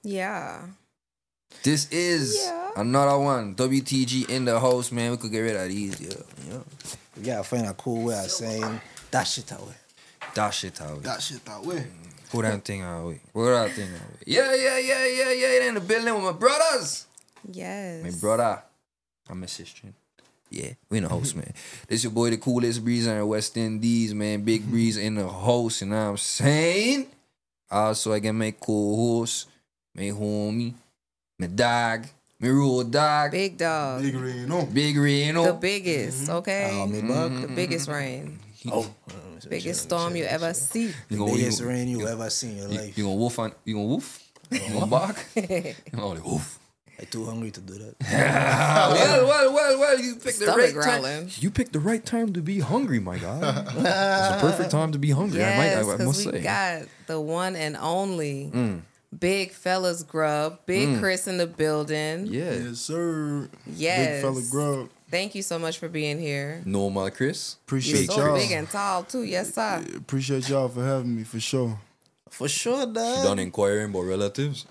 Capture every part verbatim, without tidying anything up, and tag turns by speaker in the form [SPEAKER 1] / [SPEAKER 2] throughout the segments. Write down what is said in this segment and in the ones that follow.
[SPEAKER 1] Yeah.
[SPEAKER 2] This is
[SPEAKER 1] Yeah.
[SPEAKER 2] another one. W T G in the house, man. We could get rid of these, yeah. yeah.
[SPEAKER 3] We gotta find a cool way of saying that shit away.
[SPEAKER 2] That shit out.
[SPEAKER 4] That shit that way.
[SPEAKER 2] Put that thing away. Put that thing away. Yeah, yeah, yeah, yeah, yeah. In the building with my brothers.
[SPEAKER 1] Yes.
[SPEAKER 2] My brother. I'm my sister. Yeah, we in the house, man. This your boy, the coolest breezer in West Indies, man. Big Breeze in the house, you know what I'm saying? Also, I get my co-host, my homie, my dog, my road dog.
[SPEAKER 1] Big dog.
[SPEAKER 4] Big Reno.
[SPEAKER 2] Big Reno.
[SPEAKER 1] The biggest, okay?
[SPEAKER 3] Oh, me bug.
[SPEAKER 1] The biggest rain.
[SPEAKER 3] Oh,
[SPEAKER 1] Biggest storm you ever see.
[SPEAKER 2] You gonna,
[SPEAKER 3] biggest
[SPEAKER 2] you,
[SPEAKER 3] rain you ever seen in your
[SPEAKER 2] you,
[SPEAKER 3] life.
[SPEAKER 2] you gonna woof on, you gonna woof? You gonna bark? You gonna like, woof.
[SPEAKER 3] I'm too hungry to do that.
[SPEAKER 2] well, well, well, well, you picked the
[SPEAKER 1] Stomach
[SPEAKER 2] right
[SPEAKER 1] growling.
[SPEAKER 2] time. You picked the right time to be hungry, my guy. It's the perfect time to be hungry.
[SPEAKER 1] Yes,
[SPEAKER 2] I might, I, I must
[SPEAKER 1] because we
[SPEAKER 2] say.
[SPEAKER 1] got the one and only
[SPEAKER 2] Mm.
[SPEAKER 1] Big Fellas Grub, Big Chris in the building.
[SPEAKER 2] Yeah.
[SPEAKER 4] Yes, sir.
[SPEAKER 1] Yes.
[SPEAKER 4] Big fella grub.
[SPEAKER 1] Thank you so much for being here.
[SPEAKER 2] Normal, Chris.
[SPEAKER 1] You're
[SPEAKER 4] Appreciate
[SPEAKER 1] so
[SPEAKER 4] y'all.
[SPEAKER 1] big and tall too. Yes, sir.
[SPEAKER 4] Appreciate y'all for having me for sure.
[SPEAKER 3] For sure,
[SPEAKER 2] She
[SPEAKER 3] dog.
[SPEAKER 2] done inquiring about relatives.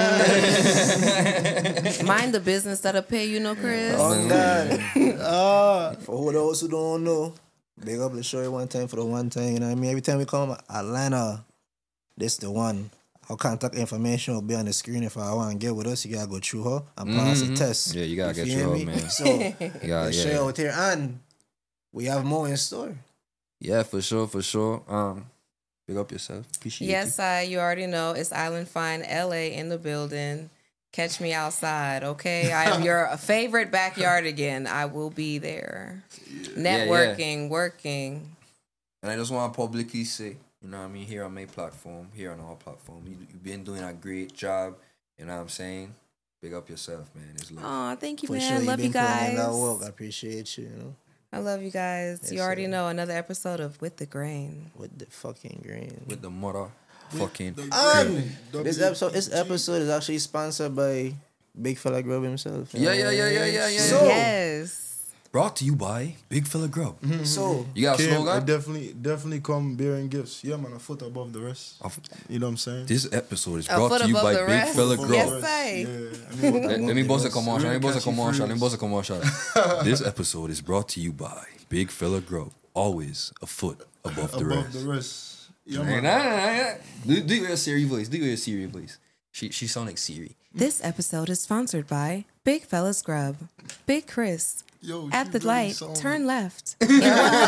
[SPEAKER 1] Mind the business that'll pay you, no, Chris.
[SPEAKER 3] Oh, God. Ah, for who those who don't know, big up the show one time for the one time. You know what I mean? Every time we come Atlanta, this the one. Our contact information will be on the screen. If I want to get with us, you gotta go through her and pass the test.
[SPEAKER 2] Yeah, you gotta get
[SPEAKER 3] feel
[SPEAKER 2] through her,
[SPEAKER 3] me?
[SPEAKER 2] man.
[SPEAKER 3] So,
[SPEAKER 2] Yeah,
[SPEAKER 3] the show
[SPEAKER 2] yeah.
[SPEAKER 3] out here, and we have more in store.
[SPEAKER 2] Yeah, for sure, for sure. Um, big up yourself. Appreciate
[SPEAKER 1] Yes, I. You already know it's Island Fine L A in the building. Catch me outside, okay? I am your favorite backyard again. I will be there.
[SPEAKER 2] yeah.
[SPEAKER 1] Networking, working.
[SPEAKER 2] And I just want to publicly say, you know what I mean, here on my platform, here on our platform, you, you've been doing a great job. You know what I'm saying? Big up yourself, man. It's love.
[SPEAKER 1] Oh, thank you,
[SPEAKER 3] For
[SPEAKER 1] man.
[SPEAKER 3] sure,
[SPEAKER 1] Love
[SPEAKER 3] you
[SPEAKER 1] you
[SPEAKER 3] been putting
[SPEAKER 1] guys.
[SPEAKER 3] in that work. I appreciate you. You know,
[SPEAKER 1] I love you guys.
[SPEAKER 3] Yes,
[SPEAKER 1] you already
[SPEAKER 3] sir.
[SPEAKER 1] know another episode of With the Grain.
[SPEAKER 3] with the fucking green.
[SPEAKER 2] With the mother fucking.
[SPEAKER 3] And this episode, this episode is actually sponsored by Big Fella Grub himself. you
[SPEAKER 2] Yeah,
[SPEAKER 3] know
[SPEAKER 2] yeah,
[SPEAKER 3] what I
[SPEAKER 2] yeah,
[SPEAKER 3] mean?
[SPEAKER 2] yeah, yeah, yeah.
[SPEAKER 3] So,
[SPEAKER 1] Yes.
[SPEAKER 2] Brought to you by Big Fella Grub.
[SPEAKER 3] so
[SPEAKER 2] You got a
[SPEAKER 4] Came, I
[SPEAKER 2] slogan?
[SPEAKER 4] definitely, definitely come bearing gifts. Yeah, man, a foot above the rest.
[SPEAKER 2] Of-
[SPEAKER 4] You know what I'm saying?
[SPEAKER 2] This episode is
[SPEAKER 1] A
[SPEAKER 2] brought
[SPEAKER 1] foot
[SPEAKER 2] to you
[SPEAKER 1] above
[SPEAKER 2] by
[SPEAKER 1] the
[SPEAKER 2] Big
[SPEAKER 1] rest?
[SPEAKER 2] Fella
[SPEAKER 4] Above
[SPEAKER 2] Grub.
[SPEAKER 1] Yes,
[SPEAKER 4] the rest.
[SPEAKER 1] sir.
[SPEAKER 4] Yeah, I mean, what
[SPEAKER 2] Let,
[SPEAKER 4] I
[SPEAKER 2] let me
[SPEAKER 4] want
[SPEAKER 2] bust a
[SPEAKER 4] is
[SPEAKER 2] commercial. Let me
[SPEAKER 4] real
[SPEAKER 2] bust a
[SPEAKER 4] catchy
[SPEAKER 2] commercial. Let me
[SPEAKER 4] phrase.
[SPEAKER 2] bust a commercial. This episode is brought to you by Big Fella Grub. Always a foot above the
[SPEAKER 4] Above
[SPEAKER 2] rest.
[SPEAKER 4] the rest. Yeah,
[SPEAKER 2] Nah,
[SPEAKER 4] man.
[SPEAKER 2] nah, nah, nah. Do, do your Siri voice. Do your Siri voice. She she sound like Siri.
[SPEAKER 1] This episode is sponsored by Big Fellas Grub. Big Chris.
[SPEAKER 4] Yo,
[SPEAKER 1] At
[SPEAKER 4] she
[SPEAKER 1] the
[SPEAKER 4] really
[SPEAKER 1] light,
[SPEAKER 4] sound
[SPEAKER 1] turn
[SPEAKER 4] like-
[SPEAKER 1] left. In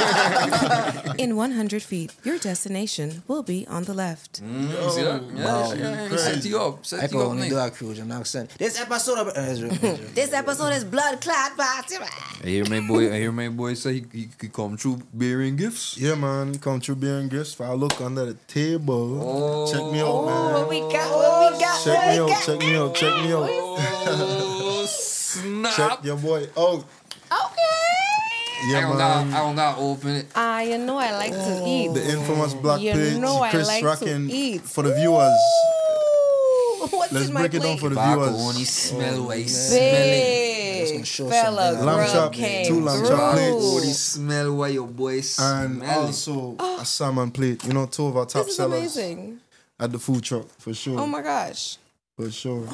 [SPEAKER 1] one, in one hundred feet, your destination will be on the left.
[SPEAKER 2] Mm, you see that? Yeah,
[SPEAKER 3] wow.
[SPEAKER 2] yeah, yeah. Set you up.
[SPEAKER 3] I
[SPEAKER 2] Set
[SPEAKER 3] can
[SPEAKER 2] you up
[SPEAKER 3] only do
[SPEAKER 2] nice.
[SPEAKER 3] a Crucian accent. This episode of uh,
[SPEAKER 1] This episode is Blood Clot Party.
[SPEAKER 2] I hear my boy. I hear my boy say he, he could come through bearing gifts.
[SPEAKER 4] Yeah, man. Come through bearing gifts. If I look under the table,
[SPEAKER 2] Oh.
[SPEAKER 4] check me out, man.
[SPEAKER 1] What we got? What we got?
[SPEAKER 4] Check
[SPEAKER 1] what
[SPEAKER 4] me
[SPEAKER 1] we
[SPEAKER 4] out,
[SPEAKER 1] got?
[SPEAKER 4] check me out, check me out.
[SPEAKER 2] Oh snap!
[SPEAKER 4] Check your boy out.
[SPEAKER 1] Okay.
[SPEAKER 2] I
[SPEAKER 4] Yeah,
[SPEAKER 2] don't got. I
[SPEAKER 4] man.
[SPEAKER 2] don't got to open it.
[SPEAKER 1] Ah, you know I like to eat.
[SPEAKER 4] The infamous black
[SPEAKER 1] You
[SPEAKER 4] page,
[SPEAKER 1] know I
[SPEAKER 4] Chris
[SPEAKER 1] like to
[SPEAKER 4] Rockin'
[SPEAKER 1] eat.
[SPEAKER 4] for the viewers.
[SPEAKER 1] Ooh, what's
[SPEAKER 4] Let's
[SPEAKER 1] in my
[SPEAKER 4] break it
[SPEAKER 1] plate?
[SPEAKER 4] down for the
[SPEAKER 2] Tobacco
[SPEAKER 4] viewers.
[SPEAKER 2] only smell what he smell it.
[SPEAKER 3] That's
[SPEAKER 1] Big
[SPEAKER 3] gonna show
[SPEAKER 1] fella
[SPEAKER 3] something.
[SPEAKER 4] Lamb
[SPEAKER 1] grub
[SPEAKER 4] chop,
[SPEAKER 1] came
[SPEAKER 4] two lamb chop
[SPEAKER 1] through.
[SPEAKER 4] plates.
[SPEAKER 2] Only smell what your boy smell
[SPEAKER 4] And
[SPEAKER 2] it.
[SPEAKER 4] also a salmon plate. You know, two of our top
[SPEAKER 1] This is
[SPEAKER 4] sellers
[SPEAKER 1] amazing.
[SPEAKER 4] at the food truck, for sure.
[SPEAKER 1] Oh my gosh.
[SPEAKER 4] For sure.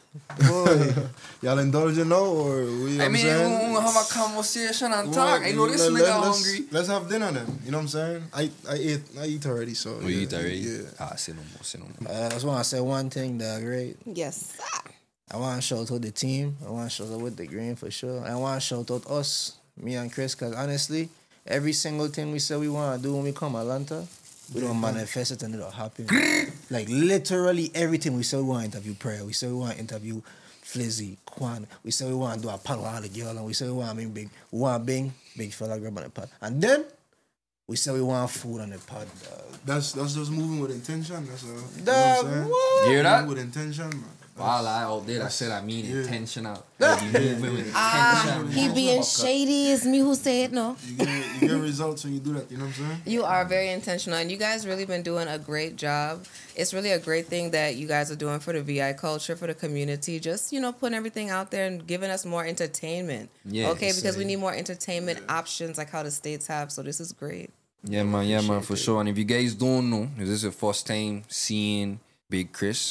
[SPEAKER 3] boy.
[SPEAKER 4] Y'all indulging now, or we,
[SPEAKER 2] I
[SPEAKER 4] I'm
[SPEAKER 2] mean,
[SPEAKER 4] saying?
[SPEAKER 2] we'll have a conversation and
[SPEAKER 4] Well,
[SPEAKER 2] talk. I know this
[SPEAKER 4] let-
[SPEAKER 2] nigga
[SPEAKER 4] let- let's-
[SPEAKER 2] hungry.
[SPEAKER 4] Let's have dinner then. You know what I'm saying? I I ate I eat already, so
[SPEAKER 2] Oh, you
[SPEAKER 4] yeah,
[SPEAKER 2] eat already?
[SPEAKER 4] Yeah.
[SPEAKER 2] Ah, say no more, say no more.
[SPEAKER 3] Uh, I just want to say one thing, dog, right?
[SPEAKER 1] Yes.
[SPEAKER 3] I want to shout out the team. I want to shout out with the green for sure. I want to shout out us, me and Chris, because honestly, every single thing we say we want to do when we come Atlanta, we don't manifest it and it don't happen. Like literally everything we say we want to interview Prayer. We say we want to interview Flizzy, Quan. We say we want to do a pod with all the girl, and we say we want to bring big, we want to bring Big Fella Grub on the pod. And then we say we want food on the pod, dog.
[SPEAKER 4] That's that's just moving with intention. That's all. You know
[SPEAKER 3] Dog,
[SPEAKER 4] what I'm saying?
[SPEAKER 3] what?
[SPEAKER 2] You hear that?
[SPEAKER 4] Moving with intention, man.
[SPEAKER 2] Wow, I out there, I said I mean
[SPEAKER 4] Yeah.
[SPEAKER 2] intentional. I be moving with
[SPEAKER 1] Ah,
[SPEAKER 2] intention.
[SPEAKER 1] he being shady is me who say it, no.
[SPEAKER 4] You get you get results when you do that. You know what I'm saying?
[SPEAKER 1] You are very intentional, and you guys really been doing a great job. It's really a great thing that you guys are doing for the V I culture, for the community. Just, you know, putting everything out there and giving us more entertainment.
[SPEAKER 2] Yeah,
[SPEAKER 1] okay,
[SPEAKER 2] it's,
[SPEAKER 1] because
[SPEAKER 2] uh,
[SPEAKER 1] we need more entertainment options like how the states have. So this is great.
[SPEAKER 2] Yeah, man, yeah, man, for sure. And if you guys don't know, if this is your first time seeing Big Chris,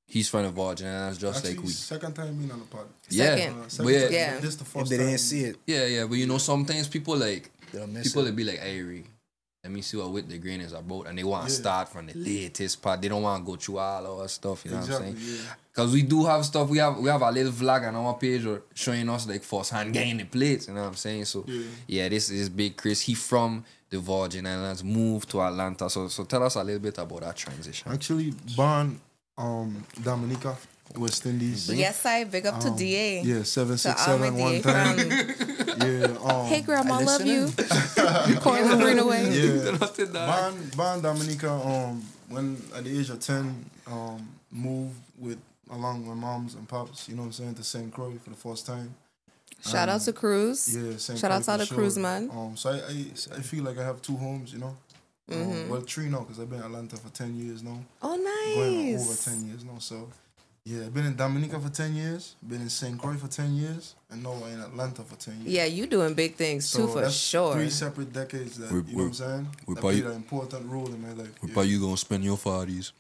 [SPEAKER 2] He's from the Virgin Islands, just
[SPEAKER 4] Actually,
[SPEAKER 2] like we.
[SPEAKER 4] second time being on the pod.
[SPEAKER 2] Yeah,
[SPEAKER 1] Second.
[SPEAKER 4] Uh, second
[SPEAKER 2] but yeah,
[SPEAKER 4] time,
[SPEAKER 1] Yeah.
[SPEAKER 4] but This the
[SPEAKER 3] If
[SPEAKER 4] first
[SPEAKER 3] they
[SPEAKER 4] time.
[SPEAKER 3] didn't see it,
[SPEAKER 2] yeah, yeah. But you know, sometimes people like
[SPEAKER 3] they'll miss
[SPEAKER 2] people
[SPEAKER 3] it.
[SPEAKER 2] will be like, "Irie, let me see what With the Grain is about," and they want to
[SPEAKER 4] Yeah.
[SPEAKER 2] start from the latest part. They don't want to go through all our stuff. You know
[SPEAKER 4] Exactly,
[SPEAKER 2] what I'm saying?
[SPEAKER 4] yeah.
[SPEAKER 2] Because we do have stuff. We have we have a little vlog on our page or showing us like first hand getting the plates. You know what I'm saying? So
[SPEAKER 4] Yeah.
[SPEAKER 2] yeah, this is Big Chris. He from the Virgin Islands, moved to Atlanta. So so tell us a little bit about that transition.
[SPEAKER 4] Actually, born um Dominica, West Indies.
[SPEAKER 1] Yes, I big up to
[SPEAKER 4] Um,
[SPEAKER 1] D A.
[SPEAKER 4] Yeah, seven
[SPEAKER 1] To
[SPEAKER 4] six
[SPEAKER 1] all my
[SPEAKER 4] seven
[SPEAKER 1] D A
[SPEAKER 4] one time.
[SPEAKER 1] fam.
[SPEAKER 4] Yeah. Um,
[SPEAKER 1] Hey, grandma,
[SPEAKER 3] I
[SPEAKER 1] love you.
[SPEAKER 3] listening.
[SPEAKER 1] Portland Greenaway.
[SPEAKER 4] Yeah. Born, born Dominica. Um, when at the age of ten, um, moved with along with my moms and pops. You know what I'm saying, to Saint Croix for the first time.
[SPEAKER 1] Shout out to Cruz.
[SPEAKER 4] Yeah, Saint
[SPEAKER 1] Shout out
[SPEAKER 4] Croix
[SPEAKER 1] to all
[SPEAKER 4] for
[SPEAKER 1] the Cruz
[SPEAKER 4] sure.
[SPEAKER 1] man.
[SPEAKER 4] Um, so I, I I feel like I have two homes. You know. Um,
[SPEAKER 1] Mhm.
[SPEAKER 4] well, three now because I've been in Atlanta for ten years now.
[SPEAKER 1] Oh,
[SPEAKER 4] Going on over
[SPEAKER 1] nice.
[SPEAKER 4] ten years now. So, yeah, I've been in Dominica for ten years, been in Saint Croix for ten years, and now I'm in Atlanta for ten years.
[SPEAKER 1] Yeah, you doing big things too,
[SPEAKER 4] So
[SPEAKER 1] for
[SPEAKER 4] that's
[SPEAKER 1] sure.
[SPEAKER 4] Three separate decades that,
[SPEAKER 2] We-
[SPEAKER 4] you know what I'm saying?
[SPEAKER 2] we
[SPEAKER 4] That
[SPEAKER 2] probably-
[SPEAKER 4] played an important role in my life.
[SPEAKER 2] Where
[SPEAKER 4] yeah.
[SPEAKER 2] you gonna spend your forties?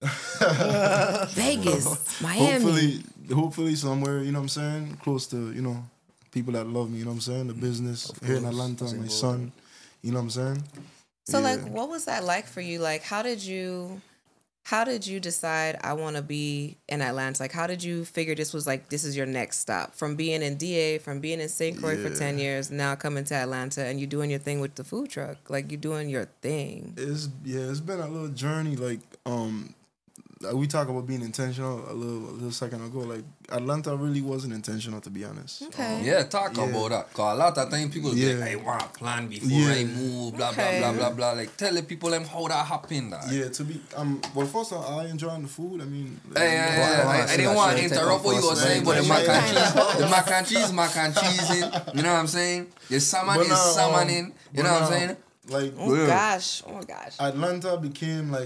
[SPEAKER 1] Vegas, Miami.
[SPEAKER 4] Hopefully, hopefully somewhere, you know what I'm saying? Close to, you know, people that love me, you know what I'm saying? The business here in
[SPEAKER 3] course.
[SPEAKER 4] Atlanta,
[SPEAKER 3] That's
[SPEAKER 4] my
[SPEAKER 3] important.
[SPEAKER 4] son, you know what I'm saying?
[SPEAKER 1] So,
[SPEAKER 4] Yeah.
[SPEAKER 1] like, what was that like for you? Like, how did you, how did you decide I want to be in Atlanta? Like, how did you figure this was like this is your next stop from being in D A, from being in Saint Croix for
[SPEAKER 4] Yeah.
[SPEAKER 1] ten years, now coming to Atlanta and you doing your thing with the food truck? Like, you doing your thing.
[SPEAKER 4] It's yeah, it's been a little journey. Like um, like we talk about being intentional a little a little second ago. Like Atlanta really wasn't intentional, to be honest.
[SPEAKER 1] Okay.
[SPEAKER 4] Um,
[SPEAKER 2] Yeah, talk
[SPEAKER 4] Yeah.
[SPEAKER 2] about that. Cause a lot of times people yeah.
[SPEAKER 4] Yeah.
[SPEAKER 2] like, I want to plan before
[SPEAKER 4] Yeah.
[SPEAKER 2] I move, blah,
[SPEAKER 1] Okay.
[SPEAKER 2] blah, blah, blah, blah. Like, tell the people them how that happened. That.
[SPEAKER 4] yeah, to be um. Well, first of all, I enjoying the food. I mean,
[SPEAKER 2] Hey, hey,
[SPEAKER 4] like,
[SPEAKER 2] hey,
[SPEAKER 3] Wow,
[SPEAKER 2] hey,
[SPEAKER 3] wow,
[SPEAKER 2] I, I
[SPEAKER 3] so
[SPEAKER 2] didn't
[SPEAKER 3] that
[SPEAKER 2] want to
[SPEAKER 3] shit take
[SPEAKER 2] interrupt what you were
[SPEAKER 3] off
[SPEAKER 2] saying, but the
[SPEAKER 4] first,
[SPEAKER 2] mac
[SPEAKER 4] right?
[SPEAKER 2] and cheese, the mac and cheese, mac and cheese in. You know what I'm saying? The salmon
[SPEAKER 4] But
[SPEAKER 2] is
[SPEAKER 4] now,
[SPEAKER 2] salmon
[SPEAKER 4] um,
[SPEAKER 2] in. You
[SPEAKER 4] but
[SPEAKER 2] know what I'm
[SPEAKER 4] now,
[SPEAKER 2] saying?
[SPEAKER 4] Like
[SPEAKER 1] Oh
[SPEAKER 2] Yeah.
[SPEAKER 1] gosh. Oh my gosh.
[SPEAKER 4] Atlanta became like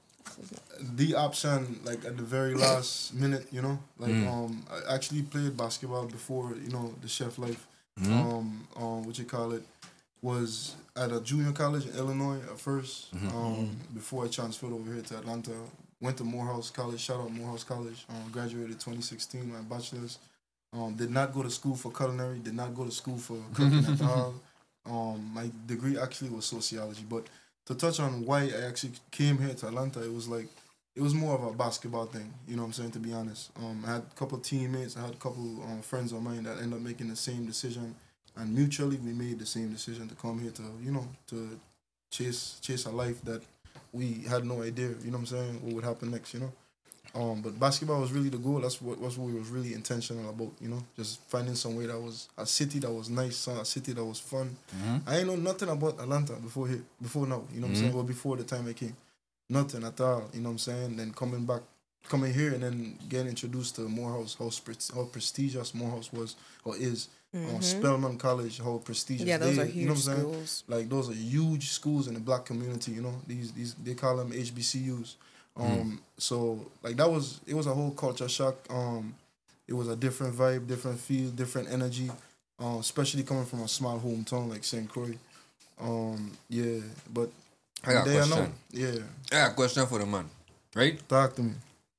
[SPEAKER 4] the option like at the very last minute, you know. Like
[SPEAKER 2] Mm.
[SPEAKER 4] um I actually played basketball before, you know, the chef life.
[SPEAKER 2] Mm-hmm.
[SPEAKER 4] Um um what you call it was at a junior college in Illinois at 1st
[SPEAKER 2] Mm-hmm.
[SPEAKER 4] Um before I transferred over here to Atlanta. Went to Morehouse College, shout out Morehouse College. Um graduated twenty sixteen, my bachelor's. Um did not go to school for culinary, did not go to school for cooking at all. Um my degree actually was sociology, but to touch on why I actually came here to Atlanta, it was like it was more of a basketball thing, you know what I'm saying, to be honest. Um, I had a couple teammates, I had a couple um, friends of mine that ended up making the same decision, and mutually we made the same decision to come here to, you know, to chase chase a life that we had no idea, you know what I'm saying, what would happen next, you know. Um, but basketball was really the goal. That's what was what we was really intentional about, you know, just finding somewhere that was a city that was nice, a city that was fun. I ain't know nothing about Atlanta before here, before now, you know what I'm saying, well, before the time I came. Nothing at all, you know what I'm saying? Then coming back, coming here and then getting introduced to Morehouse, how, pres- how prestigious Morehouse was or is. Uh, Spelman College, how prestigious.
[SPEAKER 1] Yeah, those
[SPEAKER 4] they,
[SPEAKER 1] are
[SPEAKER 4] you know
[SPEAKER 1] huge
[SPEAKER 4] what I'm saying?
[SPEAKER 1] schools.
[SPEAKER 4] Like those are huge schools in the black community, you know. These these they call them H B C Us. Um so like that was it was a whole culture shock. Um it was a different vibe, different feel, different energy. Um, especially coming from a small hometown like Saint Croix. Um yeah, but
[SPEAKER 2] I got a
[SPEAKER 4] they are
[SPEAKER 2] question.
[SPEAKER 4] now- Yeah.
[SPEAKER 2] I got a question for the man. Right?
[SPEAKER 4] Talk to me.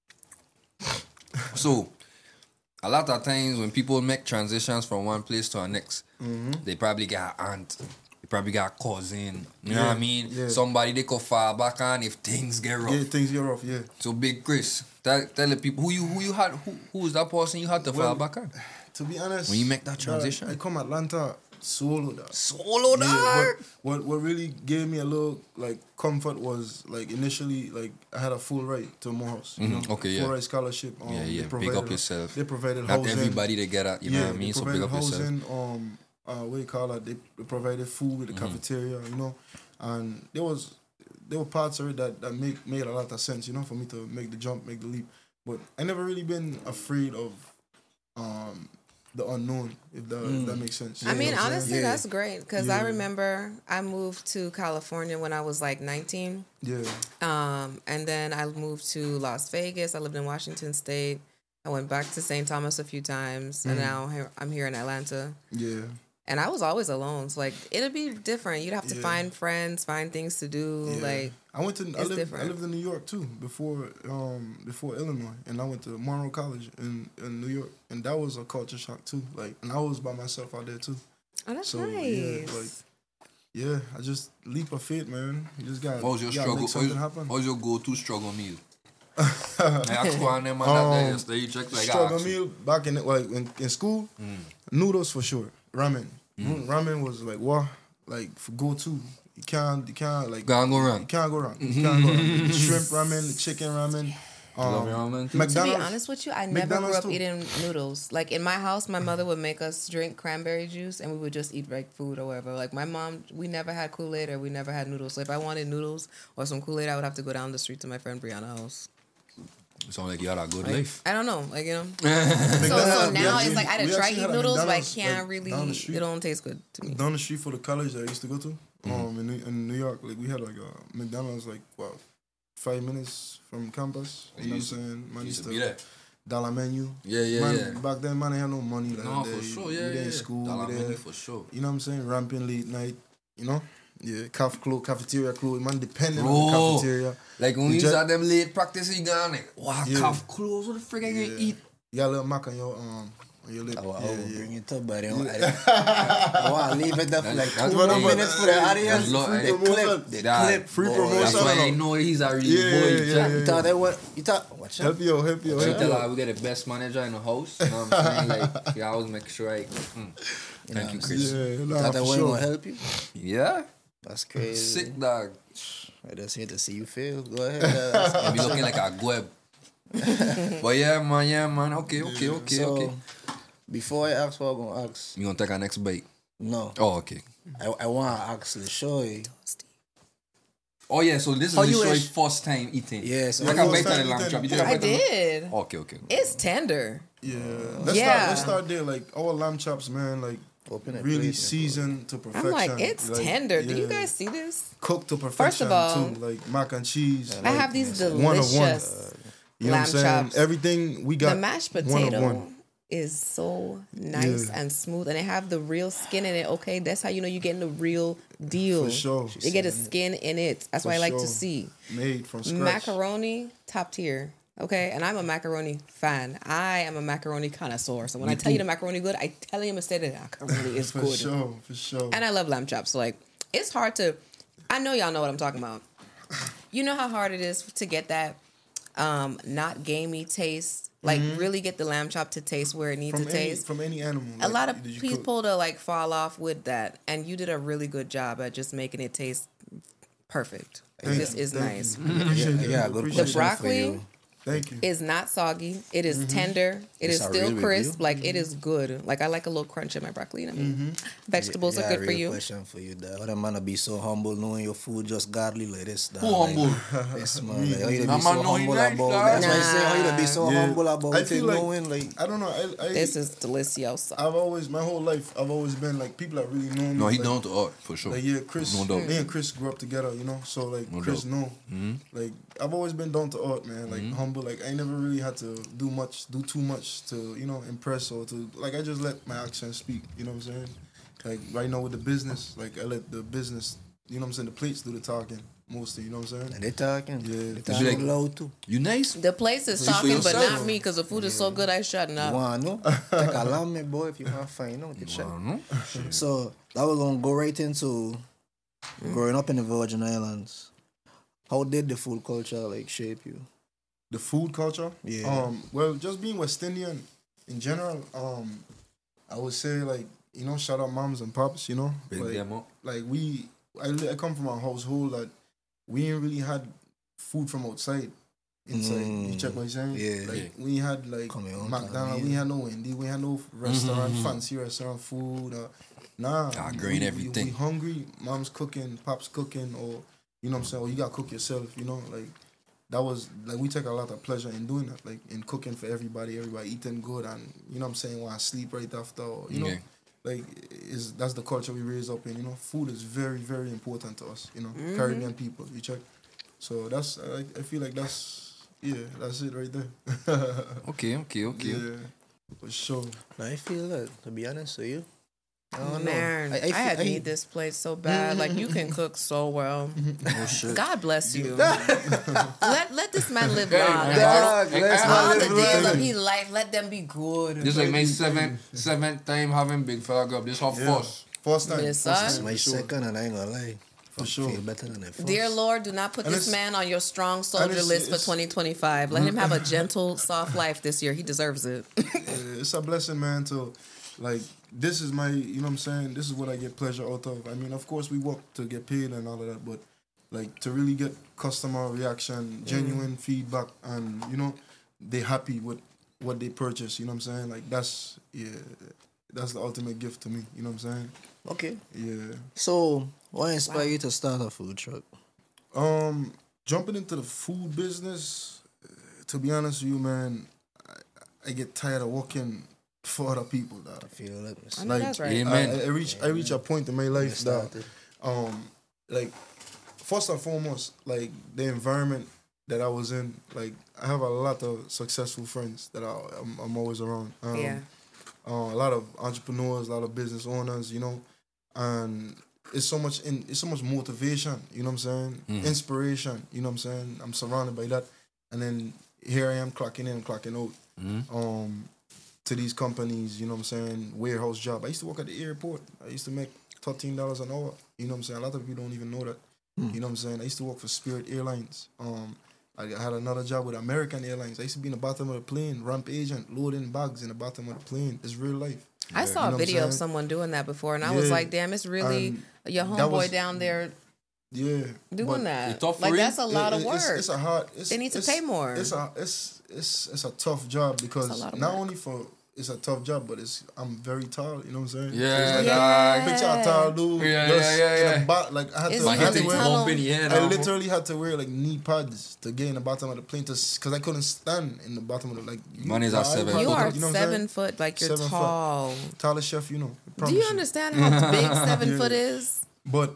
[SPEAKER 2] So, a lot of times when people make transitions from one place to the next, they probably got an aunt, they probably got a cousin, you know what I
[SPEAKER 4] Yeah,
[SPEAKER 2] mean?
[SPEAKER 4] yeah.
[SPEAKER 2] Somebody they could fall back on if things get rough.
[SPEAKER 4] Yeah, things get rough, yeah.
[SPEAKER 2] So, Big Chris, tell, tell the people who you who you had, who who was that person you had to fall
[SPEAKER 4] Well,
[SPEAKER 2] back on?
[SPEAKER 4] To be honest,
[SPEAKER 2] When you make that
[SPEAKER 4] dog,
[SPEAKER 2] transition?
[SPEAKER 4] I come Atlanta solo. Dog.
[SPEAKER 2] Solo
[SPEAKER 4] Yeah,
[SPEAKER 2] dog.
[SPEAKER 4] but what what really gave me a little like comfort was like initially like I had a full right to Morehouse. You
[SPEAKER 2] Mhm,
[SPEAKER 4] know,
[SPEAKER 2] okay,
[SPEAKER 4] full
[SPEAKER 2] yeah.
[SPEAKER 4] right scholarship. Um,
[SPEAKER 2] Yeah,
[SPEAKER 4] they
[SPEAKER 2] yeah, big
[SPEAKER 4] provided-
[SPEAKER 2] up yourself.
[SPEAKER 4] They provided
[SPEAKER 2] Not
[SPEAKER 4] housing.
[SPEAKER 2] everybody they get at, you know
[SPEAKER 4] yeah,
[SPEAKER 2] what I mean?
[SPEAKER 4] They
[SPEAKER 2] So big
[SPEAKER 4] provided
[SPEAKER 2] up yourself.
[SPEAKER 4] housing. Um, uh, what do you call it? They, they provided food with the
[SPEAKER 2] Mm-hmm.
[SPEAKER 4] cafeteria. You know, and there was there were parts of it that that make made a lot of sense. You know, for me to make the jump, make the leap. But I never really been afraid of um the unknown, if that if that makes sense.
[SPEAKER 1] I
[SPEAKER 4] You
[SPEAKER 1] mean,
[SPEAKER 4] know what I'm saying?
[SPEAKER 1] honestly,
[SPEAKER 3] Yeah.
[SPEAKER 1] that's great because I
[SPEAKER 4] Yeah.
[SPEAKER 1] remember I moved to California when I was like nineteen.
[SPEAKER 4] Yeah.
[SPEAKER 1] Um, and then I moved to Las Vegas. I lived in Washington State. I went back to Saint Thomas a few times, and now here, I'm here in Atlanta.
[SPEAKER 4] Yeah.
[SPEAKER 1] And I was always alone. So like it'd be different. You'd have to
[SPEAKER 4] Yeah.
[SPEAKER 1] find friends, find things to do.
[SPEAKER 4] Yeah.
[SPEAKER 1] Like
[SPEAKER 4] I went to I
[SPEAKER 1] it's
[SPEAKER 4] lived, I
[SPEAKER 1] different.
[SPEAKER 4] lived in New York too before um before Illinois, and I went to Monroe College in, in New York, and that was a culture shock too. Like, and I was by myself out there too.
[SPEAKER 1] oh, that's
[SPEAKER 4] So
[SPEAKER 1] nice.
[SPEAKER 4] yeah, like yeah, I just leap of faith, man. You just got
[SPEAKER 2] What was your
[SPEAKER 4] you gotta
[SPEAKER 2] struggle?
[SPEAKER 4] make
[SPEAKER 2] What
[SPEAKER 4] something
[SPEAKER 2] was,
[SPEAKER 4] happen.
[SPEAKER 2] what was your go-to struggle meal? I asked one them man that day
[SPEAKER 4] Um,
[SPEAKER 2] yesterday. You check like
[SPEAKER 4] Struggle
[SPEAKER 2] ask you.
[SPEAKER 4] meal back in like in, in school, noodles for sure. Ramen,
[SPEAKER 2] Mm.
[SPEAKER 4] ramen was like what, like for go to. You can't, you can't like
[SPEAKER 2] Can't go wrong.
[SPEAKER 4] You can't go wrong. You can't go wrong. The shrimp ramen, the chicken ramen.
[SPEAKER 2] Love
[SPEAKER 4] Um,
[SPEAKER 2] your ramen too?
[SPEAKER 4] McDonald's.
[SPEAKER 1] To be honest with you, I never grew
[SPEAKER 4] McDonald's
[SPEAKER 1] up
[SPEAKER 4] too.
[SPEAKER 1] eating noodles. Like in my house, my mother would make us drink cranberry juice, and we would just eat like food or whatever. Like my mom, we never had Kool Aid or we never had noodles. So if I wanted noodles or some Kool Aid, I would have to go down the street to my friend Brianna's house.
[SPEAKER 2] It sound like you had a good
[SPEAKER 1] Like,
[SPEAKER 2] life.
[SPEAKER 1] I don't know, like you know. so
[SPEAKER 4] McDonald's,
[SPEAKER 1] so
[SPEAKER 4] we
[SPEAKER 1] now
[SPEAKER 4] actually-
[SPEAKER 1] it's like I
[SPEAKER 4] we
[SPEAKER 1] done try
[SPEAKER 4] actually
[SPEAKER 1] eat
[SPEAKER 4] had a
[SPEAKER 1] noodles, but I
[SPEAKER 4] McDonald's,
[SPEAKER 1] can't
[SPEAKER 4] like,
[SPEAKER 1] really.
[SPEAKER 4] down the street.
[SPEAKER 1] It don't taste good to me.
[SPEAKER 4] Down the street for the college that I used to go to, um, in New, in New York, like we had like a McDonald's, like what, five minutes from campus. You know what I'm saying? Man
[SPEAKER 2] You
[SPEAKER 4] used
[SPEAKER 2] used
[SPEAKER 4] to
[SPEAKER 2] to be there.
[SPEAKER 4] dollar menu.
[SPEAKER 2] Yeah, yeah,
[SPEAKER 4] man,
[SPEAKER 2] yeah.
[SPEAKER 4] Back then, man, I had no money. Like
[SPEAKER 2] No,
[SPEAKER 4] that.
[SPEAKER 2] for sure,
[SPEAKER 4] We
[SPEAKER 2] yeah,
[SPEAKER 4] there
[SPEAKER 2] yeah.
[SPEAKER 4] in school,
[SPEAKER 2] Dollar
[SPEAKER 4] we there,
[SPEAKER 2] menu for sure.
[SPEAKER 4] you know what I'm saying? Ramping late night, you know? Yeah, caf close, cafeteria close. Man, depending
[SPEAKER 2] Bro.
[SPEAKER 4] on the cafeteria.
[SPEAKER 2] Like when
[SPEAKER 4] You
[SPEAKER 2] you
[SPEAKER 4] just-
[SPEAKER 2] used to have them late practice, you gone like, wow,
[SPEAKER 4] Yeah.
[SPEAKER 2] calf close. What the frick I
[SPEAKER 4] Yeah.
[SPEAKER 2] gonna eat?
[SPEAKER 4] You got a little mac on your um on your lip.
[SPEAKER 3] I will, I
[SPEAKER 4] yeah,
[SPEAKER 3] will
[SPEAKER 4] yeah.
[SPEAKER 3] bring it up, but I don't. I, don't- I want to leave it there for like
[SPEAKER 2] That's
[SPEAKER 3] two
[SPEAKER 2] what
[SPEAKER 3] more
[SPEAKER 2] I'm-
[SPEAKER 3] minutes for the audience.
[SPEAKER 2] That's lo-
[SPEAKER 3] The
[SPEAKER 2] hey,
[SPEAKER 3] clip, the
[SPEAKER 2] That-
[SPEAKER 3] clip,
[SPEAKER 4] free
[SPEAKER 3] boy.
[SPEAKER 4] promotion.
[SPEAKER 2] That's why I know he's a real
[SPEAKER 4] Yeah,
[SPEAKER 2] boy.
[SPEAKER 4] yeah,
[SPEAKER 2] Jack.
[SPEAKER 4] yeah,
[SPEAKER 3] You thought that what? You thought? Watch out.
[SPEAKER 4] Help you, out, help you, out,
[SPEAKER 2] So you
[SPEAKER 4] help
[SPEAKER 2] tell
[SPEAKER 4] you.
[SPEAKER 2] her
[SPEAKER 4] out.
[SPEAKER 2] we get the best manager in the house. You know what I'm saying? Like, you always make sure I. Mm. Thank you, Chris.
[SPEAKER 4] Yeah,
[SPEAKER 3] You
[SPEAKER 4] nah,
[SPEAKER 3] thought that
[SPEAKER 4] for
[SPEAKER 3] wasn't
[SPEAKER 4] sure.
[SPEAKER 3] gonna help you?
[SPEAKER 2] Yeah?
[SPEAKER 3] That's crazy.
[SPEAKER 2] Sick dog.
[SPEAKER 3] I just here to see you fail. Go ahead. uh,
[SPEAKER 2] You be looking like a gweb. But yeah, man, yeah, man. Okay, okay, okay,
[SPEAKER 3] so,
[SPEAKER 2] okay.
[SPEAKER 3] before I ask what I'm gonna ask,
[SPEAKER 2] You gonna take our next bite?
[SPEAKER 3] no,
[SPEAKER 2] Oh, okay.
[SPEAKER 3] I, I want to ask LeShoy.
[SPEAKER 2] Oh, yeah, so this is
[SPEAKER 3] How you
[SPEAKER 2] literally
[SPEAKER 3] wish-
[SPEAKER 2] first time eating.
[SPEAKER 3] Yeah, so
[SPEAKER 2] Take
[SPEAKER 4] My
[SPEAKER 2] a
[SPEAKER 4] first
[SPEAKER 2] bite of
[SPEAKER 4] time
[SPEAKER 2] the lamb
[SPEAKER 4] eating.
[SPEAKER 2] chop. You take a
[SPEAKER 1] I
[SPEAKER 2] bite of the-
[SPEAKER 1] did.
[SPEAKER 2] Okay, okay.
[SPEAKER 1] It's tender.
[SPEAKER 4] Yeah. Let's
[SPEAKER 1] Yeah.
[SPEAKER 4] start let's start there. Like our lamb chops, man, like
[SPEAKER 3] Open it,
[SPEAKER 4] really
[SPEAKER 3] please.
[SPEAKER 4] seasoned to perfection.
[SPEAKER 1] I'm like, it's
[SPEAKER 4] Like,
[SPEAKER 1] tender. Do you
[SPEAKER 4] yeah.
[SPEAKER 1] guys see this?
[SPEAKER 4] Cooked to perfection
[SPEAKER 1] First of all,
[SPEAKER 4] too. Like mac and cheese.
[SPEAKER 1] I
[SPEAKER 4] like,
[SPEAKER 1] have these
[SPEAKER 4] one of one.
[SPEAKER 1] delicious
[SPEAKER 4] You know what I'm
[SPEAKER 1] lamb
[SPEAKER 4] saying?
[SPEAKER 1] chops.
[SPEAKER 4] Everything we got.
[SPEAKER 1] The mashed
[SPEAKER 4] one of
[SPEAKER 1] potato
[SPEAKER 4] one.
[SPEAKER 1] is so nice
[SPEAKER 4] Yeah.
[SPEAKER 1] and smooth, and they have the real skin in it. Okay, that's how you know you're getting the real deal.
[SPEAKER 4] For sure.
[SPEAKER 1] You get a skin in it. That's
[SPEAKER 4] For
[SPEAKER 1] what I like to
[SPEAKER 4] sure.
[SPEAKER 1] see.
[SPEAKER 4] Made from scratch.
[SPEAKER 1] Macaroni, top tier. Okay, and I'm a macaroni fan. I am a macaroni connoisseur. So when I tell you the macaroni good, I tell you instead the macaroni is
[SPEAKER 4] For
[SPEAKER 1] good.
[SPEAKER 4] sure, for sure.
[SPEAKER 1] And I love lamb chops. So like, it's hard to. I know y'all know what I'm talking about. You know how hard it is to get that um, not gamey taste. Like really get the lamb chop to taste where it needs
[SPEAKER 4] from
[SPEAKER 1] to
[SPEAKER 4] any
[SPEAKER 1] taste.
[SPEAKER 4] from any animal.
[SPEAKER 1] A
[SPEAKER 4] like,
[SPEAKER 1] lot of
[SPEAKER 4] that you cook.
[SPEAKER 1] people to like fall off with that, and you did a really good job at just making it taste perfect.
[SPEAKER 4] Thank
[SPEAKER 1] This
[SPEAKER 4] you,
[SPEAKER 1] is
[SPEAKER 4] thank
[SPEAKER 1] nice.
[SPEAKER 4] you. Appreciate it.
[SPEAKER 3] Yeah, good
[SPEAKER 4] Appreciate
[SPEAKER 1] The
[SPEAKER 3] question
[SPEAKER 4] it.
[SPEAKER 3] for
[SPEAKER 1] broccoli
[SPEAKER 3] you.
[SPEAKER 4] Thank you.
[SPEAKER 1] is not soggy. It is tender. It
[SPEAKER 3] It's
[SPEAKER 1] is
[SPEAKER 3] a
[SPEAKER 1] still
[SPEAKER 3] real
[SPEAKER 1] crisp.
[SPEAKER 3] review.
[SPEAKER 1] Like it is good. Like I like a little crunch in my broccoli. You know what I mean? Vegetables
[SPEAKER 3] Yeah,
[SPEAKER 1] are good for
[SPEAKER 3] real
[SPEAKER 1] you.
[SPEAKER 3] question for you, dad. How the man be so humble knowing your food just godly like this, dad?
[SPEAKER 2] Who
[SPEAKER 3] Like,
[SPEAKER 2] humble?
[SPEAKER 3] Yes, man. Like, how you
[SPEAKER 2] Nah,
[SPEAKER 3] be
[SPEAKER 2] man,
[SPEAKER 3] so
[SPEAKER 2] know he
[SPEAKER 3] humble
[SPEAKER 2] nice,
[SPEAKER 3] about
[SPEAKER 2] dad.
[SPEAKER 3] That's why I say how you be so
[SPEAKER 4] Yeah.
[SPEAKER 3] humble about
[SPEAKER 4] I
[SPEAKER 3] it,
[SPEAKER 4] feel like-
[SPEAKER 3] knowing like
[SPEAKER 4] I don't know. I, I
[SPEAKER 1] This is delicioso.
[SPEAKER 4] I've always my whole life I've always been like people that really know me.
[SPEAKER 2] No, he
[SPEAKER 4] like,
[SPEAKER 2] down to art, for sure.
[SPEAKER 4] Like yeah, Chris,
[SPEAKER 2] No doubt.
[SPEAKER 4] me and Chris grew up together, you know. So like
[SPEAKER 2] No
[SPEAKER 4] Chris
[SPEAKER 2] doubt.
[SPEAKER 4] know,
[SPEAKER 2] Mhm.
[SPEAKER 4] like I've always been down to earth, man. Like
[SPEAKER 2] Mm-hmm.
[SPEAKER 4] humble. Like I never really had to do much, do too much to you know impress or to like I just let my actions speak. You know what I'm saying? Like right now with the business, like I let the business, you know what I'm saying, the plates do the talking mostly. You know what I'm saying?
[SPEAKER 3] and they talking.
[SPEAKER 4] Yeah.
[SPEAKER 3] They
[SPEAKER 2] Is
[SPEAKER 3] talking
[SPEAKER 2] it like-
[SPEAKER 3] loud too.
[SPEAKER 2] You nice?
[SPEAKER 1] The place is
[SPEAKER 2] Speak for
[SPEAKER 1] talking, but
[SPEAKER 2] yourself.
[SPEAKER 1] not me, because the food is so good. I shutting
[SPEAKER 3] You
[SPEAKER 1] up.
[SPEAKER 3] wanna know? Take a lamb, me boy, if you wanna find out. You check.
[SPEAKER 2] I don't know.
[SPEAKER 3] So that was gonna go right into growing up in the Virgin Islands. How did the food culture like shape you?
[SPEAKER 4] The food culture.
[SPEAKER 3] Yeah.
[SPEAKER 4] Um. Well, just being West Indian in general. Um. I would say like you know shout out moms and pops. You know.
[SPEAKER 2] Big
[SPEAKER 4] like,
[SPEAKER 2] them up.
[SPEAKER 4] like we I, li- I come from a household that we ain't really had food from outside inside. You
[SPEAKER 3] Mm.
[SPEAKER 4] check what I'm saying?
[SPEAKER 3] Yeah.
[SPEAKER 4] Like
[SPEAKER 2] Yeah.
[SPEAKER 4] we had like
[SPEAKER 3] Come your own
[SPEAKER 4] McDonald's,
[SPEAKER 3] time,
[SPEAKER 4] we
[SPEAKER 3] yeah.
[SPEAKER 4] had no Wendy, we had no restaurant,
[SPEAKER 2] Mhm.
[SPEAKER 4] fancy restaurant food. Uh, nah.
[SPEAKER 2] Ah,
[SPEAKER 4] we-
[SPEAKER 2] green
[SPEAKER 4] we,
[SPEAKER 2] everything.
[SPEAKER 4] We, we hungry, mom's cooking, pop's cooking, or you know what I'm saying, or you gotta cook yourself, you know, like that was like we take a lot of pleasure in doing that, like in cooking for everybody, everybody eating good and you know what I'm saying, want to sleep right after or you know.
[SPEAKER 2] Okay.
[SPEAKER 4] Like is that's the culture we raise up in. You know, food is very, very important to us. You know,
[SPEAKER 1] Mm-hmm.
[SPEAKER 4] Caribbean people. You check. So that's I, I feel like that's yeah, that's it right there.
[SPEAKER 2] Okay, okay, okay.
[SPEAKER 4] Yeah, for sure.
[SPEAKER 3] I feel that, to be honest with you. I don't know.
[SPEAKER 1] Man, I,
[SPEAKER 3] I, I,
[SPEAKER 1] had
[SPEAKER 3] I,
[SPEAKER 1] need this place so bad. Like you can cook so well.
[SPEAKER 3] Oh, shit.
[SPEAKER 1] God bless you. let let this man live long.
[SPEAKER 2] Hey,
[SPEAKER 3] Dog,
[SPEAKER 2] hey,
[SPEAKER 3] let's
[SPEAKER 2] hey,
[SPEAKER 3] not
[SPEAKER 1] All
[SPEAKER 3] live
[SPEAKER 1] the days
[SPEAKER 3] long.
[SPEAKER 1] of his life, let them be good.
[SPEAKER 2] This like my seventh seventh time having big fella up. This her
[SPEAKER 4] Yeah.
[SPEAKER 2] first.
[SPEAKER 4] First time.
[SPEAKER 1] Yes,
[SPEAKER 4] First
[SPEAKER 1] son.
[SPEAKER 3] It's
[SPEAKER 4] time,
[SPEAKER 3] my
[SPEAKER 4] for sure.
[SPEAKER 3] second, and I ain't gonna lie.
[SPEAKER 4] For
[SPEAKER 3] I
[SPEAKER 4] sure.
[SPEAKER 3] feel better than it first.
[SPEAKER 1] Dear Lord, do not put
[SPEAKER 4] And
[SPEAKER 1] this
[SPEAKER 4] it's-
[SPEAKER 1] man on your strong soldier
[SPEAKER 4] it's-
[SPEAKER 1] list for
[SPEAKER 4] it's-
[SPEAKER 1] twenty twenty-five. Let him have a gentle, soft life this year. He deserves it.
[SPEAKER 4] Yeah, it's a blessing, man, to like this is my, you know what I'm saying? This is what I get pleasure out of. I mean, of course we work to get paid and all of that, but like to really get customer reaction, genuine feedback, and you know, they happy with what they purchase, you know what I'm saying? Like that's yeah, that's the ultimate gift to me, you know what I'm saying?
[SPEAKER 3] Okay.
[SPEAKER 4] Yeah.
[SPEAKER 3] So, what inspired you to start a food truck?
[SPEAKER 4] Um, jumping into the food business, uh, to be honest with you, man, I, I get tired of working for other people. Dog.
[SPEAKER 3] I feel it.
[SPEAKER 1] I know
[SPEAKER 4] Like,
[SPEAKER 1] that's right.
[SPEAKER 2] Yeah.
[SPEAKER 4] I,
[SPEAKER 2] Amen.
[SPEAKER 4] I reach I reach a point in my life that
[SPEAKER 3] started.
[SPEAKER 4] um like first and foremost, like the environment that I was in, like I have a lot of successful friends that I, I'm, I'm always around. Um,
[SPEAKER 1] Yeah.
[SPEAKER 4] uh, a lot of entrepreneurs, a lot of business owners, you know, and it's so much in it's so much motivation, you know what I'm saying? Inspiration, you know what I'm saying? I'm surrounded by that, and then here I am clocking in, clocking out, um, to these companies, you know what I'm saying? Warehouse job. I used to work at the airport. I used to make thirteen dollars an hour. You know what I'm saying? A lot of people don't even know that. You know what I'm saying? I used to work for Spirit Airlines. Um, I had another job with American Airlines. I used to be in the bottom of the plane, ramp agent, loading bags in the bottom of the plane. It's real life.
[SPEAKER 1] I saw
[SPEAKER 4] You know
[SPEAKER 1] a
[SPEAKER 4] what I'm
[SPEAKER 1] video of
[SPEAKER 4] saying?
[SPEAKER 1] someone doing that before, and I was
[SPEAKER 4] Yeah.
[SPEAKER 1] like, damn, it's really
[SPEAKER 4] And
[SPEAKER 1] your
[SPEAKER 4] that
[SPEAKER 1] homeboy
[SPEAKER 4] was-
[SPEAKER 1] down there
[SPEAKER 4] Yeah.
[SPEAKER 1] doing
[SPEAKER 4] but
[SPEAKER 1] that.
[SPEAKER 2] it's tough for
[SPEAKER 1] Like,
[SPEAKER 2] you?
[SPEAKER 1] that's a lot
[SPEAKER 4] it-
[SPEAKER 1] of work.
[SPEAKER 4] It's, it's a hard. It's,
[SPEAKER 1] They need to
[SPEAKER 4] it's-
[SPEAKER 1] pay more.
[SPEAKER 4] It's a it's it's it's a tough job because
[SPEAKER 1] It's a lot of
[SPEAKER 4] not
[SPEAKER 1] work.
[SPEAKER 4] only for it's a tough job, but it's I'm very tall. You know what I'm saying?
[SPEAKER 2] Yeah,
[SPEAKER 4] So it's like,
[SPEAKER 2] dog.
[SPEAKER 4] picture a tall dude.
[SPEAKER 2] Yeah,
[SPEAKER 4] just
[SPEAKER 2] yeah, yeah,
[SPEAKER 4] in
[SPEAKER 2] yeah.
[SPEAKER 4] a bot, like I had
[SPEAKER 1] It's
[SPEAKER 4] to. I
[SPEAKER 1] like
[SPEAKER 4] had
[SPEAKER 1] the
[SPEAKER 4] to wear.
[SPEAKER 1] tunnel.
[SPEAKER 2] bump in the head.
[SPEAKER 4] I
[SPEAKER 2] huh?
[SPEAKER 4] literally had to wear like knee pads to get in the bottom of the plane to because I couldn't stand in the bottom of the like.
[SPEAKER 2] Man is
[SPEAKER 4] my
[SPEAKER 2] at seven
[SPEAKER 4] iPad,
[SPEAKER 1] You
[SPEAKER 2] foot.
[SPEAKER 1] are
[SPEAKER 4] you know what I'm
[SPEAKER 1] seven
[SPEAKER 4] saying?
[SPEAKER 1] foot, like you're
[SPEAKER 4] Seven foot.
[SPEAKER 1] tall.
[SPEAKER 4] Tallest chef, you know. I
[SPEAKER 1] Do
[SPEAKER 4] promise
[SPEAKER 1] you understand how big seven
[SPEAKER 4] Yeah.
[SPEAKER 1] foot is?
[SPEAKER 4] But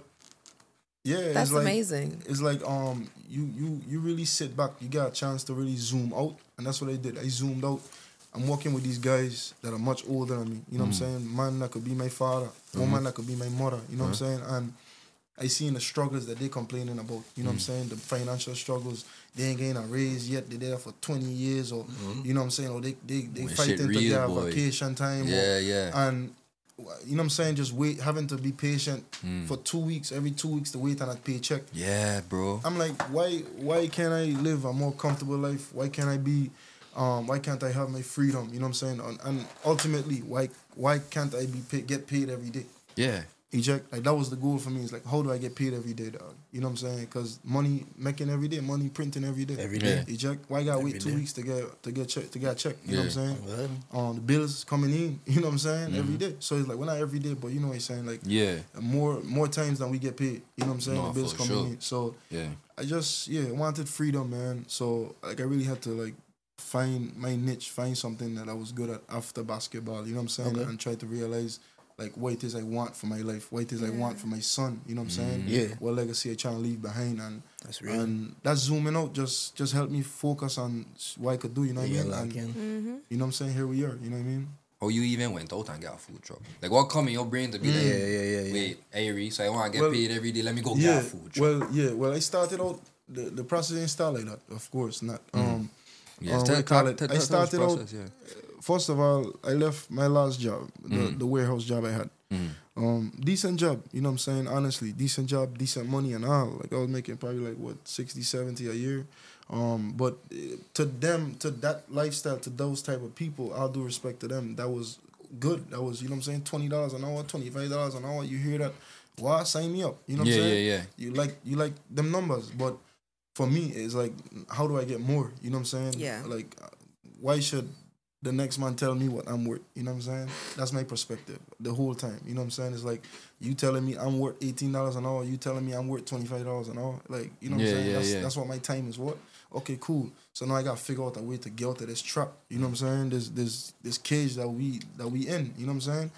[SPEAKER 4] yeah,
[SPEAKER 1] That's
[SPEAKER 4] it's like,
[SPEAKER 1] amazing.
[SPEAKER 4] It's like um you you you really sit back. You got a chance to really zoom out, and that's what I did. I zoomed out. I'm working with these guys that are much older than me. You know what I'm saying? Man that could be my father, woman that could be my mother. You know what I'm saying? And I seen the struggles that they complaining about. You know what I'm saying? The financial struggles. They ain't getting a raise yet. They're there for twenty years, or you know what I'm saying? Or they they they
[SPEAKER 2] When shit
[SPEAKER 4] fighting to
[SPEAKER 2] real,
[SPEAKER 4] get a
[SPEAKER 2] boy.
[SPEAKER 4] vacation time. or-
[SPEAKER 2] Yeah, yeah.
[SPEAKER 4] and you know what I'm saying, just wait, having to be patient for two weeks, every two weeks to wait on a paycheck.
[SPEAKER 2] Yeah, bro.
[SPEAKER 4] I'm like, why why can't I live a more comfortable life? Why can't I be um why can't I have my freedom? You know what I'm saying? And, and ultimately, why why can't I be pay, get paid every day?
[SPEAKER 2] Yeah.
[SPEAKER 4] Eject, like that was the goal for me. It's like, how do I get paid every day, dog? You know what I'm saying? Because money making every day, money printing every day.
[SPEAKER 3] Every
[SPEAKER 2] day.
[SPEAKER 4] Eject, why I gotta
[SPEAKER 3] Every
[SPEAKER 4] wait two
[SPEAKER 3] day.
[SPEAKER 4] weeks to get to get check to get a check? You know what I'm
[SPEAKER 2] Yeah.
[SPEAKER 4] saying?
[SPEAKER 3] Well,
[SPEAKER 4] Um, the bills coming in, you know what I'm saying, every day. So it's like, well, not every day, but you know what I'm saying, like
[SPEAKER 2] Yeah.
[SPEAKER 4] more more times than we get paid. You know what I'm saying?
[SPEAKER 2] No,
[SPEAKER 4] the bills
[SPEAKER 2] for
[SPEAKER 4] coming
[SPEAKER 2] sure.
[SPEAKER 4] in. So
[SPEAKER 2] Yeah.
[SPEAKER 4] I just yeah wanted freedom, man. So like I really had to like find my niche, find something that I was good at after basketball. You know what I'm saying?
[SPEAKER 3] Okay.
[SPEAKER 4] And try to realize like what it is I want for my life, what it is I want for my son. You know what I'm saying?
[SPEAKER 3] Yeah.
[SPEAKER 4] What legacy I trying to leave behind, and
[SPEAKER 3] That's real.
[SPEAKER 4] and that zooming out just just helped me focus on what I could do. You know what I
[SPEAKER 3] yeah,
[SPEAKER 4] mean?
[SPEAKER 3] lock
[SPEAKER 4] And,
[SPEAKER 3] in.
[SPEAKER 4] you know what I'm saying? Here we are. You know what I mean?
[SPEAKER 2] Or you even went out and got a food truck. Like, what come in your brain to be like,
[SPEAKER 3] Yeah, yeah, yeah, yeah.
[SPEAKER 2] wait, Avery, so I want to get
[SPEAKER 4] Well,
[SPEAKER 2] paid every day. Let me go get
[SPEAKER 4] Yeah.
[SPEAKER 2] a food truck.
[SPEAKER 4] Well, yeah. Well, I started out. The, the process didn't start like that. Of course not. Um,
[SPEAKER 2] yes,
[SPEAKER 4] uh, what
[SPEAKER 2] tell-
[SPEAKER 4] do you call
[SPEAKER 2] tell-
[SPEAKER 4] it?
[SPEAKER 2] tell-
[SPEAKER 4] I
[SPEAKER 2] tell us the
[SPEAKER 4] started out.
[SPEAKER 2] process, yeah.
[SPEAKER 4] First of all, I left my last job, the,
[SPEAKER 2] Mm.
[SPEAKER 4] the warehouse job I had. Um, decent job, you know what I'm saying? Honestly, decent job, decent money and all. Like I was making probably like what sixty, seventy a year. Um, but eh, to them, to that lifestyle, to those type of people, all due respect to them, that was good. That was, you know what I'm saying, twenty dollars an hour, twenty-five dollars an hour. You hear that? Why sign me up? You know what
[SPEAKER 2] Yeah,
[SPEAKER 4] I'm saying?
[SPEAKER 2] yeah, yeah.
[SPEAKER 4] You like you like them numbers, but for me, it's like, how do I get more? You know what I'm saying?
[SPEAKER 1] Yeah.
[SPEAKER 4] Like, uh, why should the next man tell me what I'm worth? You know what I'm saying? That's my perspective the whole time. You know what I'm saying? It's like you telling me I'm worth eighteen dollars an hour. You telling me I'm worth twenty-five dollars an hour. Like, you know what
[SPEAKER 2] Yeah,
[SPEAKER 4] I'm saying?
[SPEAKER 2] yeah,
[SPEAKER 4] that's,
[SPEAKER 2] yeah.
[SPEAKER 4] that's what my time is worth. Okay, cool. So now I gotta figure out a way to get out of this trap. You know what I'm saying? This this this cage that we that we in. You know what I'm saying?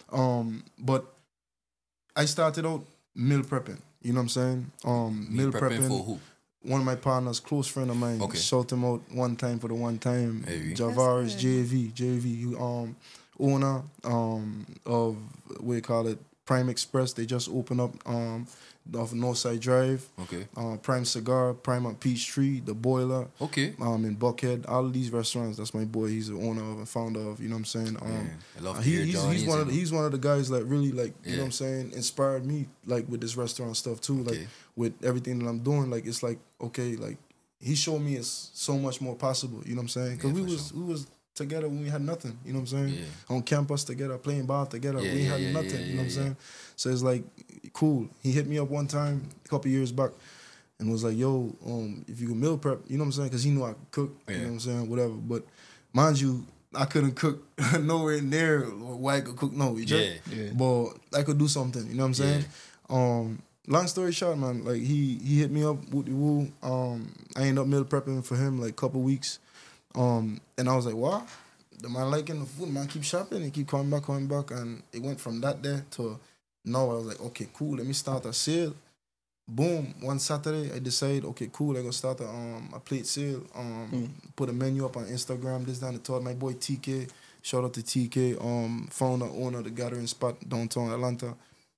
[SPEAKER 4] Um, but I started out meal prepping. You know what I'm saying? Um,
[SPEAKER 2] Meal
[SPEAKER 4] meal,
[SPEAKER 2] prepping
[SPEAKER 4] prepping
[SPEAKER 2] for who?
[SPEAKER 4] one of my partners, close friend of mine.
[SPEAKER 2] Okay.
[SPEAKER 4] Shout him out one time for the one time.
[SPEAKER 2] Maybe.
[SPEAKER 4] Javaris
[SPEAKER 1] That's
[SPEAKER 4] J V, J V, um, owner um of what you call it, Prime Express. They just opened up um off Northside Drive.
[SPEAKER 2] Okay.
[SPEAKER 4] Uh, Prime Cigar, Prime on Peachtree, The Boiler.
[SPEAKER 2] Okay.
[SPEAKER 4] Um, in Buckhead, all of these restaurants. That's my boy. He's the owner of and founder of. You know what I'm saying? Um,
[SPEAKER 2] Yeah, I love
[SPEAKER 4] uh,
[SPEAKER 2] to
[SPEAKER 4] he,
[SPEAKER 2] hear
[SPEAKER 4] he's,
[SPEAKER 2] Johnny's
[SPEAKER 4] he's one of the,
[SPEAKER 2] and-
[SPEAKER 4] he's one of the guys that really like you
[SPEAKER 2] Yeah.
[SPEAKER 4] know what I'm saying inspired me like with this restaurant stuff too. Like
[SPEAKER 2] Okay.
[SPEAKER 4] with everything that I'm doing, like it's like okay, like he showed me it's so much more possible. You know what I'm saying? Because
[SPEAKER 2] Yeah,
[SPEAKER 4] we
[SPEAKER 2] for
[SPEAKER 4] was
[SPEAKER 2] sure.
[SPEAKER 4] we was together when we had nothing. You know what I'm saying?
[SPEAKER 2] Yeah.
[SPEAKER 4] On campus together, playing ball together.
[SPEAKER 2] Yeah,
[SPEAKER 4] we
[SPEAKER 2] yeah,
[SPEAKER 4] had
[SPEAKER 2] yeah,
[SPEAKER 4] nothing.
[SPEAKER 2] yeah,
[SPEAKER 4] you know what I'm
[SPEAKER 2] yeah,
[SPEAKER 4] saying? So it's like cool. He hit me up one time a couple years back. And was like, yo, um, if you could meal prep, you know what I'm saying? Because he knew I could cook, you
[SPEAKER 2] Yeah.
[SPEAKER 4] know what I'm saying? Whatever. But mind you, I couldn't cook nowhere near what I could cook. No, you just,
[SPEAKER 2] Yeah.
[SPEAKER 3] Yeah.
[SPEAKER 4] but I could do something, you know what I'm saying? Um, long story short, man, like he he hit me up, woo woo. Um, I ended up meal prepping for him like a couple weeks. Um, and I was like, what? The man liking the food, man, keep shopping and keep coming back, coming back. And it went from that day to now I was like, okay, cool, let me start a sale. Boom, one Saturday I decided, okay, cool, I gonna start a um a plate sale. Um put a menu up on Instagram, this down the top. My boy T K, shout out to T K, um, founder, owner of the Gathering Spot downtown Atlanta.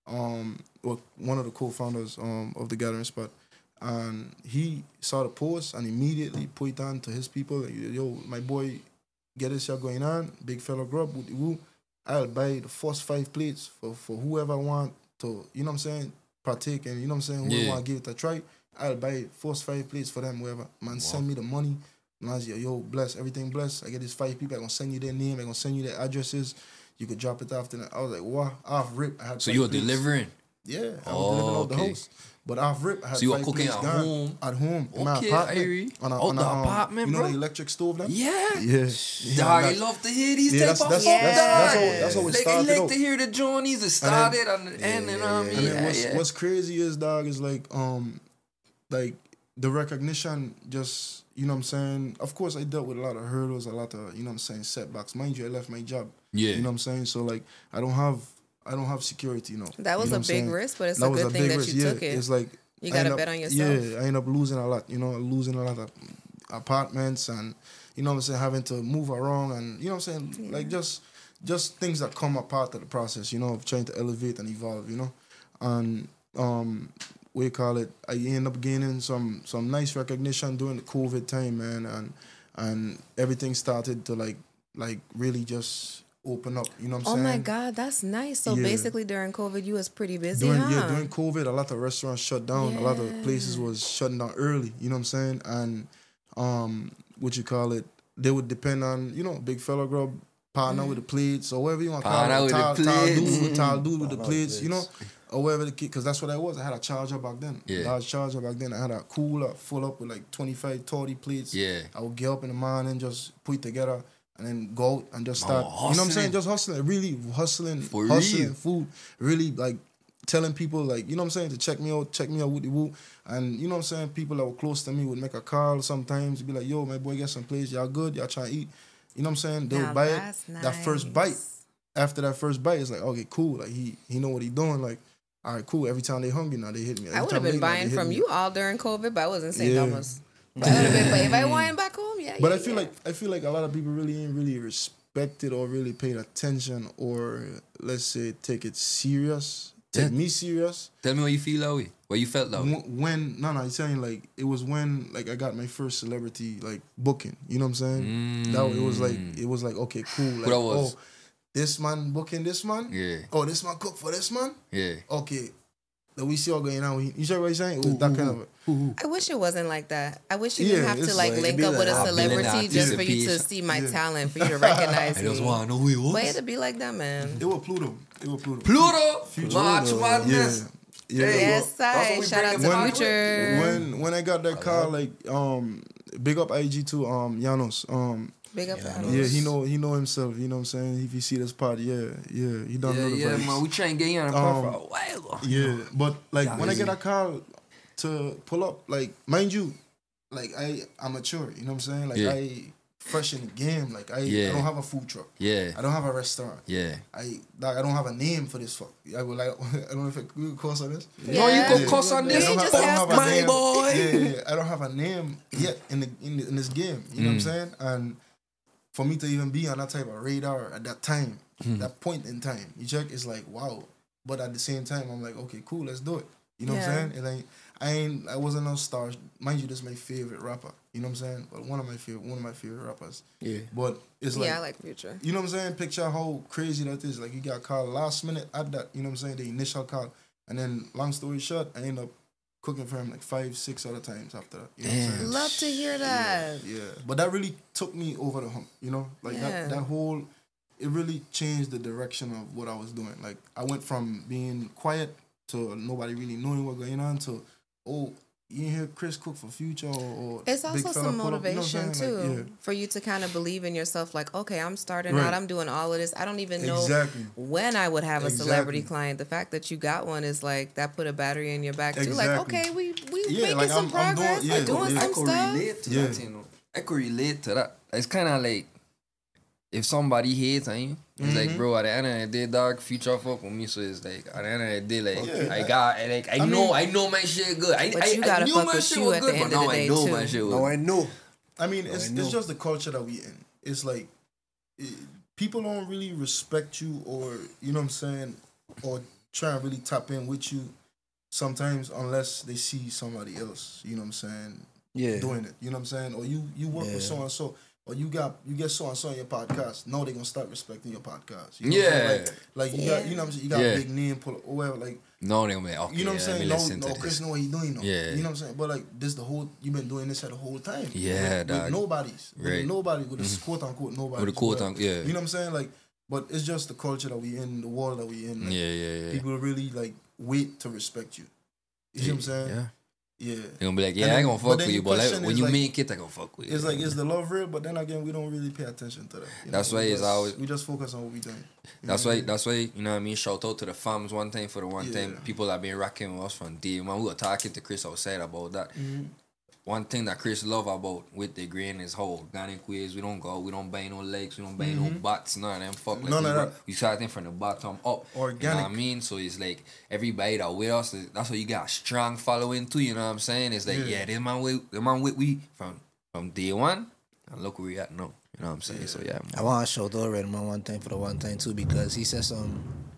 [SPEAKER 4] Um well, one of the co-founders um of the Gathering Spot. And he saw the post and immediately put it on to his people, like, yo, my boy, get this shit going on, big fella grub, woo woo. I'll buy the first five plates for, for whoever want to, you know what I'm saying, partake and you know what I'm saying, who
[SPEAKER 2] Yeah.
[SPEAKER 4] want to give it a try, I'll buy first five plates for them, whoever. Man, send me the money. Man, I say, yo, bless, everything bless. I get these five people, I'm going to send you their name, I'm going to send you their addresses. You could drop it after that. I was like, wow, off rip. I had
[SPEAKER 2] So
[SPEAKER 4] five
[SPEAKER 2] you were
[SPEAKER 4] plates.
[SPEAKER 2] delivering?
[SPEAKER 4] Yeah, I was
[SPEAKER 2] Oh,
[SPEAKER 4] delivering out the
[SPEAKER 2] okay.
[SPEAKER 4] house. But off rip, I had
[SPEAKER 2] So you were
[SPEAKER 4] five
[SPEAKER 2] cooking
[SPEAKER 4] plates
[SPEAKER 2] at
[SPEAKER 4] gone.
[SPEAKER 2] home?
[SPEAKER 4] At home, in my
[SPEAKER 2] Okay,
[SPEAKER 4] apartment.
[SPEAKER 2] Irie.
[SPEAKER 4] On a,
[SPEAKER 2] Out
[SPEAKER 4] on
[SPEAKER 2] the
[SPEAKER 4] a, um,
[SPEAKER 2] apartment,
[SPEAKER 4] You know
[SPEAKER 2] bro?
[SPEAKER 4] the electric stove then?
[SPEAKER 2] Yeah.
[SPEAKER 4] Yeah. yeah
[SPEAKER 2] Dog, I
[SPEAKER 4] that-
[SPEAKER 2] love to hear these
[SPEAKER 4] Yeah,
[SPEAKER 2] type
[SPEAKER 4] that's-
[SPEAKER 2] of
[SPEAKER 4] that's-
[SPEAKER 2] fuck
[SPEAKER 1] that's- that's
[SPEAKER 2] dog.
[SPEAKER 1] how-
[SPEAKER 4] that's how it
[SPEAKER 2] Like, I
[SPEAKER 4] started
[SPEAKER 2] like
[SPEAKER 4] out.
[SPEAKER 2] to hear the Johnnies that started on the end, and I mean,
[SPEAKER 4] And then
[SPEAKER 2] yeah,
[SPEAKER 4] what's
[SPEAKER 2] yeah.
[SPEAKER 4] what's crazy is, dog, is like um like the recognition just, you know what I'm saying? Of course I dealt with a lot of hurdles, a lot of, you know what I'm saying, setbacks. Mind you, I left my job.
[SPEAKER 2] Yeah.
[SPEAKER 4] You know what I'm saying? So like I don't have I don't have security, you know.
[SPEAKER 1] That was
[SPEAKER 4] You know
[SPEAKER 1] a
[SPEAKER 4] what I'm
[SPEAKER 1] big
[SPEAKER 4] saying?
[SPEAKER 1] risk, but it's
[SPEAKER 4] That
[SPEAKER 1] a
[SPEAKER 4] was
[SPEAKER 1] good thing
[SPEAKER 4] big
[SPEAKER 1] that
[SPEAKER 4] risk,
[SPEAKER 1] you
[SPEAKER 4] yeah.
[SPEAKER 1] took it.
[SPEAKER 4] It's like
[SPEAKER 1] You
[SPEAKER 4] I
[SPEAKER 1] gotta
[SPEAKER 4] end up-
[SPEAKER 1] bet on yourself.
[SPEAKER 4] Yeah, I end up losing a lot, you know, losing a lot of apartments and you know what I'm saying, having to move around and you know what I'm saying, like just just things that come a part of the process, you know, of trying to elevate and evolve, you know. And um we call it I end up gaining some some nice recognition during the COVID time, man, and and everything started to like like really just open up, you know what I'm
[SPEAKER 1] Oh
[SPEAKER 4] saying?
[SPEAKER 1] my God, that's nice. So
[SPEAKER 4] Yeah.
[SPEAKER 1] basically during COVID, you was pretty busy,
[SPEAKER 4] During,
[SPEAKER 1] huh?
[SPEAKER 4] yeah, during COVID, a lot of restaurants shut down. A lot of places
[SPEAKER 1] Yeah.
[SPEAKER 4] was shutting down early. You know what I'm saying? And um, what you call it? They would depend on, you know, big fella grub partner with the plates or whatever you want to call
[SPEAKER 2] Partner
[SPEAKER 4] it.
[SPEAKER 2] with the
[SPEAKER 4] Tall, tall
[SPEAKER 2] plates.
[SPEAKER 4] dude with tall dude with the
[SPEAKER 3] Partner with
[SPEAKER 4] plates, you know,
[SPEAKER 3] plates.
[SPEAKER 4] or whatever the kid. Because that's what I was. I had a charger back then.
[SPEAKER 2] Yeah.
[SPEAKER 4] Large charger back then. I had a cooler full up with like twenty-five, thirty plates.
[SPEAKER 2] Yeah.
[SPEAKER 4] I would get up in the morning, just put it together. And then go out and just start,
[SPEAKER 2] Man,
[SPEAKER 4] you know what I'm saying?
[SPEAKER 2] hustling.
[SPEAKER 4] Just hustling, really hustling,
[SPEAKER 2] For
[SPEAKER 4] hustling
[SPEAKER 2] real.
[SPEAKER 4] food, really like telling people like, you know what I'm saying, to check me out, check me out, woody woo. And you know what I'm saying, people that were close to me would make a call sometimes, be like, yo, my boy, get some place, y'all good, y'all trying to eat. You know what I'm saying? They
[SPEAKER 1] Now
[SPEAKER 4] would buy it.
[SPEAKER 1] that's
[SPEAKER 4] That first bite,
[SPEAKER 1] nice.
[SPEAKER 4] after that first bite, it's like, okay, cool. Like he he know what he doing. Like, all right, cool. Every time they hungry now, they hit me. Every
[SPEAKER 1] I would
[SPEAKER 4] time
[SPEAKER 1] have been
[SPEAKER 4] late night,
[SPEAKER 1] buying
[SPEAKER 4] they hit
[SPEAKER 1] from
[SPEAKER 4] me.
[SPEAKER 1] you all during COVID, but I wasn't saying
[SPEAKER 4] Yeah.
[SPEAKER 1] that was. But, I would've been- but if I went back home, yeah.
[SPEAKER 4] But
[SPEAKER 1] yeah,
[SPEAKER 4] I feel
[SPEAKER 1] yeah.
[SPEAKER 4] like I feel like a lot of people really ain't really respected or really paid attention or let's say take it serious. Take
[SPEAKER 2] Yeah.
[SPEAKER 4] me serious.
[SPEAKER 2] Tell me what you feel that way. What you felt that way.
[SPEAKER 4] When, when no no, I'm saying like it was when like I got my first celebrity like booking. You know what I'm saying? That it was like it was like okay cool. Like
[SPEAKER 2] that was?
[SPEAKER 4] oh this man booking this man.
[SPEAKER 2] Yeah.
[SPEAKER 4] Oh this man cook for this man.
[SPEAKER 2] Yeah.
[SPEAKER 4] Okay. Then we see all going on. You sure what I'm saying? It was that kind of.
[SPEAKER 1] I wish it wasn't like that. I wish you
[SPEAKER 4] Yeah,
[SPEAKER 1] didn't have to
[SPEAKER 4] it's
[SPEAKER 1] like
[SPEAKER 4] like-
[SPEAKER 1] link
[SPEAKER 3] it'd
[SPEAKER 1] up
[SPEAKER 3] be
[SPEAKER 1] with a
[SPEAKER 3] like-
[SPEAKER 2] I've been in
[SPEAKER 1] celebrity just for you to
[SPEAKER 2] anticipation.
[SPEAKER 1] see my
[SPEAKER 4] Yeah.
[SPEAKER 1] talent, for you to recognize
[SPEAKER 2] I
[SPEAKER 1] me.
[SPEAKER 2] just want to know who he was.
[SPEAKER 1] But it'd be like that, man.
[SPEAKER 4] It was Pluto. It was Pluto.
[SPEAKER 2] Pluto. March
[SPEAKER 3] Pluto.
[SPEAKER 2] Madness.
[SPEAKER 4] Yeah.
[SPEAKER 2] Hey,
[SPEAKER 1] Yes,
[SPEAKER 2] that's what
[SPEAKER 1] I
[SPEAKER 2] we
[SPEAKER 1] shout out
[SPEAKER 2] bring
[SPEAKER 1] to
[SPEAKER 2] them
[SPEAKER 1] Future.
[SPEAKER 4] When when I got that car, like um, big up I G to um Janos. Um,
[SPEAKER 1] Big up.
[SPEAKER 3] Yeah,
[SPEAKER 1] to
[SPEAKER 4] yeah,
[SPEAKER 1] Anos.
[SPEAKER 4] he know he know himself. You know what I'm saying? If you see this part, yeah, yeah, he done
[SPEAKER 2] Yeah,
[SPEAKER 4] know the
[SPEAKER 2] yeah,
[SPEAKER 4] vibes.
[SPEAKER 2] man. We trying to get you on a
[SPEAKER 4] Um,
[SPEAKER 2] for a while.
[SPEAKER 4] Yeah, but like
[SPEAKER 2] Yeah,
[SPEAKER 4] when I
[SPEAKER 2] easy.
[SPEAKER 4] get a car to pull up, like mind you, like I I'm mature. You know what I'm saying? Like
[SPEAKER 2] Yeah.
[SPEAKER 4] I fresh in the game. Like I,
[SPEAKER 2] Yeah.
[SPEAKER 4] I don't have a food truck.
[SPEAKER 2] Yeah.
[SPEAKER 4] I don't have a restaurant.
[SPEAKER 2] Yeah.
[SPEAKER 4] I like I don't have a name for this fuck. I would like I don't know if I could course on this.
[SPEAKER 2] No, you
[SPEAKER 1] Yeah.
[SPEAKER 2] could cuss on
[SPEAKER 4] I
[SPEAKER 2] this.
[SPEAKER 4] don't have,
[SPEAKER 1] just
[SPEAKER 4] I don't
[SPEAKER 1] ask
[SPEAKER 4] have a
[SPEAKER 2] my
[SPEAKER 4] name.
[SPEAKER 2] boy.
[SPEAKER 4] Yeah, yeah, yeah. I don't have a name yet in the in, the, in this game. You know what I'm saying? And for me to even be on that type of radar at that time, that point in time, you check, it's like wow. But at the same time, I'm like, okay, cool, let's do it. You know what
[SPEAKER 1] Yeah.
[SPEAKER 4] I'm saying? It ain't, I ain't, I wasn't no star. Mind you, this is my favorite rapper. You know what I'm saying? But one of my favorite, one of my favorite rappers.
[SPEAKER 3] Yeah.
[SPEAKER 4] But it's like,
[SPEAKER 1] yeah, I like Future.
[SPEAKER 4] you know what I'm saying? Picture how crazy that is. Like you got called last minute at that. You know what I'm saying? The initial call, and then long story short, I end up cooking for him like five, six other times after that. You know what I'm saying?
[SPEAKER 1] Love to hear that.
[SPEAKER 4] Yeah, but that really took me over the hump. You know, like
[SPEAKER 1] Yeah.
[SPEAKER 4] that that whole, it really changed the direction of what I was doing. Like I went from being quiet to nobody really knowing what going on to, oh, you hear Chris cook for Future or, or
[SPEAKER 1] It's
[SPEAKER 4] Big
[SPEAKER 1] also
[SPEAKER 4] Fella
[SPEAKER 1] some
[SPEAKER 4] pull up, you know what I'm
[SPEAKER 1] motivation
[SPEAKER 4] saying?
[SPEAKER 1] too
[SPEAKER 4] Like,
[SPEAKER 1] for you to kind of believe in yourself. Like, okay, I'm starting
[SPEAKER 4] Right.
[SPEAKER 1] out. I'm doing all of this. I don't even know
[SPEAKER 4] Exactly.
[SPEAKER 1] when I would have a celebrity
[SPEAKER 4] Exactly.
[SPEAKER 1] client. The fact that you got one is like that put a battery in your back too. Like,
[SPEAKER 4] Exactly.
[SPEAKER 1] okay, we we
[SPEAKER 4] Yeah,
[SPEAKER 1] making
[SPEAKER 4] like,
[SPEAKER 1] some
[SPEAKER 4] I'm- I'm doing-
[SPEAKER 1] progress.
[SPEAKER 4] yeah,
[SPEAKER 1] We're doing
[SPEAKER 4] yeah.
[SPEAKER 2] I
[SPEAKER 1] some
[SPEAKER 2] could
[SPEAKER 1] stuff.
[SPEAKER 2] relate to
[SPEAKER 4] Yeah.
[SPEAKER 2] that, you know. I could relate to that. It's kind of like if somebody hates on you, it's
[SPEAKER 4] Mm-hmm.
[SPEAKER 2] like, bro, at the end of the day, dog, Future fuck with me. So it's like, at the end of the day, like,
[SPEAKER 4] Yeah.
[SPEAKER 2] I got, like, I,
[SPEAKER 4] I
[SPEAKER 2] know,
[SPEAKER 4] mean-
[SPEAKER 2] I know my shit good. I,
[SPEAKER 1] But
[SPEAKER 2] I,
[SPEAKER 1] you gotta
[SPEAKER 2] I knew
[SPEAKER 1] fuck
[SPEAKER 2] my
[SPEAKER 1] with
[SPEAKER 2] shit
[SPEAKER 1] you
[SPEAKER 2] was
[SPEAKER 1] at the
[SPEAKER 2] good,
[SPEAKER 1] end
[SPEAKER 2] but
[SPEAKER 1] of
[SPEAKER 2] now
[SPEAKER 1] the
[SPEAKER 2] I
[SPEAKER 1] day,
[SPEAKER 2] know
[SPEAKER 1] too.
[SPEAKER 2] my shit was
[SPEAKER 3] Now I
[SPEAKER 2] good.
[SPEAKER 3] know.
[SPEAKER 4] I mean, it's
[SPEAKER 3] I
[SPEAKER 4] it's
[SPEAKER 3] know.
[SPEAKER 4] just the culture that we in. It's like it, people don't really respect you, or you know what I'm saying, or try and really tap in with you sometimes unless they see somebody else. You know what I'm saying?
[SPEAKER 3] Yeah.
[SPEAKER 4] Doing it. You know what I'm saying? Or you you work
[SPEAKER 3] Yeah.
[SPEAKER 4] with so and so, or you got you get so and so on your podcast. No, they gonna start respecting your podcast. You know what I'm saying?
[SPEAKER 2] Yeah.
[SPEAKER 4] Like, like you
[SPEAKER 1] Yeah.
[SPEAKER 4] got you know what I'm saying. You got
[SPEAKER 2] Yeah.
[SPEAKER 4] a big name, pull or whatever. Like
[SPEAKER 2] No, they're like, okay,
[SPEAKER 4] you know what I'm
[SPEAKER 2] let me
[SPEAKER 4] saying? No,
[SPEAKER 2] listen
[SPEAKER 4] no,
[SPEAKER 2] to
[SPEAKER 4] Chris
[SPEAKER 2] this.
[SPEAKER 4] know what he doing. No.
[SPEAKER 2] Yeah.
[SPEAKER 4] You know what I'm saying? But like this, the whole you've been doing this at the whole time.
[SPEAKER 2] Yeah,
[SPEAKER 4] with,
[SPEAKER 2] dog.
[SPEAKER 4] with nobody's, with
[SPEAKER 2] Right.
[SPEAKER 4] nobody, with a quote unquote nobody,
[SPEAKER 2] With a quote unquote, yeah.
[SPEAKER 4] You know what I'm saying? Like, but it's just the culture that we in, the world that we in. Like,
[SPEAKER 2] Yeah, yeah, yeah.
[SPEAKER 4] People really like wait to respect you. You see what I'm saying?
[SPEAKER 2] Yeah.
[SPEAKER 4] Yeah.
[SPEAKER 2] They're gonna be like, yeah,
[SPEAKER 4] And
[SPEAKER 2] I
[SPEAKER 4] then-
[SPEAKER 2] ain't gonna
[SPEAKER 4] but
[SPEAKER 2] fuck
[SPEAKER 4] then
[SPEAKER 2] with you,
[SPEAKER 4] the
[SPEAKER 2] but like,
[SPEAKER 4] question
[SPEAKER 2] when
[SPEAKER 4] is,
[SPEAKER 2] you
[SPEAKER 4] like,
[SPEAKER 2] make it, I gonna fuck with you.
[SPEAKER 4] It's like, is the love real? But then again, we don't really pay attention to that. you
[SPEAKER 2] That's
[SPEAKER 4] know?
[SPEAKER 2] why
[SPEAKER 4] we
[SPEAKER 2] it's
[SPEAKER 4] just,
[SPEAKER 2] always-
[SPEAKER 4] we just focus on what we doing. You
[SPEAKER 2] That's
[SPEAKER 4] know
[SPEAKER 2] why,
[SPEAKER 4] what I mean?
[SPEAKER 2] that's why, you know what I mean? Shout out to the fams one time for the one
[SPEAKER 4] Yeah.
[SPEAKER 2] time. People that been rocking with us from day one. We were talking to Chris outside about that.
[SPEAKER 4] Mm-hmm.
[SPEAKER 2] One thing that Chris love about with the grain is how organic we is. We don't go, we don't buy no legs, we don't buy no butts, none of them fuck. Like
[SPEAKER 4] None
[SPEAKER 2] we,
[SPEAKER 4] of
[SPEAKER 2] bro-
[SPEAKER 4] that.
[SPEAKER 2] we starting from the bottom up. You know
[SPEAKER 4] Organic.
[SPEAKER 2] what I mean? So it's like everybody that with us, that's why you got a strong following too, you know what I'm saying? It's like,
[SPEAKER 4] Yeah.
[SPEAKER 2] yeah, this man with, the man with we from, from day one, and look where we at now. You know what I'm saying? So yeah,
[SPEAKER 3] I want to show the Redman one time for the one time too because he said some.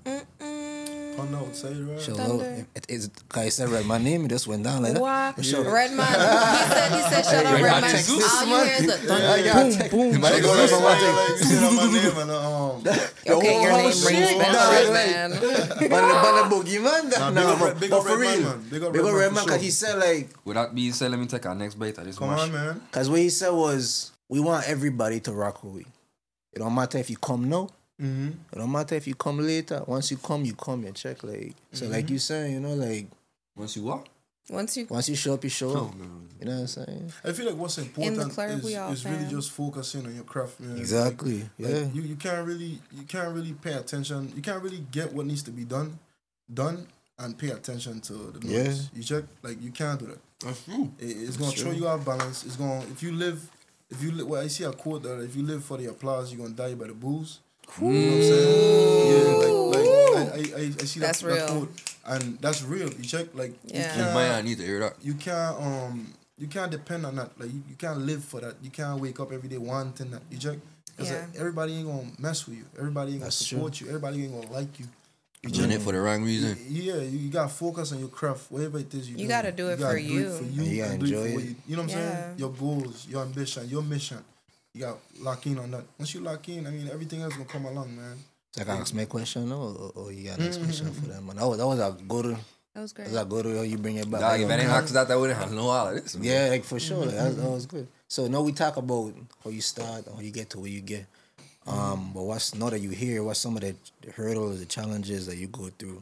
[SPEAKER 4] On the outside, right?
[SPEAKER 3] Show
[SPEAKER 1] Thunder.
[SPEAKER 3] it, it's guy said Redman name. It just went down like that.
[SPEAKER 1] Wow.
[SPEAKER 3] For sure.
[SPEAKER 1] Redman. He said, he said, shut up,
[SPEAKER 2] Redman
[SPEAKER 1] Redman.
[SPEAKER 2] text
[SPEAKER 3] this
[SPEAKER 1] All you
[SPEAKER 3] man.
[SPEAKER 1] hear is the thunder.
[SPEAKER 3] I got text-
[SPEAKER 2] He might
[SPEAKER 3] Show
[SPEAKER 2] go
[SPEAKER 3] the
[SPEAKER 2] this
[SPEAKER 3] Redman
[SPEAKER 2] way,
[SPEAKER 3] one time.
[SPEAKER 4] Like, you said on my name and um.
[SPEAKER 1] Okay, your
[SPEAKER 3] Oh,
[SPEAKER 1] name
[SPEAKER 3] shit.
[SPEAKER 1] rings bells,
[SPEAKER 3] Nah,
[SPEAKER 1] Redman.
[SPEAKER 3] But the, but the boogie man,
[SPEAKER 4] Nah,
[SPEAKER 3] nah,
[SPEAKER 4] big up
[SPEAKER 3] but,
[SPEAKER 4] Red- big
[SPEAKER 3] but
[SPEAKER 4] up
[SPEAKER 3] for
[SPEAKER 4] Redman,
[SPEAKER 3] real,
[SPEAKER 4] man. Big up
[SPEAKER 3] big up
[SPEAKER 4] Redman for
[SPEAKER 3] Redman because
[SPEAKER 4] sure.
[SPEAKER 3] he said like,
[SPEAKER 2] with that being said, let me take our next bite of this
[SPEAKER 4] Come
[SPEAKER 2] mash.
[SPEAKER 4] on, man.
[SPEAKER 3] because what he said was, we want everybody to rock with we. It don't matter if you come now.
[SPEAKER 4] Mm-hmm.
[SPEAKER 3] It don't matter if you come later. Once you come, you come. You check like so, like you saying, you know, like
[SPEAKER 2] Once you walk,
[SPEAKER 1] Once you,
[SPEAKER 3] once you show up, you show up. You know what I'm saying?
[SPEAKER 4] I feel like what's important
[SPEAKER 1] club,
[SPEAKER 4] is,
[SPEAKER 1] we all
[SPEAKER 4] is really
[SPEAKER 1] fam.
[SPEAKER 4] just focusing on your craft, man.
[SPEAKER 3] Exactly.
[SPEAKER 4] Like,
[SPEAKER 3] Yeah.
[SPEAKER 4] like, you, you can't really you can't really pay attention. You can't really get what needs to be done, done, and pay attention to the
[SPEAKER 3] Yeah.
[SPEAKER 4] noise. You check like you can't do that.
[SPEAKER 2] that's true.
[SPEAKER 4] It, it's gonna throw you off balance. It's gonna if you live if you li- well I see a quote that if you live for the applause, you're gonna die by the booze. You know what I'm saying? Yeah, like like I I, I, I see
[SPEAKER 1] That's
[SPEAKER 4] that,
[SPEAKER 1] real.
[SPEAKER 4] that quote, and that's real. You check like
[SPEAKER 1] Yeah.
[SPEAKER 4] you
[SPEAKER 2] You might not
[SPEAKER 4] can't
[SPEAKER 2] need to hear that.
[SPEAKER 4] you can't um you can't depend on that. Like you, you can't live for that. You can't wake up every day wanting that. You check. Cause
[SPEAKER 1] Yeah.
[SPEAKER 4] like, everybody ain't gonna mess with you. Everybody ain't gonna
[SPEAKER 3] That's
[SPEAKER 4] support you. Everybody ain't gonna like you. You
[SPEAKER 2] Doing
[SPEAKER 4] check.
[SPEAKER 2] it for the wrong reason.
[SPEAKER 4] Yeah, you, you gotta focus on your craft, whatever it is you.
[SPEAKER 1] You
[SPEAKER 4] do.
[SPEAKER 1] gotta do it
[SPEAKER 4] gotta
[SPEAKER 1] for
[SPEAKER 4] do
[SPEAKER 1] you.
[SPEAKER 4] It for you.
[SPEAKER 3] And you gotta
[SPEAKER 4] and do it for
[SPEAKER 3] enjoy
[SPEAKER 4] what
[SPEAKER 3] it.
[SPEAKER 4] You, you know what I'm
[SPEAKER 1] Yeah.
[SPEAKER 4] saying? Your goals, your ambition, your mission. You got lock in on that. Once you lock in, I mean everything else gonna come along, man.
[SPEAKER 3] So I can ask me a question now, or, or you got
[SPEAKER 4] Mm-hmm.
[SPEAKER 3] next question for them? Man, that was that was a good.
[SPEAKER 1] that was great.
[SPEAKER 3] That was a good. How you bring it back?
[SPEAKER 2] Dog,
[SPEAKER 3] Like,
[SPEAKER 2] if I didn't ask that, I wouldn't have no all of this. man.
[SPEAKER 3] yeah, like for sure. That, was- that was good. So now we talk about how you start, how you get to where you get. Um, but what's now that you here? What's some of the hurdles, the challenges that you go through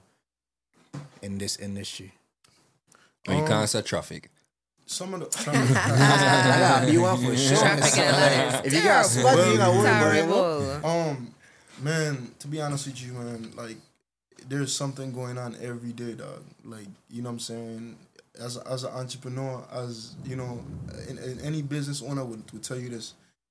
[SPEAKER 3] in this industry?
[SPEAKER 2] When you
[SPEAKER 4] Um,
[SPEAKER 2] can't set traffic.
[SPEAKER 4] Some of the
[SPEAKER 3] I gotta be one for sure.
[SPEAKER 1] Traffic in Atlanta is
[SPEAKER 3] If you got
[SPEAKER 1] terrible.
[SPEAKER 3] spot, you know, worry about it, you know?
[SPEAKER 1] Terrible.
[SPEAKER 4] um man, to be honest with you, man, like there's something going on every day, dog. Like, you know what I'm saying? As a, as an entrepreneur, as you know, in, in any business owner would, would tell you this.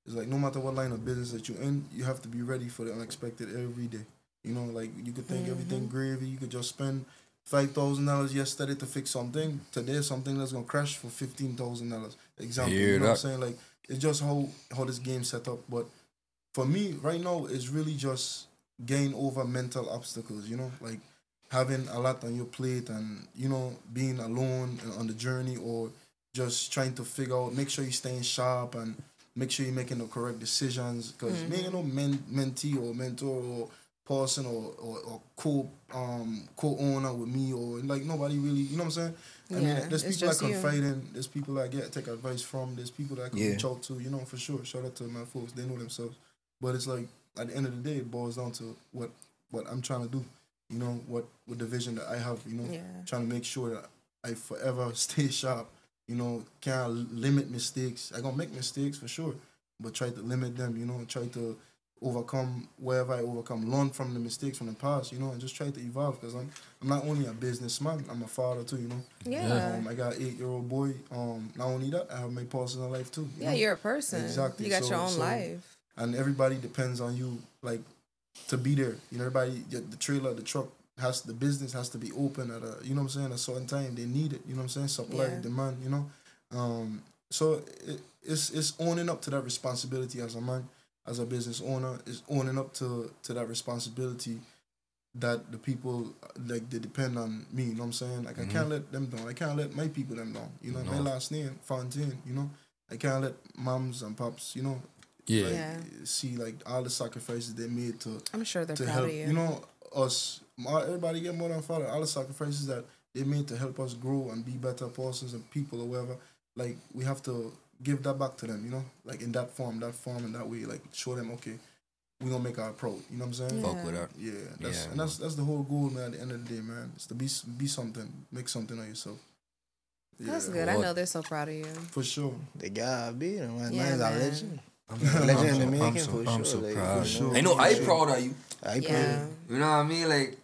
[SPEAKER 4] It's like no matter what line of business that you're in, you have to be ready for the unexpected every day. You know, like you could think
[SPEAKER 1] Mm-hmm.
[SPEAKER 4] everything gravy. You could just spend five thousand dollars yesterday to fix something. Today, something that's gonna crash for fifteen thousand dollars. Example,
[SPEAKER 2] Hear
[SPEAKER 4] you know what I'm
[SPEAKER 2] that.
[SPEAKER 4] saying? Like it's just how how this game set up. But for me, right now, it's really just getting over mental obstacles. You know, like having a lot on your plate and you know being alone on the journey or just trying to figure out, make sure you're staying sharp and make sure you're making the correct decisions. Because me, you know, men, mentee or mentor or person or, or, or co um co owner with me or like nobody really, you know what I'm saying? I
[SPEAKER 1] Yeah,
[SPEAKER 4] mean, there's
[SPEAKER 1] it's
[SPEAKER 4] people I
[SPEAKER 1] just you.
[SPEAKER 4] confide in, there's people I get take advice from, there's people that I can
[SPEAKER 3] Yeah.
[SPEAKER 4] reach out to, you know, for sure. Shout out to my folks, they know themselves. But it's like at the end of the day, it boils down to what what I'm trying to do. You know, what with the vision that I have, you know,
[SPEAKER 1] Yeah.
[SPEAKER 4] trying to make sure that I forever stay sharp. You know, can't limit mistakes. I gonna make mistakes for sure, but try to limit them. You know, try to overcome wherever I overcome, learn from the mistakes from the past. You know, and just try to evolve. Because I'm I'm not only a businessman, I'm a father too. You know,
[SPEAKER 1] Yeah.
[SPEAKER 4] um, I got an eight year old boy. Um, not only that, I have my personal life too. You
[SPEAKER 1] Yeah,
[SPEAKER 4] know?
[SPEAKER 1] you're a person.
[SPEAKER 4] Exactly.
[SPEAKER 1] You got
[SPEAKER 4] So-
[SPEAKER 1] your own
[SPEAKER 4] so-
[SPEAKER 1] life.
[SPEAKER 4] and everybody depends on you, like to be there. You know, everybody, the the trailer, the truck has the business has to be open at a, you know what I'm saying, a certain time. They need it. You know what I'm saying, supply
[SPEAKER 1] Yeah.
[SPEAKER 4] demand. You know, um, so it, it's it's owning up to that responsibility as a man, as a business owner. Is owning up to to that responsibility that the people like they depend on me. You know what I'm saying? Like I can't let them down. I can't let my people them down. You know, my
[SPEAKER 2] No.
[SPEAKER 4] last name Fontaine. You know, I can't let moms and pops. You know.
[SPEAKER 2] Yeah.
[SPEAKER 4] Like,
[SPEAKER 1] Yeah.
[SPEAKER 4] see like all the sacrifices they made to
[SPEAKER 1] I'm sure they're
[SPEAKER 4] to
[SPEAKER 1] proud
[SPEAKER 4] help
[SPEAKER 1] of you.
[SPEAKER 4] you know us my- everybody get more than father all the sacrifices that they made to help us grow and be better persons and people or whatever, like we have to give that back to them, you know, like in that form that form and that way, like show them okay, we gonna make our proud, you know what I'm saying?
[SPEAKER 1] Yeah.
[SPEAKER 2] Fuck with that.
[SPEAKER 4] Yeah, that's
[SPEAKER 2] Yeah,
[SPEAKER 4] and that's that's the whole goal, man. At the end of the day, man, it's to be be something, make something of yourself. Yeah,
[SPEAKER 1] That's good. I
[SPEAKER 2] What?
[SPEAKER 1] know they're so proud of you.
[SPEAKER 4] for sure.
[SPEAKER 3] They gotta be, you know, man.
[SPEAKER 1] Yeah,
[SPEAKER 3] Man's a
[SPEAKER 1] man.
[SPEAKER 3] legend.
[SPEAKER 2] I'm,
[SPEAKER 3] Legend
[SPEAKER 2] I'm
[SPEAKER 3] in the
[SPEAKER 2] so,
[SPEAKER 3] making,
[SPEAKER 2] I'm so,
[SPEAKER 3] for
[SPEAKER 2] I'm
[SPEAKER 3] sure,
[SPEAKER 2] so
[SPEAKER 3] like,
[SPEAKER 2] proud.
[SPEAKER 3] for sure.
[SPEAKER 2] I know I
[SPEAKER 3] For
[SPEAKER 2] proud of you.
[SPEAKER 3] I
[SPEAKER 1] Yeah.
[SPEAKER 3] pray.
[SPEAKER 2] You know what I mean? Like,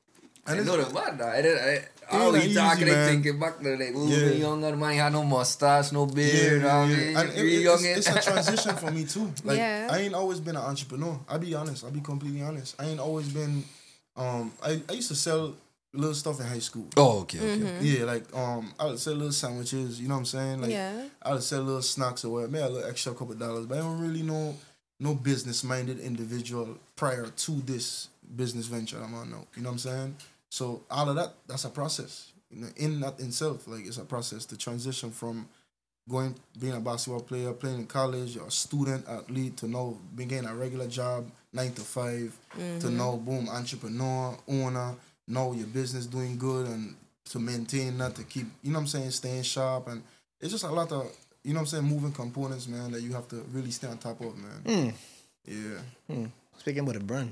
[SPEAKER 4] And
[SPEAKER 2] I know
[SPEAKER 4] it's-
[SPEAKER 2] the what? I, I, I, I
[SPEAKER 4] ain't
[SPEAKER 2] we
[SPEAKER 4] easy,
[SPEAKER 2] talking, I
[SPEAKER 4] man.
[SPEAKER 2] thinking back to like, ooh,
[SPEAKER 4] Yeah.
[SPEAKER 2] yeah. younger man, he had no mustache, no beard.
[SPEAKER 4] Yeah,
[SPEAKER 2] I
[SPEAKER 4] yeah,
[SPEAKER 2] mean,
[SPEAKER 4] yeah. And
[SPEAKER 2] you
[SPEAKER 4] it-
[SPEAKER 2] young
[SPEAKER 4] it's, it's a transition for me too. Like
[SPEAKER 1] Yeah.
[SPEAKER 4] I ain't always been an entrepreneur. I'll be honest. I'll be completely honest. I ain't always been. Um, I, I used to sell little stuff in high school.
[SPEAKER 2] Oh, okay, okay.
[SPEAKER 1] Mm-hmm.
[SPEAKER 4] Yeah, like um, I would sell little sandwiches. You know what I'm saying? Like
[SPEAKER 1] Yeah.
[SPEAKER 4] I would sell little snacks or whatever. Maybe a little extra couple dollars, but I don't really know no business minded individual prior to this business venture I'm on now. You know what I'm saying? So all of that, that's a process. You know, in that in itself, like it's a process to transition from going being a basketball player, playing in college, or a student athlete to now being getting a regular job, nine to five, to now boom, entrepreneur, owner, now your business doing good and to maintain that, to keep, you know what I'm saying, staying sharp. And it's just a lot of, you know what I'm saying, moving components, man, that you have to really stay on top of, man.
[SPEAKER 3] Mm.
[SPEAKER 4] Yeah.
[SPEAKER 3] Mm. Speaking about the brand.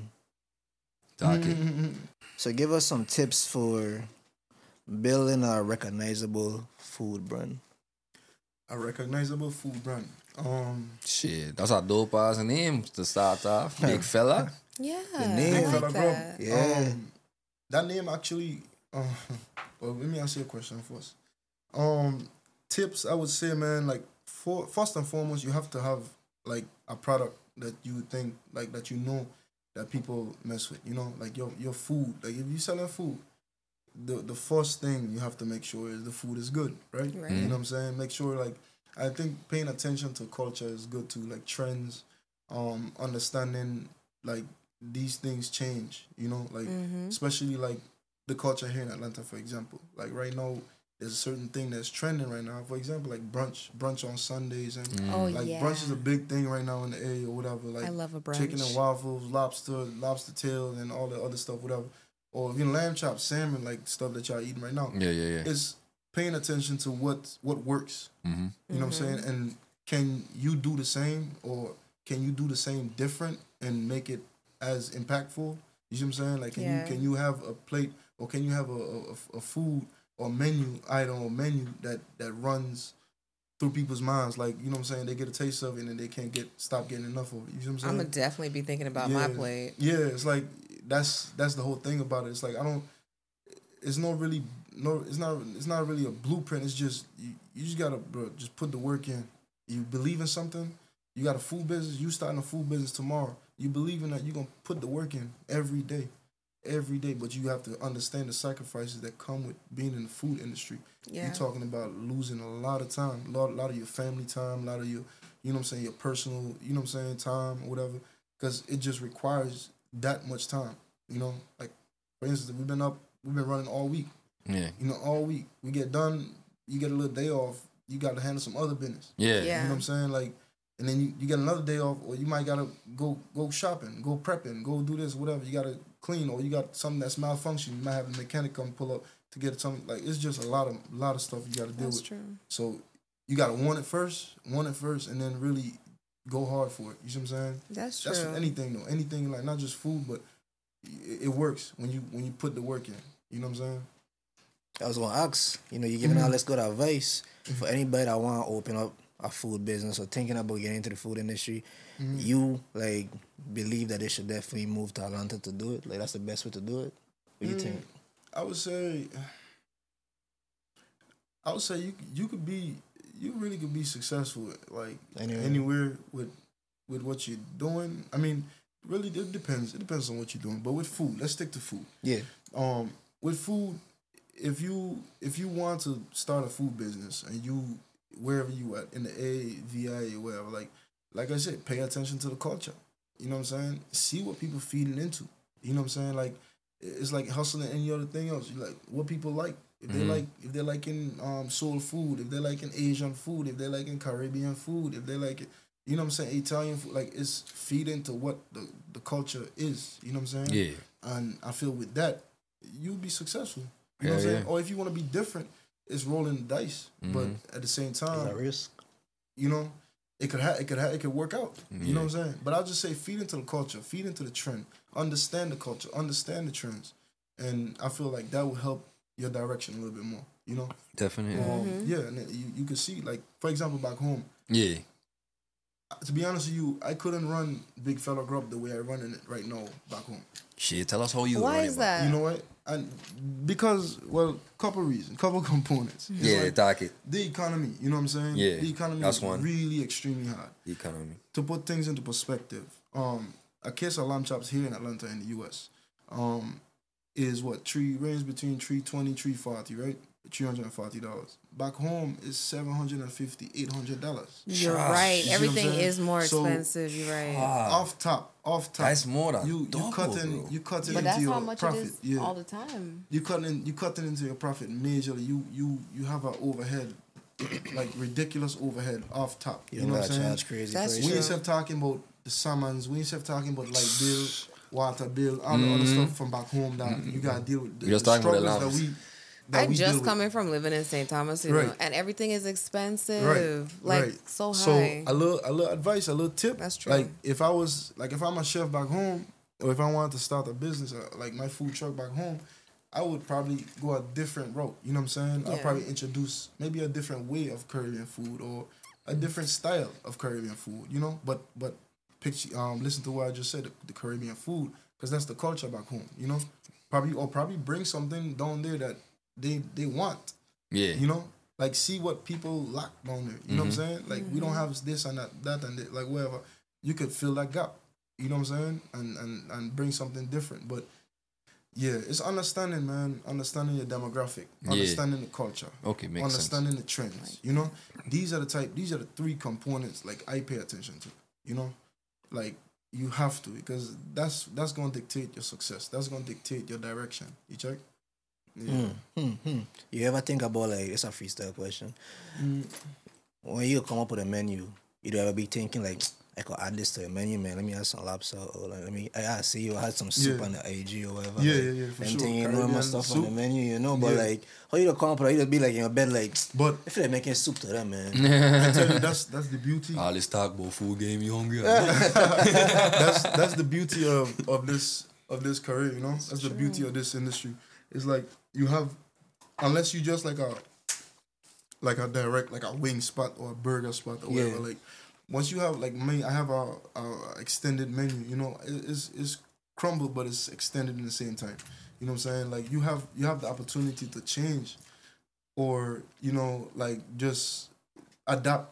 [SPEAKER 2] Talking.
[SPEAKER 3] So give us some tips for building a recognizable food brand.
[SPEAKER 4] A recognizable food brand. Um,
[SPEAKER 2] Shit, that's a dope ass name to start off. Big fella.
[SPEAKER 1] Yeah.
[SPEAKER 3] name.
[SPEAKER 1] I
[SPEAKER 4] Big
[SPEAKER 1] like
[SPEAKER 4] Fella Grub.
[SPEAKER 1] that.
[SPEAKER 3] Yeah.
[SPEAKER 4] Um, that name actually. Uh, well, let me ask you a question first. Um, tips I would say, man. Like, for first and foremost, you have to have like a product that you think like that you know that people mess with. You know, like your your food. Like if you selling food, the the first thing you have to make sure is the food is good, right?
[SPEAKER 1] Right.
[SPEAKER 4] You know what I'm saying? Make sure like I think paying attention to culture is good too, like trends, um, understanding like these things change, you know, like
[SPEAKER 1] Mm-hmm.
[SPEAKER 4] especially like the culture here in Atlanta, for example. Like right now, there's a certain thing that's trending right now. For example, like brunch, brunch on Sundays, and
[SPEAKER 1] Oh,
[SPEAKER 4] like
[SPEAKER 1] yeah.
[SPEAKER 4] brunch is a big thing right now in the area or whatever. Like
[SPEAKER 1] I love a brunch.
[SPEAKER 4] chicken and waffles, lobster, lobster tail, and all the other stuff, whatever. Or even lamb chops, salmon, like stuff that y'all eating right now.
[SPEAKER 2] Yeah, yeah, yeah.
[SPEAKER 4] It's paying attention to what what works.
[SPEAKER 2] Mm-hmm.
[SPEAKER 4] You know what I'm saying? And can you do the same, or can you do the same different and make it as impactful? You see what I'm saying? Like, can
[SPEAKER 1] Yeah.
[SPEAKER 4] you can you have a plate, or can you have a, a, a food or menu item or menu that that runs through people's minds? Like, you know what I'm saying? They get a taste of it and they can't get stop getting enough of it. You see what I'm saying?
[SPEAKER 1] I'm gonna definitely be thinking about my
[SPEAKER 4] Yeah.
[SPEAKER 1] plate.
[SPEAKER 4] Yeah, it's like that's that's the whole thing about it. It's like I don't. It's not really no. It's not. It's not really a blueprint. It's just you. You just gotta bro, just put the work in. You believe in something. You got a food business. You starting a food business tomorrow. You believe in that. You're gonna put the work in every day, every day. But you have to understand the sacrifices that come with being in the food industry.
[SPEAKER 1] Yeah.
[SPEAKER 4] You're talking about losing a lot of time, a lot, a lot of your family time, a lot of your, you know what I'm saying, your personal, you know what I'm saying, time or whatever, because it just requires that much time. You know, like for instance, we've been up, we've been running all week.
[SPEAKER 2] Yeah.
[SPEAKER 4] You know, all week. We get done, you get a little day off. You got to handle some other business.
[SPEAKER 2] Yeah.
[SPEAKER 1] Yeah.
[SPEAKER 4] You know what I'm saying? Like, and then you, you get another day off, or you might gotta go go shopping, go prepping, go do this, whatever. You gotta clean, or you got something that's malfunctioning. You might have a mechanic come pull up to get something. Like, it's just a lot of a lot of stuff you gotta deal
[SPEAKER 1] That's
[SPEAKER 4] with.
[SPEAKER 1] true.
[SPEAKER 4] So you gotta want it first, want it first, and then really go hard for it. You see what I'm saying?
[SPEAKER 1] That's true.
[SPEAKER 4] That's with anything though. Anything, like not just food, but it, it works when you when you put the work in. You know what I'm saying?
[SPEAKER 3] I was gonna ask, you know, you're giving all this good advice for anybody that want to open up a food business or thinking about getting into the food industry. You like believe that they should definitely move to Atlanta to do it. Like that's the best way to do it. What do you think?
[SPEAKER 4] I would say, I would say you you could be, you really could be successful like
[SPEAKER 3] Anywhere.
[SPEAKER 4] anywhere with with what you're doing. I mean, really, it depends. It depends on what you're doing. But with food, let's stick to food.
[SPEAKER 3] Yeah.
[SPEAKER 4] Um, with food, if you if you want to start a food business and you wherever you at in the A, V I, or wherever, like like I said, pay attention to the culture. You know what I'm saying? See what people feeding into. You know what I'm saying? Like it's like hustling any other thing else. You like what people like. If they
[SPEAKER 2] Mhm.
[SPEAKER 4] like, if they're liking um, soul food, if they're liking Asian food, if they're liking Caribbean food, if they like it, you know what I'm saying, Italian food, like it's feed into what the, the culture is. You know what I'm saying?
[SPEAKER 2] Yeah.
[SPEAKER 4] And I feel with that, you'll be successful. You know
[SPEAKER 2] Yeah,
[SPEAKER 4] what I'm saying?
[SPEAKER 2] yeah.
[SPEAKER 4] Or if you want to be different, it's rolling the dice. But
[SPEAKER 2] Mhm.
[SPEAKER 4] at the same
[SPEAKER 3] Is
[SPEAKER 4] time,
[SPEAKER 3] that risk?
[SPEAKER 4] you know, it could ha- it could ha- it could work out. You know
[SPEAKER 2] Yeah.
[SPEAKER 4] what I'm saying? But I'll just say feed into the culture, feed into the trend, understand the culture, understand the trends, and I feel like that will help your direction a little bit more. You know?
[SPEAKER 2] Definitely.
[SPEAKER 4] Um, yeah, and then you you can see like for example back home.
[SPEAKER 2] Yeah.
[SPEAKER 4] To be honest with you, I couldn't run Big Fella Grub the way I run it right now back home.
[SPEAKER 2] Shit, tell us how you
[SPEAKER 1] Why
[SPEAKER 2] run
[SPEAKER 1] is
[SPEAKER 2] it, bro.
[SPEAKER 1] that?
[SPEAKER 4] You know what? And because well, couple reasons, couple components. It's
[SPEAKER 2] Yeah,
[SPEAKER 4] like
[SPEAKER 2] talk it.
[SPEAKER 4] the economy. You know what I'm saying?
[SPEAKER 2] Yeah,
[SPEAKER 4] the economy
[SPEAKER 2] that's
[SPEAKER 4] is
[SPEAKER 2] one.
[SPEAKER 4] really extremely hard.
[SPEAKER 2] Economy.
[SPEAKER 4] To put things into perspective, um, a case of lamb chops here in Atlanta in the U S, um, is what three range between three twenty, three forty, right? Three hundred and forty dollars. Back home is seven hundred and fifty, eight hundred dollars.
[SPEAKER 1] You're
[SPEAKER 2] Gosh.
[SPEAKER 1] right.
[SPEAKER 4] You see what I'm
[SPEAKER 1] Everything
[SPEAKER 4] saying?
[SPEAKER 1] is more
[SPEAKER 4] So-
[SPEAKER 1] expensive. You're right.
[SPEAKER 2] Ah,
[SPEAKER 4] Off top, off top.
[SPEAKER 2] that's more than
[SPEAKER 4] you you
[SPEAKER 2] double,
[SPEAKER 4] cutting
[SPEAKER 2] bro.
[SPEAKER 4] you cutting
[SPEAKER 1] But
[SPEAKER 4] into
[SPEAKER 1] that's
[SPEAKER 4] your
[SPEAKER 1] how much
[SPEAKER 4] profit.
[SPEAKER 1] it is
[SPEAKER 4] yeah.
[SPEAKER 1] all the time.
[SPEAKER 4] you cutting you cutting into your profit majorly. You you you have an overhead, like ridiculous overhead off top.
[SPEAKER 3] You,
[SPEAKER 4] You, know what I'm
[SPEAKER 3] gotta
[SPEAKER 4] saying?
[SPEAKER 3] charge crazy
[SPEAKER 1] That's
[SPEAKER 3] price.
[SPEAKER 4] We
[SPEAKER 1] true.
[SPEAKER 4] ain't start talking about the summons. We ain't start talking about light bill, water bill, all the
[SPEAKER 2] Mm-hmm.
[SPEAKER 4] other stuff from back home that you gotta deal with. The,
[SPEAKER 2] We're just
[SPEAKER 4] the
[SPEAKER 2] talking about the
[SPEAKER 4] struggles that
[SPEAKER 2] allowance.
[SPEAKER 4] we that
[SPEAKER 1] I
[SPEAKER 4] we deal
[SPEAKER 1] just
[SPEAKER 4] with.
[SPEAKER 1] coming from living in Saint Thomas, you
[SPEAKER 4] Right.
[SPEAKER 1] know, and everything is expensive.
[SPEAKER 4] Right,
[SPEAKER 1] Like
[SPEAKER 4] right.
[SPEAKER 1] so
[SPEAKER 4] So
[SPEAKER 1] high.
[SPEAKER 4] a little a little advice, a little tip.
[SPEAKER 1] That's true.
[SPEAKER 4] Like if I was like if I'm a chef back home, or if I wanted to start a business uh, like my food truck back home, I would probably go a different route. You know what I'm saying? I'll
[SPEAKER 1] Yeah.
[SPEAKER 4] probably introduce maybe a different way of Caribbean food or a different style of Caribbean food. You know, but but picture um listen to what I just said, the, the Caribbean food, because that's the culture back home. You know, probably or probably bring something down there that they they want.
[SPEAKER 2] Yeah.
[SPEAKER 4] You know, like see what people lack down there. You know what I'm
[SPEAKER 2] Mhm.
[SPEAKER 4] saying? Like we don't have this and that, that and that, like whatever. You could fill that gap. You know what I'm saying? And and and bring something different. But yeah, it's understanding, man. Understanding your demographic.
[SPEAKER 2] Yeah.
[SPEAKER 4] Understanding the culture.
[SPEAKER 2] Okay, makes
[SPEAKER 4] understanding the trends. You know, these are the type. These are the three components. Like I pay attention to. You know, like you have to because that's that's gonna dictate your success. That's gonna dictate your direction. You check. Yeah.
[SPEAKER 3] Hmm, hmm, hmm. You ever think about like it's a freestyle question? When you come up with a menu, you ever be thinking like I could add this to the menu, man. Let me add some lobster or like, let me I, I see you had some soup
[SPEAKER 4] Yeah.
[SPEAKER 3] on the A G or whatever.
[SPEAKER 4] Yeah,
[SPEAKER 3] like,
[SPEAKER 4] yeah, yeah, for
[SPEAKER 3] them
[SPEAKER 4] sure.
[SPEAKER 3] thing, you know, my
[SPEAKER 4] Caribbean
[SPEAKER 3] stuff
[SPEAKER 4] soup.
[SPEAKER 3] on the menu, you know. But
[SPEAKER 4] Yeah.
[SPEAKER 3] like how you come up with it, you just be like in your bed like
[SPEAKER 4] But
[SPEAKER 3] I feel like making soup to them, man.
[SPEAKER 4] I tell you, that's that's the beauty.
[SPEAKER 2] All this talk about food game, you hungry?
[SPEAKER 4] that's that's the beauty of, of this of this career, you know. That's the beauty of this industry. It's like you have, unless you just like a like a direct like a wing spot or a burger spot or whatever.
[SPEAKER 3] Yeah.
[SPEAKER 4] Like once you have like me, I have a, a extended menu. You know, it, it's it's crumbled, but it's extended in the same time. You know what I'm saying? Like you have you have the opportunity to change, or you know, like just adapt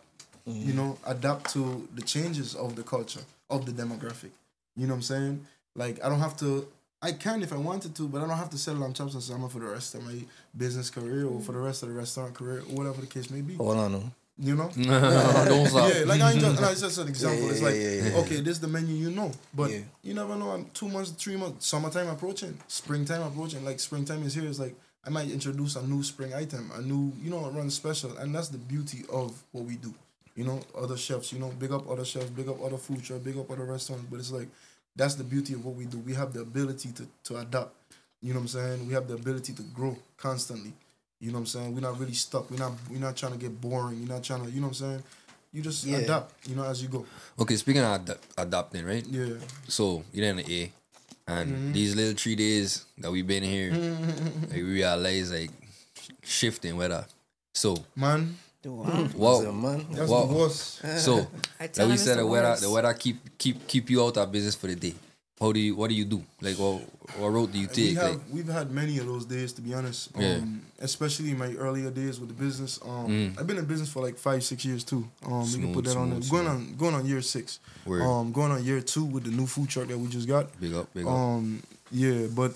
[SPEAKER 4] you know, adapt to the changes of the culture, of the demographic. You know what I'm saying? Like, I don't have to, I can if I wanted to, but I don't have to settle on chops and salmon for the rest of my business career or for the rest of the restaurant career or whatever the case may be.
[SPEAKER 3] Hold on, no.
[SPEAKER 4] You know?
[SPEAKER 2] Don't stop.
[SPEAKER 4] Yeah, like I ain't just, and it's just an example.
[SPEAKER 3] Yeah,
[SPEAKER 4] it's
[SPEAKER 3] yeah,
[SPEAKER 4] like,
[SPEAKER 3] yeah, yeah.
[SPEAKER 4] okay, this is the menu you know, but
[SPEAKER 3] Yeah.
[SPEAKER 4] you never know. I'm two months, three months, summertime approaching, springtime approaching. Like springtime is here. It's like I might introduce a new spring item, a new, you know, run special, and that's the beauty of what we do. You know, other chefs, you know, big up other chefs, big up other food trucks, big up other restaurants. But it's like that's the beauty of what we do. We have the ability to to adapt. You know what I'm saying? We have the ability to grow constantly. You know what I'm saying? We're not really stuck. We're not we're not trying to get boring. You're not trying to, you know what I'm saying? You just
[SPEAKER 3] Yeah.
[SPEAKER 4] adapt, you know, as you go.
[SPEAKER 2] Okay, speaking of ad- adapting, right?
[SPEAKER 4] Yeah.
[SPEAKER 2] So you're in the A, and
[SPEAKER 4] Mm-hmm.
[SPEAKER 2] these little three days that we've been here, like, we realize like shifting weather. So
[SPEAKER 4] Man,
[SPEAKER 3] Wow.
[SPEAKER 2] Wow.
[SPEAKER 3] So, man.
[SPEAKER 4] that's
[SPEAKER 2] Wow.
[SPEAKER 4] the worst.
[SPEAKER 2] so
[SPEAKER 1] I tell
[SPEAKER 2] like we
[SPEAKER 1] him it's
[SPEAKER 2] said,
[SPEAKER 1] the
[SPEAKER 2] the weather
[SPEAKER 1] worst.
[SPEAKER 2] the weather keep keep keep you out of business for the day. How do you what do you do? Like what what route do you
[SPEAKER 4] We
[SPEAKER 2] take?
[SPEAKER 4] have
[SPEAKER 2] Like
[SPEAKER 4] we've had many of those days, to be honest. Um,
[SPEAKER 2] Yeah.
[SPEAKER 4] Especially in my earlier days with the business. Um,
[SPEAKER 2] Mm.
[SPEAKER 4] I've been in business for like five, six years too. Um, we can
[SPEAKER 2] Smooth,
[SPEAKER 4] put that on there.
[SPEAKER 2] smooth,
[SPEAKER 4] Going
[SPEAKER 2] smooth.
[SPEAKER 4] on going on year six.
[SPEAKER 2] Word.
[SPEAKER 4] Um, going on year two with the new food truck that we just got.
[SPEAKER 2] big up, big up.
[SPEAKER 4] Um, yeah, but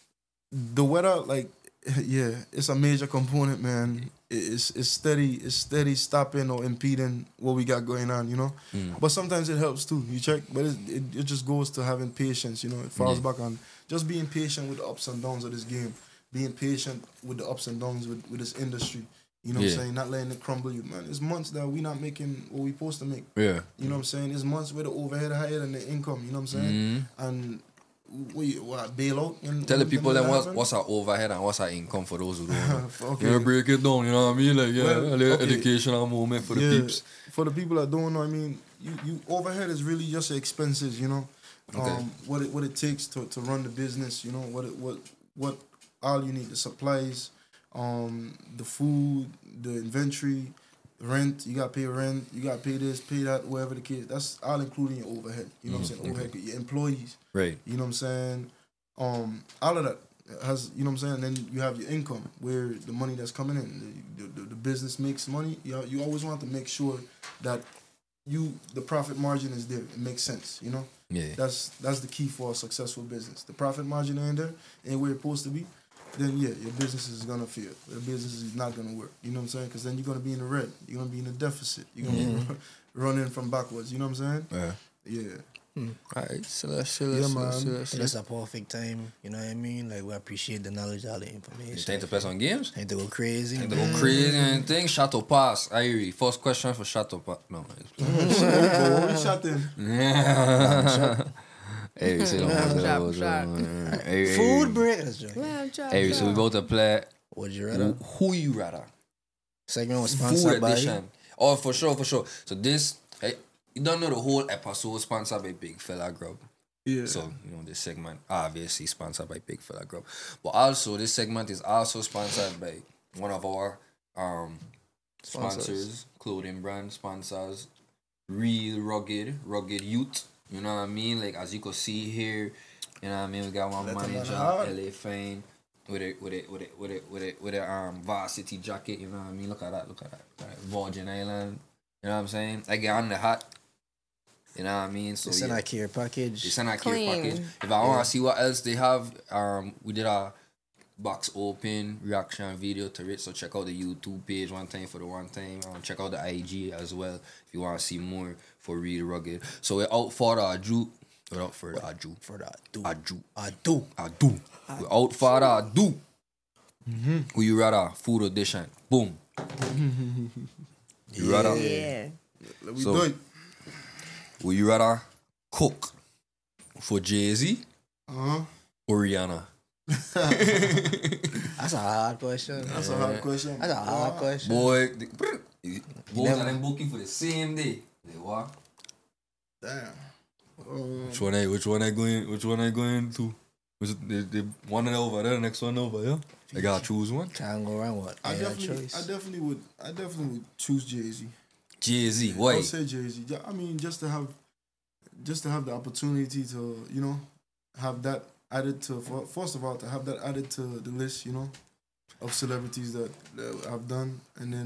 [SPEAKER 4] the weather, like, yeah, it's a major component, man. It- It's it's steady, it's steady stopping or impeding what we got going on, you know.
[SPEAKER 2] Mm.
[SPEAKER 4] But sometimes it helps too. You check, but it it, it just goes to having patience, you know. It falls
[SPEAKER 2] Yeah.
[SPEAKER 4] back on just being patient with the ups and downs of this game, being patient with the ups and downs with, with this industry. You know what
[SPEAKER 2] Yeah.
[SPEAKER 4] I'm saying? Not letting it crumble you, man. It's months that we not making what we supposed to make.
[SPEAKER 2] Yeah.
[SPEAKER 4] You know what I'm saying? It's months where the overhead higher than the income. You know what I'm saying?
[SPEAKER 2] Mm.
[SPEAKER 4] And we what bail out. When,
[SPEAKER 2] Tell the
[SPEAKER 4] when-
[SPEAKER 2] people
[SPEAKER 4] when
[SPEAKER 2] then
[SPEAKER 4] that
[SPEAKER 2] what's
[SPEAKER 4] happen?
[SPEAKER 2] what's our overhead and what's our income for those who don't know.
[SPEAKER 4] Okay.
[SPEAKER 2] You know, break it down, you know what I mean? Like, yeah,
[SPEAKER 4] Well,
[SPEAKER 2] a little
[SPEAKER 4] okay.
[SPEAKER 2] educational moment for the
[SPEAKER 4] Yeah,
[SPEAKER 2] peeps.
[SPEAKER 4] For the people that don't know, I mean, you, you overhead is really just the expenses, you know.
[SPEAKER 2] Okay.
[SPEAKER 4] Um, what it what it takes to, to run the business, you know, what it what what all you need, the supplies, um, the food, the inventory, rent, you gotta pay rent, you gotta pay this, pay that, whatever the case. That's all including your overhead. You know what I'm saying? Overhead, your employees,
[SPEAKER 2] Right.
[SPEAKER 4] you know what I'm saying? Um, all of that has, you know what I'm saying? And then you have your income, where the money that's coming in, the, the, the business makes money. You, you always want to make sure that you the profit margin is there. It makes sense, you know?
[SPEAKER 2] Yeah.
[SPEAKER 4] That's that's the key for a successful business. The profit margin in there ain't where it's supposed to be, then yeah, your business is gonna fail. Your business is not gonna work. You know what I'm saying? Because then you're gonna be in the red. You're gonna be in the deficit. You're gonna
[SPEAKER 3] Mm-hmm.
[SPEAKER 4] be running from backwards. You know what I'm saying?
[SPEAKER 2] Yeah.
[SPEAKER 4] Yeah.
[SPEAKER 2] Alright, so let's so
[SPEAKER 4] Yeah,
[SPEAKER 2] let's
[SPEAKER 4] man.
[SPEAKER 2] so let's
[SPEAKER 3] So that's a perfect time, you know what I mean? Like, we appreciate the knowledge, all the
[SPEAKER 2] You
[SPEAKER 3] information.
[SPEAKER 2] think to play some games?
[SPEAKER 3] Ain't to go crazy.
[SPEAKER 2] Think to go crazy and things? Shadow pass. Irie. First question for Shadow pass. No.
[SPEAKER 4] What we shot in?
[SPEAKER 2] Hey, say no more.
[SPEAKER 1] Chop, chop.
[SPEAKER 2] Hey, hey,
[SPEAKER 3] Food break. That's joking.
[SPEAKER 1] Lamb chop,
[SPEAKER 2] Hey, so we
[SPEAKER 1] chop.
[SPEAKER 2] about to play
[SPEAKER 3] Would you
[SPEAKER 2] who,
[SPEAKER 3] rather?
[SPEAKER 2] who you rather.
[SPEAKER 3] Segment was
[SPEAKER 2] Food
[SPEAKER 3] sponsored by
[SPEAKER 2] edition. Oh, for sure, for sure. So this, hey, you don't know the whole episode sponsored by Big Fella Grub.
[SPEAKER 4] Yeah.
[SPEAKER 2] So, you know, this segment obviously sponsored by Big Fella Grub. But also, this segment is also sponsored by one of our um sponsors,
[SPEAKER 3] Sponsors.
[SPEAKER 2] clothing brand sponsors, Real Rugged, Rugged Youth. You know what I mean? Like, as you can see here, you know what I mean? We got one
[SPEAKER 4] Let them
[SPEAKER 2] manager,
[SPEAKER 4] know hard.
[SPEAKER 2] L A Fane, with it, with it, with it, with it, with it, with a um varsity jacket. You know what I mean? Look at that, look at that. Look at that. Virgin Island. You know what I'm saying? I get on the hat. You know what I mean? So
[SPEAKER 3] It's an
[SPEAKER 2] yeah.
[SPEAKER 3] IKEA package.
[SPEAKER 2] It's an IKEA
[SPEAKER 1] Clean.
[SPEAKER 2] package. If I want to see what else they have, um, we did a box open reaction video to it. So check out the YouTube page one time for the one time. Um, check out the I G as well if you want to see more for Real Rugged. So we're out for the adu. Without further ado.
[SPEAKER 3] For that. Do.
[SPEAKER 2] Adu.
[SPEAKER 3] I do.
[SPEAKER 2] Adu. We're out for the adu. Who you rather? Food edition. Boom. You rather?
[SPEAKER 1] Yeah.
[SPEAKER 4] We
[SPEAKER 2] So-
[SPEAKER 4] do it.
[SPEAKER 2] Would you rather cook for Jay-Z
[SPEAKER 4] Uh-huh.
[SPEAKER 2] or Rihanna?
[SPEAKER 3] That's a hard question.
[SPEAKER 4] That's a hard question.
[SPEAKER 3] That's a hard
[SPEAKER 4] Wow.
[SPEAKER 3] question.
[SPEAKER 2] Boy, the, both
[SPEAKER 3] never-
[SPEAKER 2] of them booking for the same day. They what?
[SPEAKER 4] Damn. Um,
[SPEAKER 2] Which one I which one I going which one I going to? Was it they, they one over there, the next one over, yeah? I gotta choose one.
[SPEAKER 3] Can't go wrong with
[SPEAKER 4] I
[SPEAKER 3] either
[SPEAKER 4] definitely,
[SPEAKER 3] choice.
[SPEAKER 4] I definitely would, I definitely would choose Jay Z.
[SPEAKER 2] Jay-Z,
[SPEAKER 4] I
[SPEAKER 2] why?
[SPEAKER 4] would say Jay Z. I mean, just to have, just to have the opportunity to, you know, have that added to. for- First of all, to have that added to the list, you know, of celebrities that, that I've done, and then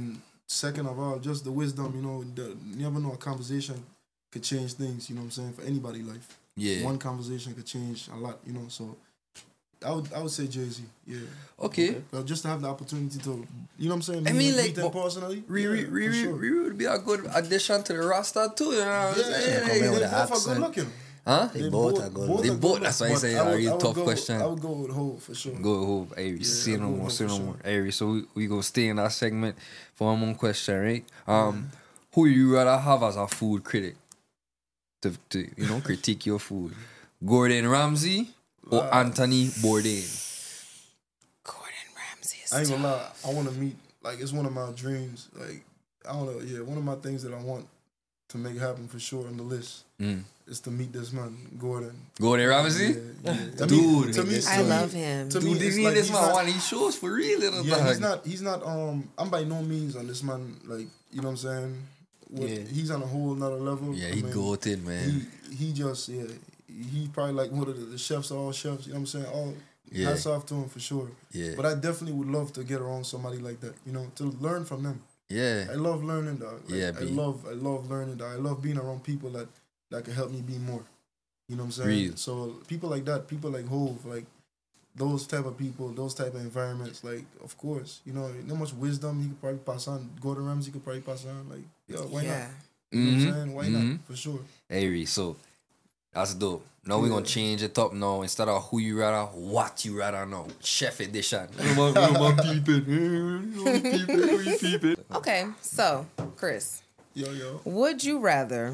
[SPEAKER 4] second of all, just the wisdom. You know, the, you never know, a conversation could change things. You know what I'm saying? For anybody's life,
[SPEAKER 2] Yeah.
[SPEAKER 4] one conversation could change a lot. You know, so I would I would say Jay-Z. Yeah.
[SPEAKER 2] Okay.
[SPEAKER 4] Well, just to have the opportunity to, you know what I'm saying?
[SPEAKER 2] I
[SPEAKER 4] Meet-
[SPEAKER 2] mean, like,
[SPEAKER 4] meet them
[SPEAKER 2] but-
[SPEAKER 4] personally.
[SPEAKER 2] Riri,
[SPEAKER 4] yeah, for
[SPEAKER 2] Riri,
[SPEAKER 4] sure.
[SPEAKER 2] Riri would be a good addition to the roster too. You know what I'm
[SPEAKER 4] Yeah,
[SPEAKER 2] saying?
[SPEAKER 4] yeah,
[SPEAKER 3] come
[SPEAKER 2] Like,
[SPEAKER 3] in
[SPEAKER 4] they
[SPEAKER 3] with
[SPEAKER 4] both
[SPEAKER 3] the
[SPEAKER 4] are good
[SPEAKER 3] accent.
[SPEAKER 4] looking.
[SPEAKER 2] huh?
[SPEAKER 3] They both are good.
[SPEAKER 2] They
[SPEAKER 4] are
[SPEAKER 2] both-
[SPEAKER 4] good
[SPEAKER 2] that's why I
[SPEAKER 4] look,
[SPEAKER 2] say
[SPEAKER 4] but
[SPEAKER 2] a
[SPEAKER 4] would-
[SPEAKER 2] real
[SPEAKER 4] I would
[SPEAKER 2] tough
[SPEAKER 4] go-
[SPEAKER 2] question.
[SPEAKER 4] I would go with Hov for sure.
[SPEAKER 2] Go hope, Avery.
[SPEAKER 4] Yeah,
[SPEAKER 2] say no
[SPEAKER 4] I'll go
[SPEAKER 2] more,
[SPEAKER 4] with
[SPEAKER 2] say
[SPEAKER 4] for
[SPEAKER 2] no
[SPEAKER 4] sure.
[SPEAKER 2] more. Avery, so we, we go stay in that segment for one more question, right? Um, who you rather have as a food critic to, to you know critique your food? Gordon Ramsay or
[SPEAKER 4] Uh,
[SPEAKER 2] Anthony Bourdain?
[SPEAKER 1] Gordon Ramsay is
[SPEAKER 4] I ain't
[SPEAKER 1] tough.
[SPEAKER 4] gonna lie. I want to meet. Like, it's one of my dreams. Like, I don't know. Yeah, one of my things that I want to make happen for sure on the list
[SPEAKER 2] Mm.
[SPEAKER 4] is to meet this man, Gordon.
[SPEAKER 2] Gordon Ramsay?
[SPEAKER 4] Yeah, yeah. I
[SPEAKER 2] Dude,
[SPEAKER 4] mean, to me,
[SPEAKER 3] this
[SPEAKER 1] I
[SPEAKER 4] to me-
[SPEAKER 1] love him.
[SPEAKER 4] To me,
[SPEAKER 2] Dude,
[SPEAKER 4] it's
[SPEAKER 2] this
[SPEAKER 4] like
[SPEAKER 2] this
[SPEAKER 4] he's
[SPEAKER 2] man
[SPEAKER 4] not-
[SPEAKER 2] one of these shows for real, little
[SPEAKER 4] Yeah,
[SPEAKER 2] dog.
[SPEAKER 4] he's not. He's not. Um, I'm by no means on this man. Like, you know what I'm saying? What,
[SPEAKER 3] Yeah.
[SPEAKER 4] He's on a whole nother level.
[SPEAKER 2] Yeah,
[SPEAKER 4] I
[SPEAKER 2] he
[SPEAKER 4] mean,
[SPEAKER 2] goated, man.
[SPEAKER 4] He he just yeah. He probably like one of the, the chefs of all chefs. You know what I'm saying? All
[SPEAKER 2] Yeah.
[SPEAKER 4] hats off to him for sure.
[SPEAKER 2] Yeah,
[SPEAKER 4] But I definitely would love to get around somebody like that. You know, to learn from them.
[SPEAKER 2] yeah,
[SPEAKER 4] I love learning, dog. Like,
[SPEAKER 2] Yeah,
[SPEAKER 4] I
[SPEAKER 2] B.
[SPEAKER 4] love I love learning, dog. I love being around people that that can help me be more. You know what I'm saying?
[SPEAKER 2] Real.
[SPEAKER 4] So people like that, people like Hov, like those type of people, those type of environments, like of course, you know, not much wisdom he could probably pass on. Gordon Ramsay could probably pass on. Like, yo, why
[SPEAKER 1] yeah.
[SPEAKER 4] not? You know what
[SPEAKER 2] Mhm,
[SPEAKER 4] I'm saying? Why
[SPEAKER 2] mhm.
[SPEAKER 4] not? For sure.
[SPEAKER 2] Avery, so that's dope. Now we're gonna
[SPEAKER 4] Yeah.
[SPEAKER 2] change it up now. Instead of who you rather, what you rather know. Chef edition. No more, no more peeping. No more peeping, no more peeping.
[SPEAKER 1] Okay, so Chris,
[SPEAKER 4] Yo, yo.
[SPEAKER 1] would you rather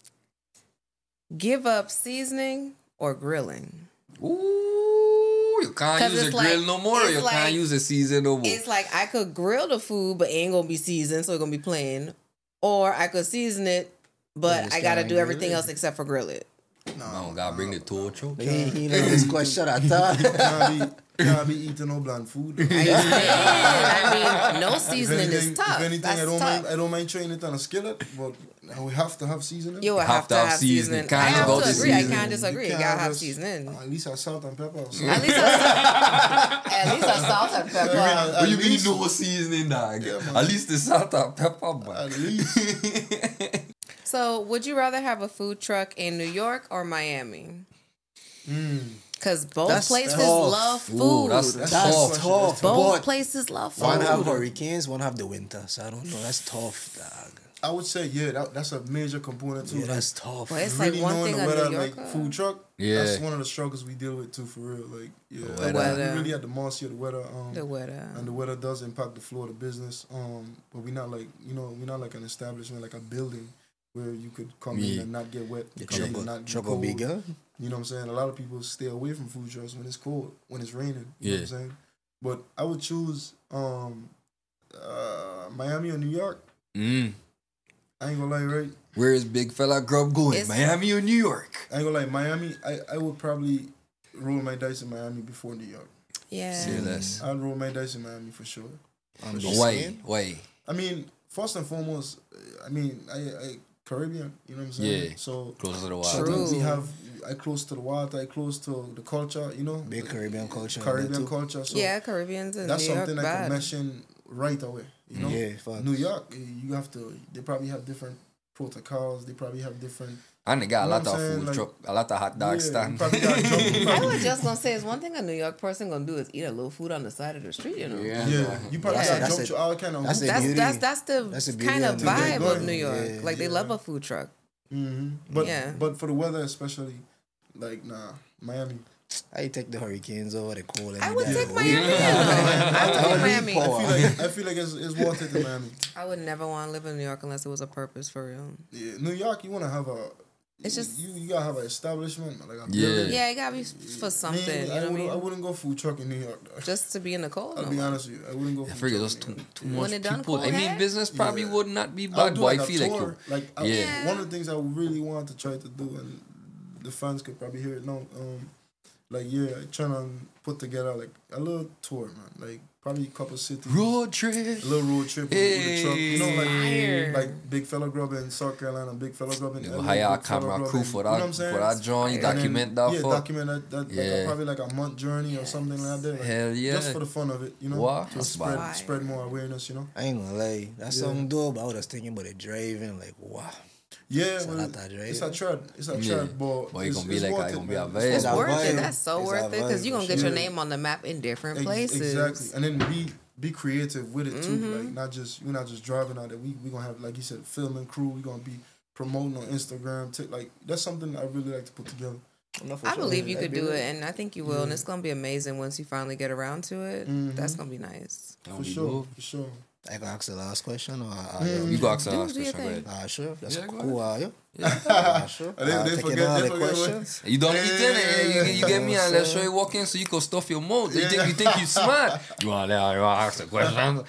[SPEAKER 1] give up seasoning or grilling?
[SPEAKER 2] Ooh, you can't
[SPEAKER 1] 'Cause
[SPEAKER 2] use a
[SPEAKER 1] it's
[SPEAKER 2] grill
[SPEAKER 1] like-
[SPEAKER 2] no more.
[SPEAKER 1] it's
[SPEAKER 2] You
[SPEAKER 1] like-
[SPEAKER 2] can't use a season no more.
[SPEAKER 1] It's like I could grill the food, but it ain't gonna be seasoned, so it's gonna be plain. Or I could season it, but
[SPEAKER 3] just
[SPEAKER 1] I gotta
[SPEAKER 3] can't
[SPEAKER 1] do
[SPEAKER 3] grill
[SPEAKER 1] everything
[SPEAKER 3] it.
[SPEAKER 1] else except for grill it.
[SPEAKER 2] I don't gotta bring the torch.
[SPEAKER 3] He, he know this question at all.
[SPEAKER 4] Can't be, can't be eating no bland food.
[SPEAKER 1] I understand. I mean, no
[SPEAKER 4] If
[SPEAKER 1] seasoning
[SPEAKER 4] anything,
[SPEAKER 1] is tough.
[SPEAKER 4] if anything
[SPEAKER 1] That's
[SPEAKER 4] I don't
[SPEAKER 1] tough.
[SPEAKER 4] mind. I don't mind training it on a skillet, but we have to have seasoning.
[SPEAKER 1] You would have, to have seasoning.
[SPEAKER 2] Can't
[SPEAKER 1] I have
[SPEAKER 2] go
[SPEAKER 1] to
[SPEAKER 2] to
[SPEAKER 1] agree. I
[SPEAKER 2] seasoning.
[SPEAKER 1] can't disagree. You,
[SPEAKER 4] can't
[SPEAKER 1] gotta have
[SPEAKER 4] just-
[SPEAKER 1] seasoning.
[SPEAKER 4] At least I salt and pepper. So.
[SPEAKER 1] At least a, at least a salt and pepper.
[SPEAKER 4] At
[SPEAKER 2] What you mean
[SPEAKER 4] least-
[SPEAKER 2] no seasoning, dog?
[SPEAKER 4] Yeah, man.
[SPEAKER 2] At least the salt and pepper, man.
[SPEAKER 4] At least.
[SPEAKER 1] So, would you rather have a food truck in New York or Miami? Because both
[SPEAKER 3] That's
[SPEAKER 1] places
[SPEAKER 3] tough.
[SPEAKER 1] love food.
[SPEAKER 2] Ooh, that's,
[SPEAKER 4] That's
[SPEAKER 3] That's
[SPEAKER 2] tough.
[SPEAKER 4] tough.
[SPEAKER 3] tough.
[SPEAKER 1] both
[SPEAKER 3] But
[SPEAKER 1] places love food.
[SPEAKER 3] one have hurricanes, one have the winter. So I don't know. That's tough, dog.
[SPEAKER 4] I would say yeah, that, that's a major component too.
[SPEAKER 3] Yeah, that's tough.
[SPEAKER 1] But it's
[SPEAKER 4] really
[SPEAKER 1] like one
[SPEAKER 4] knowing
[SPEAKER 1] thing
[SPEAKER 4] the
[SPEAKER 1] a
[SPEAKER 4] weather,
[SPEAKER 1] New
[SPEAKER 4] like
[SPEAKER 1] Yorker.
[SPEAKER 4] food truck.
[SPEAKER 2] Yeah.
[SPEAKER 4] That's one of the struggles we deal with too, for real. Like yeah,
[SPEAKER 2] The
[SPEAKER 4] we
[SPEAKER 1] weather.
[SPEAKER 4] really at the mercy of the weather. Um,
[SPEAKER 1] The weather.
[SPEAKER 4] and the weather does impact the flow of the business. Um, but we're not like you know we're not like an establishment like a building where you could come in
[SPEAKER 2] Yeah.
[SPEAKER 4] and not get wet.
[SPEAKER 3] The
[SPEAKER 4] come in and
[SPEAKER 3] trouble,
[SPEAKER 4] not be
[SPEAKER 3] trouble
[SPEAKER 4] cold.
[SPEAKER 3] bigger.
[SPEAKER 4] You know what I'm saying? A lot of people stay away from food trucks when it's cold, when it's raining. You
[SPEAKER 2] Yeah.
[SPEAKER 4] know what I'm saying? But I would choose um, uh, Miami or New York.
[SPEAKER 2] Mm.
[SPEAKER 4] I ain't gonna lie, right?
[SPEAKER 2] Where is big fella grub going?
[SPEAKER 1] It's-
[SPEAKER 2] Miami or New York?
[SPEAKER 4] I ain't gonna lie, Miami. I, I would probably roll my dice in Miami before New York.
[SPEAKER 1] Yeah.
[SPEAKER 2] Say less.
[SPEAKER 4] I'd roll my dice in Miami for sure.
[SPEAKER 3] I'm
[SPEAKER 4] sure.
[SPEAKER 3] just
[SPEAKER 2] Why?
[SPEAKER 3] saying.
[SPEAKER 2] Why?
[SPEAKER 4] I mean, first and foremost, I mean, I, I Caribbean. You know what I'm saying?
[SPEAKER 2] Yeah.
[SPEAKER 4] So
[SPEAKER 2] Closer to the
[SPEAKER 4] so
[SPEAKER 2] water.
[SPEAKER 1] True.
[SPEAKER 4] we have. I close to the water. I close to the culture. You know,
[SPEAKER 3] Big Caribbean culture. in
[SPEAKER 4] Caribbean
[SPEAKER 3] there too.
[SPEAKER 4] culture. So
[SPEAKER 1] Yeah, Caribbeans and
[SPEAKER 4] that's
[SPEAKER 1] New York
[SPEAKER 4] something I
[SPEAKER 1] bad.
[SPEAKER 4] can mesh in right away. You know,
[SPEAKER 3] Yeah, fuck.
[SPEAKER 4] New York, you have to. They probably have different protocols. They probably have different.
[SPEAKER 2] And they got a
[SPEAKER 4] You know
[SPEAKER 2] lot
[SPEAKER 4] what
[SPEAKER 2] of
[SPEAKER 4] I'm saying?
[SPEAKER 2] food
[SPEAKER 4] Like-
[SPEAKER 2] truck, a lot of hot dog
[SPEAKER 4] Yeah,
[SPEAKER 2] stand.
[SPEAKER 4] you probably got jump- you
[SPEAKER 1] I
[SPEAKER 4] probably-
[SPEAKER 1] was just gonna say, it's one thing a New York person gonna do is eat a little food on the side of the street. You know.
[SPEAKER 2] Yeah.
[SPEAKER 4] Yeah, you probably
[SPEAKER 1] Yeah.
[SPEAKER 4] got
[SPEAKER 3] That's
[SPEAKER 4] jump
[SPEAKER 3] it.
[SPEAKER 4] to all kind of.
[SPEAKER 3] That's the
[SPEAKER 1] That's
[SPEAKER 3] beauty.
[SPEAKER 1] that's that's the
[SPEAKER 3] That's the beauty
[SPEAKER 1] kind of
[SPEAKER 3] of New York.
[SPEAKER 1] vibe of
[SPEAKER 4] Going.
[SPEAKER 1] New York.
[SPEAKER 3] Yeah.
[SPEAKER 1] Like they
[SPEAKER 4] Yeah.
[SPEAKER 1] love a food truck.
[SPEAKER 4] hmm But
[SPEAKER 1] Yeah.
[SPEAKER 4] but for the weather especially, like nah, Miami.
[SPEAKER 3] I take the hurricanes over the cold.
[SPEAKER 1] I
[SPEAKER 3] any
[SPEAKER 1] would
[SPEAKER 3] day.
[SPEAKER 1] take
[SPEAKER 3] We-
[SPEAKER 1] Miami. You know. I would take
[SPEAKER 3] Only
[SPEAKER 1] Miami.
[SPEAKER 3] power.
[SPEAKER 4] I feel like I feel like it's, it's worth it in Miami.
[SPEAKER 1] I would never want to live in New York unless it was a purpose for real.
[SPEAKER 4] Yeah, New York, you want to have a.
[SPEAKER 1] It's just-
[SPEAKER 4] you. You gotta have an establishment like a
[SPEAKER 2] Yeah.
[SPEAKER 4] building.
[SPEAKER 1] Yeah, it gotta be for something.
[SPEAKER 4] Me,
[SPEAKER 1] You know
[SPEAKER 4] I,
[SPEAKER 1] what I
[SPEAKER 4] would, I
[SPEAKER 1] mean?
[SPEAKER 4] wouldn't go food truck in New York. Though.
[SPEAKER 1] Just to be in the cold.
[SPEAKER 4] I'll
[SPEAKER 1] no
[SPEAKER 4] be
[SPEAKER 1] more.
[SPEAKER 4] honest with you, I wouldn't go.
[SPEAKER 2] I
[SPEAKER 4] food
[SPEAKER 2] figure
[SPEAKER 4] truck
[SPEAKER 2] there's
[SPEAKER 4] in
[SPEAKER 2] too,
[SPEAKER 4] New York.
[SPEAKER 2] too
[SPEAKER 1] When
[SPEAKER 2] much
[SPEAKER 1] it done
[SPEAKER 2] people. I
[SPEAKER 1] cold,
[SPEAKER 2] mean,
[SPEAKER 1] eh?
[SPEAKER 2] business probably
[SPEAKER 4] Yeah.
[SPEAKER 2] would not be
[SPEAKER 4] I'll
[SPEAKER 2] bad,
[SPEAKER 4] do
[SPEAKER 2] but I
[SPEAKER 4] like a
[SPEAKER 2] feel like
[SPEAKER 4] tour.
[SPEAKER 2] you.
[SPEAKER 4] Like I,
[SPEAKER 2] Yeah.
[SPEAKER 4] one of the things I really want to try to do, and the fans could probably hear it now. Um, like yeah, trying to put together like a little tour, man. Like probably a couple cities.
[SPEAKER 2] Road trip.
[SPEAKER 4] A little road trip with, with the truck. You know, like
[SPEAKER 1] Fire.
[SPEAKER 4] like Big Fella Grub in South Carolina, Big Fella Grub in
[SPEAKER 2] You
[SPEAKER 4] L A,
[SPEAKER 2] know, hire a
[SPEAKER 4] Big Fella
[SPEAKER 2] camera
[SPEAKER 4] Grub
[SPEAKER 2] crew
[SPEAKER 4] in-
[SPEAKER 2] for
[SPEAKER 4] you know
[SPEAKER 2] that,
[SPEAKER 4] what I'm saying?
[SPEAKER 2] for that drawing,
[SPEAKER 4] And then-
[SPEAKER 2] document that
[SPEAKER 4] yeah,
[SPEAKER 2] for.
[SPEAKER 4] document that, that like
[SPEAKER 2] Yeah.
[SPEAKER 4] a, probably like a month journey or something like that. Like,
[SPEAKER 2] Hell yeah.
[SPEAKER 4] Just for the fun of it, you know.
[SPEAKER 2] Wow,
[SPEAKER 4] To
[SPEAKER 2] that's
[SPEAKER 4] spread
[SPEAKER 1] bad.
[SPEAKER 4] spread more awareness, you know.
[SPEAKER 3] I ain't gonna lie. That's
[SPEAKER 4] Yeah.
[SPEAKER 3] something dope. I was just thinking about the driving. Like, wow.
[SPEAKER 4] Yeah,
[SPEAKER 3] It's a
[SPEAKER 4] well,
[SPEAKER 3] lot of
[SPEAKER 4] it's a
[SPEAKER 3] driving.
[SPEAKER 4] trad. It's a
[SPEAKER 2] Yeah.
[SPEAKER 4] trad, but
[SPEAKER 2] But it
[SPEAKER 4] it's,
[SPEAKER 2] gonna be
[SPEAKER 4] it's
[SPEAKER 2] like
[SPEAKER 4] worth
[SPEAKER 2] a-
[SPEAKER 4] it,
[SPEAKER 2] gonna be a
[SPEAKER 4] man.
[SPEAKER 2] vibe.
[SPEAKER 4] It's
[SPEAKER 1] It's
[SPEAKER 3] a
[SPEAKER 1] worth
[SPEAKER 3] vibe.
[SPEAKER 1] it. That's so
[SPEAKER 3] It's a
[SPEAKER 1] worth it because
[SPEAKER 3] vibe
[SPEAKER 1] you're gonna
[SPEAKER 3] for
[SPEAKER 1] get your
[SPEAKER 4] sure.
[SPEAKER 1] name on the map in different
[SPEAKER 4] Ex-
[SPEAKER 1] places.
[SPEAKER 4] Exactly, and then be be creative with it too.
[SPEAKER 1] Mhm.
[SPEAKER 4] Like not just we're not just driving out there. We we gonna have, like you said, filming crew. We gonna be promoting on Instagram. T- like that's something I really like to put together.
[SPEAKER 3] No, for
[SPEAKER 1] I
[SPEAKER 3] sure.
[SPEAKER 1] believe you
[SPEAKER 3] That'd
[SPEAKER 1] could
[SPEAKER 3] be
[SPEAKER 1] do
[SPEAKER 3] lit.
[SPEAKER 1] it, and I think you will, and
[SPEAKER 4] Yeah.
[SPEAKER 1] it's gonna be amazing once you finally get around to it.
[SPEAKER 4] Mhm.
[SPEAKER 1] That's gonna be nice.
[SPEAKER 4] For sure, for sure.
[SPEAKER 3] I can ask the last question or uh,
[SPEAKER 4] Mm.
[SPEAKER 2] You go ask the
[SPEAKER 1] Do-
[SPEAKER 2] last
[SPEAKER 1] do your
[SPEAKER 2] question, go
[SPEAKER 1] thing.
[SPEAKER 2] ahead.
[SPEAKER 3] uh, sure. That's
[SPEAKER 2] Yeah, go
[SPEAKER 3] cool. Uh, yeah.
[SPEAKER 2] Yeah.
[SPEAKER 3] Uh, sure.
[SPEAKER 4] They-
[SPEAKER 3] uh,
[SPEAKER 4] they
[SPEAKER 3] taking
[SPEAKER 4] forget-
[SPEAKER 3] all
[SPEAKER 4] they
[SPEAKER 3] the
[SPEAKER 4] forget what-
[SPEAKER 3] questions.
[SPEAKER 2] You don't eat in it. You, you get me
[SPEAKER 3] Yeah,
[SPEAKER 2] and let's
[SPEAKER 3] sir.
[SPEAKER 2] show you walk in so you can stuff your mouth. You
[SPEAKER 4] Yeah.
[SPEAKER 2] think you think you smart. You want to you want to ask the question?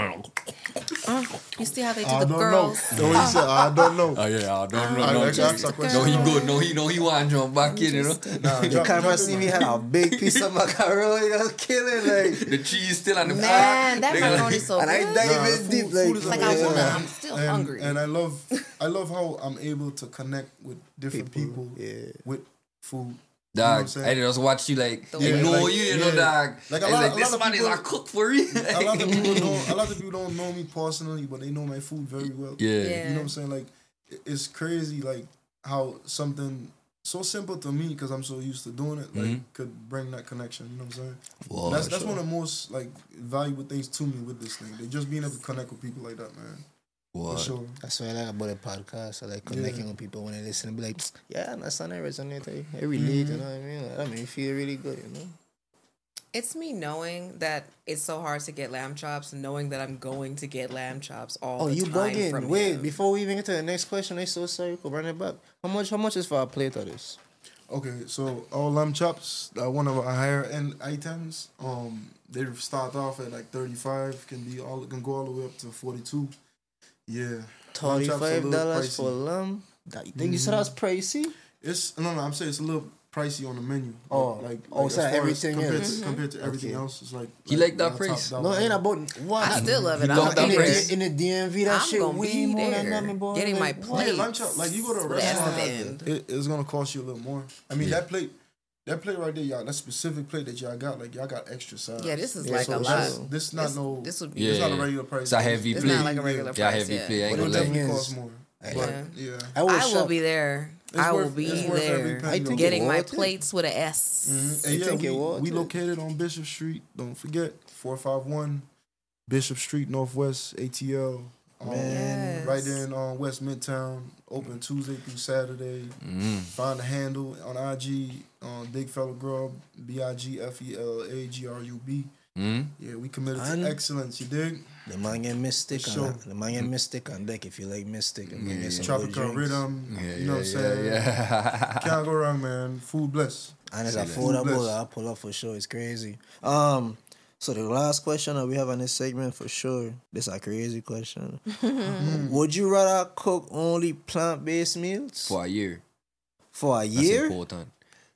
[SPEAKER 1] You see how they do
[SPEAKER 4] I
[SPEAKER 1] the
[SPEAKER 4] don't
[SPEAKER 1] girls?
[SPEAKER 4] know. No, he said I don't know.
[SPEAKER 2] Oh yeah, I don't know.
[SPEAKER 4] I
[SPEAKER 2] No,
[SPEAKER 4] like to
[SPEAKER 2] just-
[SPEAKER 4] ask a
[SPEAKER 2] no,
[SPEAKER 4] question.
[SPEAKER 2] he good. No, he no, he want to jump back in. You know,
[SPEAKER 4] Nah,
[SPEAKER 3] The
[SPEAKER 4] drop-
[SPEAKER 3] camera
[SPEAKER 4] drop it,
[SPEAKER 3] see
[SPEAKER 4] man.
[SPEAKER 3] me had a big piece of macaroni. I was killing like,
[SPEAKER 2] the cheese still on the
[SPEAKER 1] Man, that
[SPEAKER 2] They gonna-
[SPEAKER 1] macaroni's so
[SPEAKER 3] and I
[SPEAKER 1] good.
[SPEAKER 3] dive
[SPEAKER 4] Nah,
[SPEAKER 3] in
[SPEAKER 4] food-
[SPEAKER 3] deep
[SPEAKER 4] food
[SPEAKER 3] like.
[SPEAKER 4] is
[SPEAKER 1] Like
[SPEAKER 4] Yeah.
[SPEAKER 1] I wanna,
[SPEAKER 3] yeah.
[SPEAKER 1] I'm still
[SPEAKER 4] and,
[SPEAKER 1] hungry.
[SPEAKER 4] and I love I love how I'm able to connect with different
[SPEAKER 3] People,
[SPEAKER 4] people,
[SPEAKER 3] yeah.
[SPEAKER 4] with food.
[SPEAKER 2] Dog,
[SPEAKER 4] You know what I'm saying?
[SPEAKER 2] I just watch you like
[SPEAKER 1] The
[SPEAKER 2] they
[SPEAKER 1] way-
[SPEAKER 2] know
[SPEAKER 4] like,
[SPEAKER 2] you, you know,
[SPEAKER 4] yeah.
[SPEAKER 2] dog.
[SPEAKER 4] Like, a
[SPEAKER 2] It's
[SPEAKER 4] lot-
[SPEAKER 2] like
[SPEAKER 4] a
[SPEAKER 2] this
[SPEAKER 4] lot of
[SPEAKER 2] man is
[SPEAKER 4] people-
[SPEAKER 2] a cook for you.
[SPEAKER 4] A lot of people don't. A lot of people don't know me personally, but they know my food very well.
[SPEAKER 2] Yeah.
[SPEAKER 1] Yeah.
[SPEAKER 4] You know what I'm saying? Like, it- it's crazy, like how something so simple to me because I'm so used to doing it, like,
[SPEAKER 2] Mhm.
[SPEAKER 4] could bring that connection. You know what I'm saying?
[SPEAKER 2] Whoa,
[SPEAKER 4] that's that's
[SPEAKER 2] sure.
[SPEAKER 4] one of the most like valuable things to me with this thing. They just being able to connect with people like that, man.
[SPEAKER 2] What?
[SPEAKER 4] For sure.
[SPEAKER 3] That's what I like about the podcast. I like connecting
[SPEAKER 4] Yeah.
[SPEAKER 3] with people when they listen and be like, yeah, my son, I resonate. I I relate,
[SPEAKER 4] Mhm.
[SPEAKER 3] you know what I mean? Like, that made me feel really good, you know?
[SPEAKER 1] It's me knowing that it's so hard to get lamb chops, and knowing that I'm going to get lamb chops all
[SPEAKER 3] Oh,
[SPEAKER 1] the
[SPEAKER 3] you
[SPEAKER 1] time
[SPEAKER 3] bugging.
[SPEAKER 1] from
[SPEAKER 3] Wait,
[SPEAKER 1] him.
[SPEAKER 3] before we even get to the next question, I'm so sorry. Go run it back. How much How much is for a plate of this?
[SPEAKER 4] Okay, so all lamb chops are one of our higher end items. Um, they start off at like thirty-five, can be all can go all the way up to forty-two. Yeah, Lamb chops are a
[SPEAKER 3] thirty-five
[SPEAKER 4] little
[SPEAKER 3] dollars
[SPEAKER 4] pricey.
[SPEAKER 3] for lamb? That, you think you said that's pricey?
[SPEAKER 4] It's no, no. I'm saying it's a little pricey on the menu.
[SPEAKER 3] Oh.
[SPEAKER 4] like
[SPEAKER 3] Oh,
[SPEAKER 4] like,
[SPEAKER 3] so
[SPEAKER 4] as far as
[SPEAKER 3] everything
[SPEAKER 4] compared
[SPEAKER 3] is.
[SPEAKER 4] to, compared to everything
[SPEAKER 3] Okay.
[SPEAKER 4] else, it's like
[SPEAKER 2] He like that
[SPEAKER 4] top
[SPEAKER 2] price?
[SPEAKER 4] dollar.
[SPEAKER 3] No, it ain't about what.
[SPEAKER 1] I still love it.
[SPEAKER 2] You
[SPEAKER 1] I'm
[SPEAKER 2] love that
[SPEAKER 3] in, the,
[SPEAKER 2] price?
[SPEAKER 3] D- in the D M V, that
[SPEAKER 1] I'm
[SPEAKER 3] shit
[SPEAKER 1] gonna
[SPEAKER 3] way
[SPEAKER 1] be
[SPEAKER 3] more than
[SPEAKER 1] there,
[SPEAKER 3] that, me boy.
[SPEAKER 1] getting my
[SPEAKER 3] Like, what?
[SPEAKER 1] plate.
[SPEAKER 4] Yeah, lamb chop. Like you go to a
[SPEAKER 1] That's
[SPEAKER 4] restaurant,
[SPEAKER 1] the end.
[SPEAKER 4] it, it's gonna cost you a little more. I mean
[SPEAKER 2] Yeah.
[SPEAKER 4] that plate, that plate right there, y'all. That specific plate that y'all got, like y'all got extra size.
[SPEAKER 1] Yeah, this is
[SPEAKER 3] Yeah,
[SPEAKER 1] like
[SPEAKER 3] so
[SPEAKER 1] a
[SPEAKER 3] it's
[SPEAKER 1] lot.
[SPEAKER 3] just-
[SPEAKER 4] This not
[SPEAKER 1] This-
[SPEAKER 4] no.
[SPEAKER 1] this would be-
[SPEAKER 2] Yeah.
[SPEAKER 4] It's not a regular price.
[SPEAKER 2] It's a heavy
[SPEAKER 1] It's
[SPEAKER 2] plate.
[SPEAKER 1] not like a regular
[SPEAKER 2] Yeah,
[SPEAKER 1] price.
[SPEAKER 2] heavy
[SPEAKER 1] yeah.
[SPEAKER 2] plate. I ain't
[SPEAKER 4] But it
[SPEAKER 2] gonna
[SPEAKER 3] thing
[SPEAKER 2] lie.
[SPEAKER 4] definitely
[SPEAKER 3] is-
[SPEAKER 4] costs more.
[SPEAKER 3] I-
[SPEAKER 4] But
[SPEAKER 1] Yeah.
[SPEAKER 4] yeah.
[SPEAKER 3] I, was
[SPEAKER 1] I will
[SPEAKER 3] shocked.
[SPEAKER 1] be there.
[SPEAKER 4] It's
[SPEAKER 1] I will
[SPEAKER 4] worth-
[SPEAKER 1] be
[SPEAKER 4] it's worth every
[SPEAKER 1] there.
[SPEAKER 4] penny,
[SPEAKER 3] I think
[SPEAKER 4] though.
[SPEAKER 1] Getting my
[SPEAKER 3] worth it.
[SPEAKER 1] plates with an S.
[SPEAKER 4] Mm-hmm.
[SPEAKER 3] You
[SPEAKER 4] And yeah,
[SPEAKER 3] think
[SPEAKER 4] we,
[SPEAKER 3] it was?
[SPEAKER 4] we located on Bishop Street. Don't forget four five one Bishop Street Northwest A T L. Um,
[SPEAKER 1] Yes.
[SPEAKER 4] Right there in uh, West Midtown. Open Tuesday through Saturday.
[SPEAKER 2] Mm.
[SPEAKER 4] Find the handle on I G on Big Fella Grub B I G F E L A G R U B.
[SPEAKER 2] Mm.
[SPEAKER 4] Yeah, we committed
[SPEAKER 3] And-
[SPEAKER 4] to excellence. You dig?
[SPEAKER 3] The man get mystic
[SPEAKER 4] For
[SPEAKER 3] on
[SPEAKER 4] sure.
[SPEAKER 3] that. The man get mystic on deck if you like mystic. And
[SPEAKER 2] Yeah.
[SPEAKER 3] get some good
[SPEAKER 4] Tropical
[SPEAKER 3] drinks.
[SPEAKER 4] rhythm.
[SPEAKER 2] Yeah,
[SPEAKER 4] you know
[SPEAKER 2] yeah,
[SPEAKER 4] what I'm saying?
[SPEAKER 2] yeah, yeah.
[SPEAKER 4] Can't go wrong, man. Food bless.
[SPEAKER 3] And it's
[SPEAKER 2] See that.
[SPEAKER 3] affordable.
[SPEAKER 4] Bless.
[SPEAKER 3] I'll pull up for sure. It's crazy. Um, so the last question that we have on this segment for sure. This is a crazy question. Would you rather cook only plant based meals
[SPEAKER 2] For a year.
[SPEAKER 3] for a
[SPEAKER 2] That's
[SPEAKER 3] year
[SPEAKER 2] important.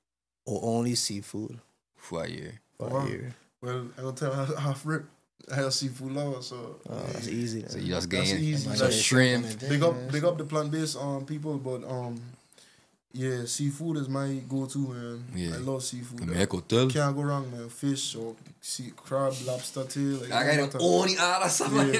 [SPEAKER 3] or only seafood
[SPEAKER 2] For a year.
[SPEAKER 3] for
[SPEAKER 4] Wow.
[SPEAKER 3] a year?
[SPEAKER 4] Well, I don't tell how half rip. I have seafood lover, so
[SPEAKER 3] Oh, that's easy.
[SPEAKER 2] So
[SPEAKER 3] then.
[SPEAKER 2] you just
[SPEAKER 4] That's
[SPEAKER 2] gain
[SPEAKER 4] easy.
[SPEAKER 2] some
[SPEAKER 4] Like,
[SPEAKER 2] shrimp.
[SPEAKER 4] big up, big up the plant based um people, but um, yeah, seafood is my go to, man.
[SPEAKER 2] Yeah.
[SPEAKER 4] I love seafood.
[SPEAKER 2] Come here, hotel.
[SPEAKER 4] Can't go wrong, man. Fish or sea, crab, lobster tail. Like,
[SPEAKER 2] I got the only order something.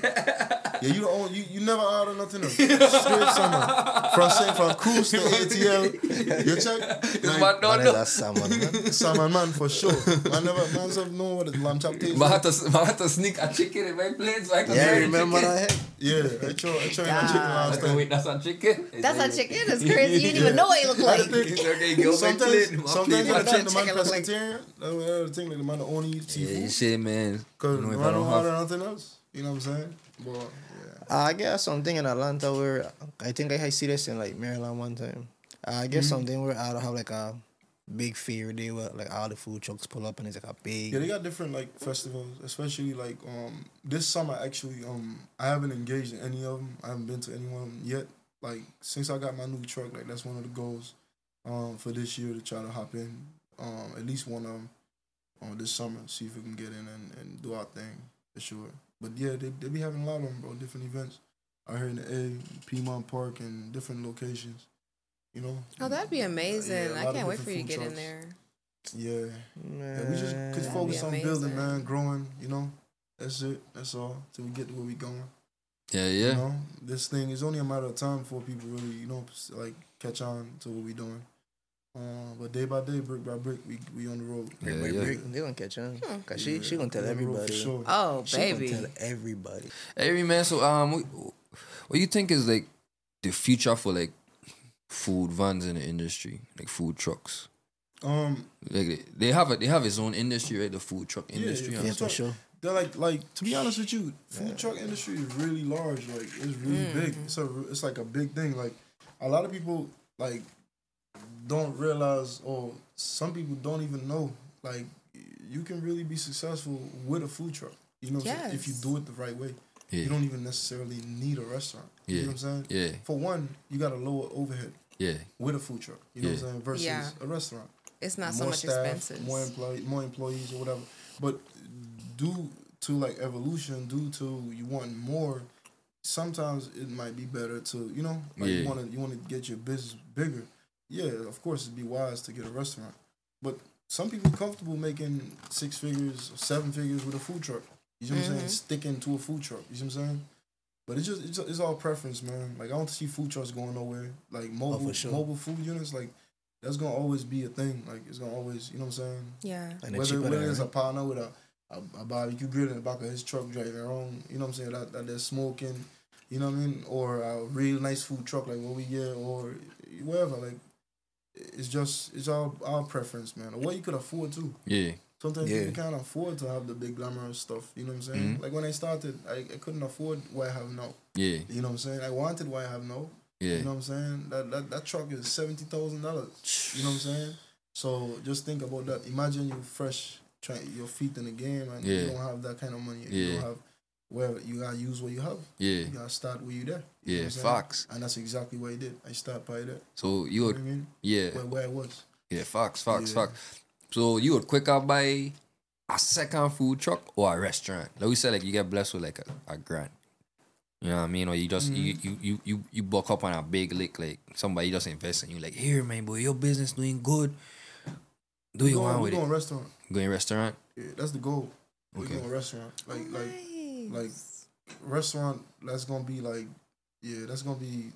[SPEAKER 4] Yeah, you don't. You, you never order nothing else. Straight summer. From saying from cruise to A T L. You check.
[SPEAKER 2] It's
[SPEAKER 4] Like,
[SPEAKER 2] my
[SPEAKER 3] Man,
[SPEAKER 2] dog.
[SPEAKER 3] is that salmon, man?
[SPEAKER 4] salmon man for sure. Man never man never know what the lamb chop tastes
[SPEAKER 2] I
[SPEAKER 4] like.
[SPEAKER 2] had to, I had to sneak a chicken in my plate so I can
[SPEAKER 3] Yeah,
[SPEAKER 2] try the
[SPEAKER 3] remember
[SPEAKER 2] chicken.
[SPEAKER 3] that?
[SPEAKER 4] Yeah, I tried. I tried that chicken
[SPEAKER 2] I
[SPEAKER 4] last
[SPEAKER 2] said,
[SPEAKER 4] time.
[SPEAKER 2] wait, that's a chicken?
[SPEAKER 1] That's a chicken. It's crazy. You didn't even know what it looked like.
[SPEAKER 2] It's okay, go back
[SPEAKER 4] Sometimes,
[SPEAKER 2] plate. My
[SPEAKER 4] sometimes
[SPEAKER 2] plate,
[SPEAKER 4] when
[SPEAKER 2] my
[SPEAKER 4] I think the man
[SPEAKER 1] chicken look like-
[SPEAKER 4] pescatarian, that's what I think like the man only eat
[SPEAKER 2] Yeah,
[SPEAKER 4] seafood.
[SPEAKER 2] shit, man.
[SPEAKER 4] Because
[SPEAKER 2] You know,
[SPEAKER 4] the
[SPEAKER 2] if
[SPEAKER 4] man
[SPEAKER 2] I
[SPEAKER 4] don't
[SPEAKER 2] don't
[SPEAKER 4] order
[SPEAKER 2] have...
[SPEAKER 4] nothing else. You know what I'm saying? But yeah.
[SPEAKER 3] I guess something in Atlanta where I think I see this in like Maryland one time. I guess
[SPEAKER 4] Mm-hmm.
[SPEAKER 3] something where I don't have like a big fair day where like all the food trucks pull up and it's like a big.
[SPEAKER 4] Yeah, they got different like festivals, especially like um this summer actually um I haven't engaged in any of them. I haven't been to anyone yet. Like since I got my new truck, like that's one of the goals um for this year to try to hop in. um, at least one of them um, this summer. See if we can get in and, and do our thing for sure. But yeah, they they be having a lot of them, bro. Different events out here in the A, Piedmont Park, and different locations. You know.
[SPEAKER 1] Oh, that'd be amazing!
[SPEAKER 4] Yeah, a
[SPEAKER 1] I
[SPEAKER 4] lot of
[SPEAKER 1] can't wait for
[SPEAKER 4] different
[SPEAKER 1] you to
[SPEAKER 4] food
[SPEAKER 1] get in
[SPEAKER 4] trucks.
[SPEAKER 1] there.
[SPEAKER 4] Yeah.
[SPEAKER 3] Man,
[SPEAKER 4] Yeah, we just could
[SPEAKER 1] That'd
[SPEAKER 4] focus
[SPEAKER 1] be
[SPEAKER 4] on building,
[SPEAKER 1] amazing.
[SPEAKER 4] man, growing. You know, that's it. That's all. Till we get to where we going.
[SPEAKER 2] Yeah,
[SPEAKER 4] You
[SPEAKER 2] yeah.
[SPEAKER 4] know, this thing is only a matter of time before people really, you know, like catch on to what we doing. Uh, but day by day, brick by brick, we we on the road.
[SPEAKER 2] Yeah,
[SPEAKER 3] Brick,
[SPEAKER 2] yeah.
[SPEAKER 3] brick, they gonna catch on.
[SPEAKER 1] Hmm.
[SPEAKER 3] Cause she
[SPEAKER 4] Yeah,
[SPEAKER 3] she gonna tell
[SPEAKER 4] we on the road
[SPEAKER 3] everybody.
[SPEAKER 4] for sure.
[SPEAKER 1] Oh,
[SPEAKER 3] She
[SPEAKER 1] baby.
[SPEAKER 3] gonna tell everybody.
[SPEAKER 2] Hey, man. So, um, what, what you think is like the future for like food vans in the industry, like food trucks?
[SPEAKER 4] Um,
[SPEAKER 2] Like they, they have a they have its own industry, right? The food truck
[SPEAKER 4] Yeah,
[SPEAKER 2] industry.
[SPEAKER 4] yeah,
[SPEAKER 2] huh?
[SPEAKER 3] Yeah, for sure.
[SPEAKER 4] they're like like to be honest with you, food truck industry is really large. Like it's really
[SPEAKER 1] Mm.
[SPEAKER 4] big. It's a it's like a big thing. Like a lot of people like don't realize, or some people don't even know. Like you can really be successful with a food truck. You know, what I'm saying? If you
[SPEAKER 1] Yes.
[SPEAKER 4] do it the right way.
[SPEAKER 2] Yeah.
[SPEAKER 4] You don't even necessarily need a restaurant. You
[SPEAKER 2] Yeah.
[SPEAKER 4] know what I'm saying?
[SPEAKER 2] Yeah,
[SPEAKER 4] For one, you got a lower overhead
[SPEAKER 2] yeah,
[SPEAKER 4] with a food truck. You know what
[SPEAKER 2] Yeah.
[SPEAKER 4] I'm saying? Versus
[SPEAKER 1] Yeah.
[SPEAKER 4] a restaurant.
[SPEAKER 1] It's not so
[SPEAKER 4] More
[SPEAKER 1] much
[SPEAKER 4] staff,
[SPEAKER 1] expenses.
[SPEAKER 4] more employee, more employees or whatever. But due to like evolution, due to you wanting more, sometimes it might be better to you know like
[SPEAKER 2] Yeah.
[SPEAKER 4] you want to you want to get your business bigger. Yeah, of course it'd be wise to get a restaurant, but some people comfortable making six figures, seven figures with a food truck. You know what I'm saying?
[SPEAKER 1] Mhm.
[SPEAKER 4] Sticking to a food truck. You know what I'm saying? But it's just it's, it's all preference, man. Like I don't see food trucks going nowhere. Like mobile
[SPEAKER 3] for sure.
[SPEAKER 4] mobile food units, like that's gonna always be a thing. Like it's gonna always, you know what I'm saying?
[SPEAKER 1] Yeah.
[SPEAKER 3] And they're
[SPEAKER 4] Whether
[SPEAKER 3] cheaper
[SPEAKER 4] whether
[SPEAKER 3] than
[SPEAKER 4] it's a
[SPEAKER 3] rent.
[SPEAKER 4] partner with a, a, a barbecue grill in the back of his truck driving around, you know what I'm saying? That, that they're smoking, you know what I mean? Or a real nice food truck like what we get, or wherever. Like it's just it's all our preference, man. Or what you could afford to.
[SPEAKER 2] yeah,
[SPEAKER 4] Sometimes
[SPEAKER 3] Yeah.
[SPEAKER 4] people can't afford to have the big glamorous stuff. You know what I'm saying?
[SPEAKER 2] Mhm.
[SPEAKER 4] Like when I started, I, I couldn't afford what I have now.
[SPEAKER 2] yeah,
[SPEAKER 4] You know what I'm saying? I wanted what I have now.
[SPEAKER 2] yeah.
[SPEAKER 4] You know what I'm saying? That that, that truck is seventy thousand dollars. You know what I'm saying? So just think about that. Imagine you fresh, trying your feet in the game, and
[SPEAKER 2] Yeah.
[SPEAKER 4] you don't have that kind of money. You
[SPEAKER 2] Yeah.
[SPEAKER 4] don't have where you gotta use what you have.
[SPEAKER 2] Yeah,
[SPEAKER 4] You gotta start where you there. You know
[SPEAKER 2] yeah,
[SPEAKER 4] what I'm saying?
[SPEAKER 2] facts.
[SPEAKER 4] And that's exactly what I did. I started by there.
[SPEAKER 2] So you
[SPEAKER 4] You know
[SPEAKER 2] would,
[SPEAKER 4] what I mean?
[SPEAKER 2] yeah,
[SPEAKER 4] Where, where I was.
[SPEAKER 2] yeah, facts, facts,
[SPEAKER 4] Yeah.
[SPEAKER 2] facts. So you would quicker buy a second food truck or a restaurant. Like we said, like you get blessed with like a, a grant. You know what I mean? Or you just you,
[SPEAKER 4] Mm-hmm.
[SPEAKER 2] you you you you buck up on a big lick, like somebody just invest in you, like, here man, boy, your business doing good. Do
[SPEAKER 4] We
[SPEAKER 2] you
[SPEAKER 4] going,
[SPEAKER 2] want
[SPEAKER 4] we
[SPEAKER 2] with it?
[SPEAKER 4] going restaurant.
[SPEAKER 2] Go in restaurant?
[SPEAKER 4] Yeah, that's the goal. We
[SPEAKER 2] Okay.
[SPEAKER 4] going restaurant. Like
[SPEAKER 1] Oh,
[SPEAKER 4] like
[SPEAKER 1] nice.
[SPEAKER 4] like restaurant. That's gonna be like yeah. That's gonna be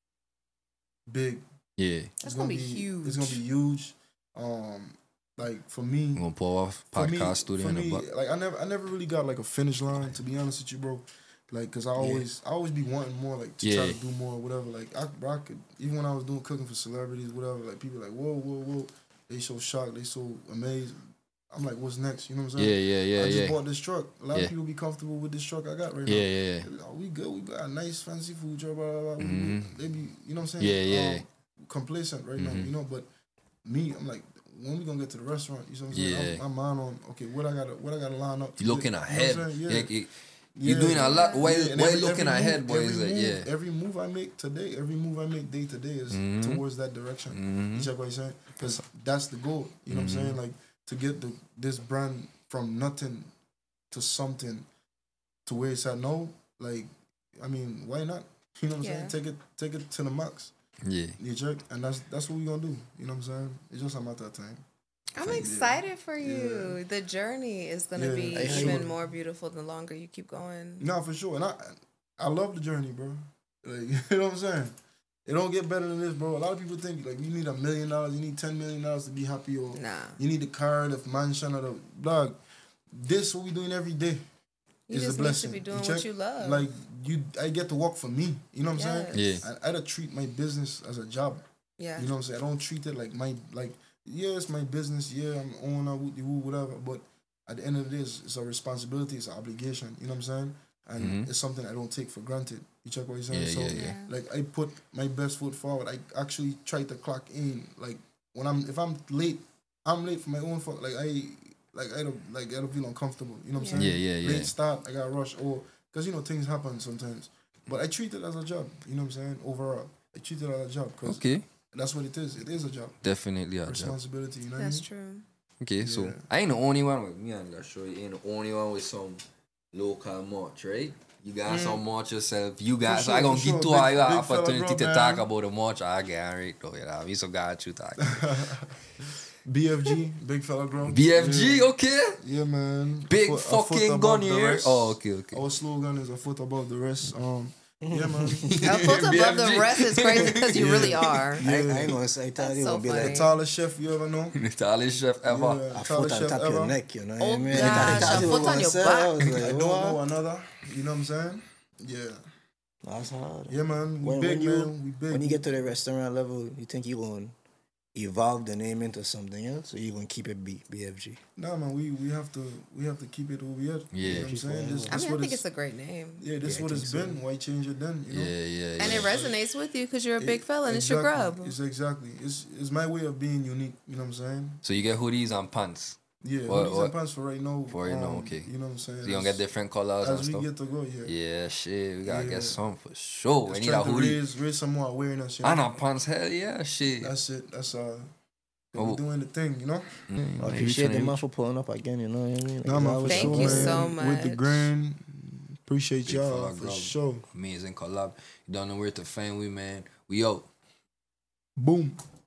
[SPEAKER 4] big.
[SPEAKER 2] Yeah.
[SPEAKER 1] That's
[SPEAKER 4] It's
[SPEAKER 1] gonna be huge.
[SPEAKER 4] It's gonna be huge. Um, like for me,
[SPEAKER 2] We're gonna pull off
[SPEAKER 4] for
[SPEAKER 2] podcast
[SPEAKER 4] me,
[SPEAKER 2] studio
[SPEAKER 4] for
[SPEAKER 2] in the
[SPEAKER 4] me,
[SPEAKER 2] butt.
[SPEAKER 4] like I never, I never really got like a finish line. To be honest with you, bro. Like, cause I always, I always be wanting more. Like to try
[SPEAKER 2] Yeah.
[SPEAKER 4] to do more, or whatever. Like I, bro, I could, even when I was doing cooking for celebrities, whatever. Like people like, whoa, whoa, whoa. They so shocked. They so amazed. I'm like, what's next? You know what I'm
[SPEAKER 2] Yeah,
[SPEAKER 4] saying?
[SPEAKER 2] yeah, yeah,
[SPEAKER 4] I just
[SPEAKER 2] yeah.
[SPEAKER 4] bought this truck. A lot
[SPEAKER 2] Yeah.
[SPEAKER 4] of people be comfortable with this truck I got right
[SPEAKER 2] Yeah,
[SPEAKER 4] now.
[SPEAKER 2] yeah, yeah.
[SPEAKER 4] They be like, oh, we good. We got a nice fancy food truck. Blah, blah, blah. We-
[SPEAKER 2] Mhm.
[SPEAKER 4] They be, you know what I'm saying?
[SPEAKER 2] Yeah, yeah.
[SPEAKER 4] Um, complacent right now,
[SPEAKER 2] Mhm.
[SPEAKER 4] you know. But me, I'm like, when we gonna get to the restaurant? You know what I'm saying?
[SPEAKER 2] Yeah.
[SPEAKER 4] I'm, I'm mind on. Okay, what I gotta, what I gotta line up. to
[SPEAKER 2] You
[SPEAKER 4] get,
[SPEAKER 2] looking
[SPEAKER 4] you know what
[SPEAKER 2] ahead.
[SPEAKER 4] I'm saying?
[SPEAKER 2] Yeah.
[SPEAKER 4] Yeah.
[SPEAKER 2] You,
[SPEAKER 4] Yeah.
[SPEAKER 2] are doing a lot while,
[SPEAKER 4] Yeah, and
[SPEAKER 2] while
[SPEAKER 4] every-
[SPEAKER 2] looking
[SPEAKER 4] every
[SPEAKER 2] ahead,
[SPEAKER 4] move-
[SPEAKER 2] boys.
[SPEAKER 4] every
[SPEAKER 2] Like,
[SPEAKER 4] move,
[SPEAKER 2] yeah.
[SPEAKER 4] Every move I make today, every move I make day to day is
[SPEAKER 2] Mhm.
[SPEAKER 4] towards that direction.
[SPEAKER 2] Mhm.
[SPEAKER 4] You check what I'm saying? Because that's the goal. You know what I'm saying? Like to get the this brand from nothing to something to where it's at now. Like, I mean, why not? You know what I'm
[SPEAKER 1] Yeah.
[SPEAKER 4] saying? Take it, take it to the max.
[SPEAKER 2] Yeah.
[SPEAKER 4] You check, and that's that's what we gonna do. You know what I'm saying? It's just a matter of time.
[SPEAKER 1] I'm
[SPEAKER 4] Yeah.
[SPEAKER 1] excited for you. The journey is gonna
[SPEAKER 4] Yeah,
[SPEAKER 1] be
[SPEAKER 4] for
[SPEAKER 1] even
[SPEAKER 4] sure.
[SPEAKER 1] more beautiful the longer you keep going.
[SPEAKER 4] No, for sure. And I I love the journey, bro. Like, you know what I'm saying? It don't get better than this, bro. A lot of people think like you need a million dollars, you need ten million dollars to be happy, or
[SPEAKER 1] Nah.
[SPEAKER 4] you need the car, the mansion, or the dog. This what we doing every day
[SPEAKER 1] You
[SPEAKER 4] is
[SPEAKER 1] just
[SPEAKER 4] a
[SPEAKER 1] need to
[SPEAKER 4] blessing.
[SPEAKER 1] be doing
[SPEAKER 4] You
[SPEAKER 1] what
[SPEAKER 4] check?
[SPEAKER 1] you love.
[SPEAKER 4] Like you, I get to work for me. You know what I'm saying?
[SPEAKER 1] Yes.
[SPEAKER 2] Yeah.
[SPEAKER 4] I, I don't treat my business as a job.
[SPEAKER 1] Yeah.
[SPEAKER 4] You know what I'm saying? I don't treat it like my like yeah, it's my business. Yeah, I'm owner, woo, woo, whatever. But at the end of the day, it's, it's a responsibility. It's an obligation. You know what I'm saying? And
[SPEAKER 2] Mhm.
[SPEAKER 4] it's something I don't take for granted. You check what you're saying?
[SPEAKER 2] Yeah,
[SPEAKER 4] so
[SPEAKER 2] yeah, yeah.
[SPEAKER 1] Yeah.
[SPEAKER 4] like I put my best foot forward. I actually try to clock in. Like when I'm if I'm late, I'm late for my own fault. Like I like I don't like I don't feel uncomfortable. You know what I'm
[SPEAKER 1] Yeah.
[SPEAKER 4] saying?
[SPEAKER 2] Yeah, yeah, yeah.
[SPEAKER 4] Late start, I got rush or because you know things happen sometimes. But I treat it as a job. You know what I'm saying? Overall, I treat it as a job because
[SPEAKER 2] Okay.
[SPEAKER 4] That's what it is. It is a job.
[SPEAKER 2] Definitely a job.
[SPEAKER 4] Responsibility, you know what I
[SPEAKER 1] That's
[SPEAKER 4] mean?
[SPEAKER 1] true.
[SPEAKER 2] Okay, so
[SPEAKER 4] Yeah.
[SPEAKER 2] I ain't the only one with me and Lashow. You ain't the only one with some local merch, right? You got some merch yourself. You got,
[SPEAKER 4] For
[SPEAKER 2] so I
[SPEAKER 4] sure,
[SPEAKER 2] gonna
[SPEAKER 4] for
[SPEAKER 2] give
[SPEAKER 4] sure.
[SPEAKER 2] to
[SPEAKER 4] Big-
[SPEAKER 2] all you an
[SPEAKER 4] big fella
[SPEAKER 2] opportunity
[SPEAKER 4] bro,
[SPEAKER 2] to talk
[SPEAKER 4] man.
[SPEAKER 2] about the merch. I get right though, you know. We so got you talking.
[SPEAKER 4] B F G, big fella, bro.
[SPEAKER 2] B F G,
[SPEAKER 4] Yeah,
[SPEAKER 2] okay?
[SPEAKER 4] yeah man.
[SPEAKER 2] Big
[SPEAKER 4] A foot- a foot
[SPEAKER 2] fucking
[SPEAKER 4] above
[SPEAKER 2] gun
[SPEAKER 4] the
[SPEAKER 2] here.
[SPEAKER 4] rest.
[SPEAKER 2] Oh, okay, okay.
[SPEAKER 4] Our slogan is a foot above the rest. Um, yeah, man.
[SPEAKER 1] A foot above
[SPEAKER 2] B F G.
[SPEAKER 1] the rest is crazy because you really are.
[SPEAKER 3] I, I ain't gonna say, I tell
[SPEAKER 1] That's
[SPEAKER 3] you,
[SPEAKER 1] so
[SPEAKER 3] gonna be
[SPEAKER 1] funny.
[SPEAKER 3] like
[SPEAKER 4] The tallest chef you ever know.
[SPEAKER 2] The tallest chef ever.
[SPEAKER 4] Yeah,
[SPEAKER 3] a
[SPEAKER 4] tallest
[SPEAKER 3] foot on
[SPEAKER 4] chef
[SPEAKER 3] top of your
[SPEAKER 4] ever.
[SPEAKER 3] neck, you know what
[SPEAKER 1] Oh
[SPEAKER 3] I mean?
[SPEAKER 1] gosh,
[SPEAKER 3] I thought
[SPEAKER 1] a
[SPEAKER 3] you
[SPEAKER 1] foot
[SPEAKER 3] were
[SPEAKER 1] on your
[SPEAKER 3] gonna say,
[SPEAKER 1] back.
[SPEAKER 3] I was like,
[SPEAKER 4] I don't
[SPEAKER 3] what?
[SPEAKER 4] know another. You know what I'm saying? Yeah.
[SPEAKER 3] That's hard.
[SPEAKER 4] Yeah, man. We
[SPEAKER 3] When,
[SPEAKER 4] big,
[SPEAKER 3] when you
[SPEAKER 4] man. We big.
[SPEAKER 3] when you get to the restaurant level, you think you gonna evolve the name into something else, or you gonna keep it B BFG?
[SPEAKER 4] Nah, man. We we have to we have to keep it who we are.
[SPEAKER 2] Yeah.
[SPEAKER 4] You know what I'm saying? This,
[SPEAKER 1] I
[SPEAKER 4] this
[SPEAKER 1] mean, I
[SPEAKER 4] what
[SPEAKER 1] think
[SPEAKER 4] it's,
[SPEAKER 1] it's a great name.
[SPEAKER 4] yeah, this
[SPEAKER 3] Yeah, I
[SPEAKER 4] what
[SPEAKER 3] think
[SPEAKER 4] it's
[SPEAKER 3] so.
[SPEAKER 4] been. Why change it then? You know?
[SPEAKER 2] Yeah, yeah,
[SPEAKER 1] And
[SPEAKER 2] yeah.
[SPEAKER 1] it resonates with you because you're a big
[SPEAKER 4] It-
[SPEAKER 1] fella and it's your
[SPEAKER 4] exactly.
[SPEAKER 1] grub.
[SPEAKER 4] It's exactly. It's it's my way of being unique. You know what I'm saying?
[SPEAKER 2] So you get hoodies and pants.
[SPEAKER 4] Yeah.
[SPEAKER 2] What-
[SPEAKER 4] hoodies
[SPEAKER 2] what-
[SPEAKER 4] and pants for right now.
[SPEAKER 2] for right now,
[SPEAKER 4] um,
[SPEAKER 2] okay.
[SPEAKER 4] You know what I'm saying?
[SPEAKER 2] So you gonna get
[SPEAKER 4] As-
[SPEAKER 2] different colors and
[SPEAKER 4] As we
[SPEAKER 2] stuff.
[SPEAKER 4] get to go, yeah.
[SPEAKER 2] Yeah, shit. We gotta
[SPEAKER 4] Yeah.
[SPEAKER 2] get some for sure. We
[SPEAKER 4] Just
[SPEAKER 2] need a
[SPEAKER 4] trying to
[SPEAKER 2] hoodie.
[SPEAKER 4] raise raise some more awareness. You know?
[SPEAKER 2] And a pants, hell yeah, shit.
[SPEAKER 4] That's it. That's uh.
[SPEAKER 2] Oh.
[SPEAKER 4] We doing the thing, you know.
[SPEAKER 2] Mm,
[SPEAKER 3] I
[SPEAKER 2] reach
[SPEAKER 3] appreciate
[SPEAKER 2] on
[SPEAKER 3] the
[SPEAKER 2] it.
[SPEAKER 3] man for pulling up again, you know what I mean? Like,
[SPEAKER 4] Nah,
[SPEAKER 3] it's
[SPEAKER 4] man, for
[SPEAKER 3] always
[SPEAKER 1] Thank
[SPEAKER 4] sure,
[SPEAKER 1] you
[SPEAKER 4] man.
[SPEAKER 1] so
[SPEAKER 4] With the
[SPEAKER 1] much.
[SPEAKER 4] grand, appreciate
[SPEAKER 2] Big
[SPEAKER 4] y'all
[SPEAKER 2] fella
[SPEAKER 4] for
[SPEAKER 2] grub.
[SPEAKER 4] sure.
[SPEAKER 2] Amazing collab. You don't know where to find we, man. We out.
[SPEAKER 4] Boom.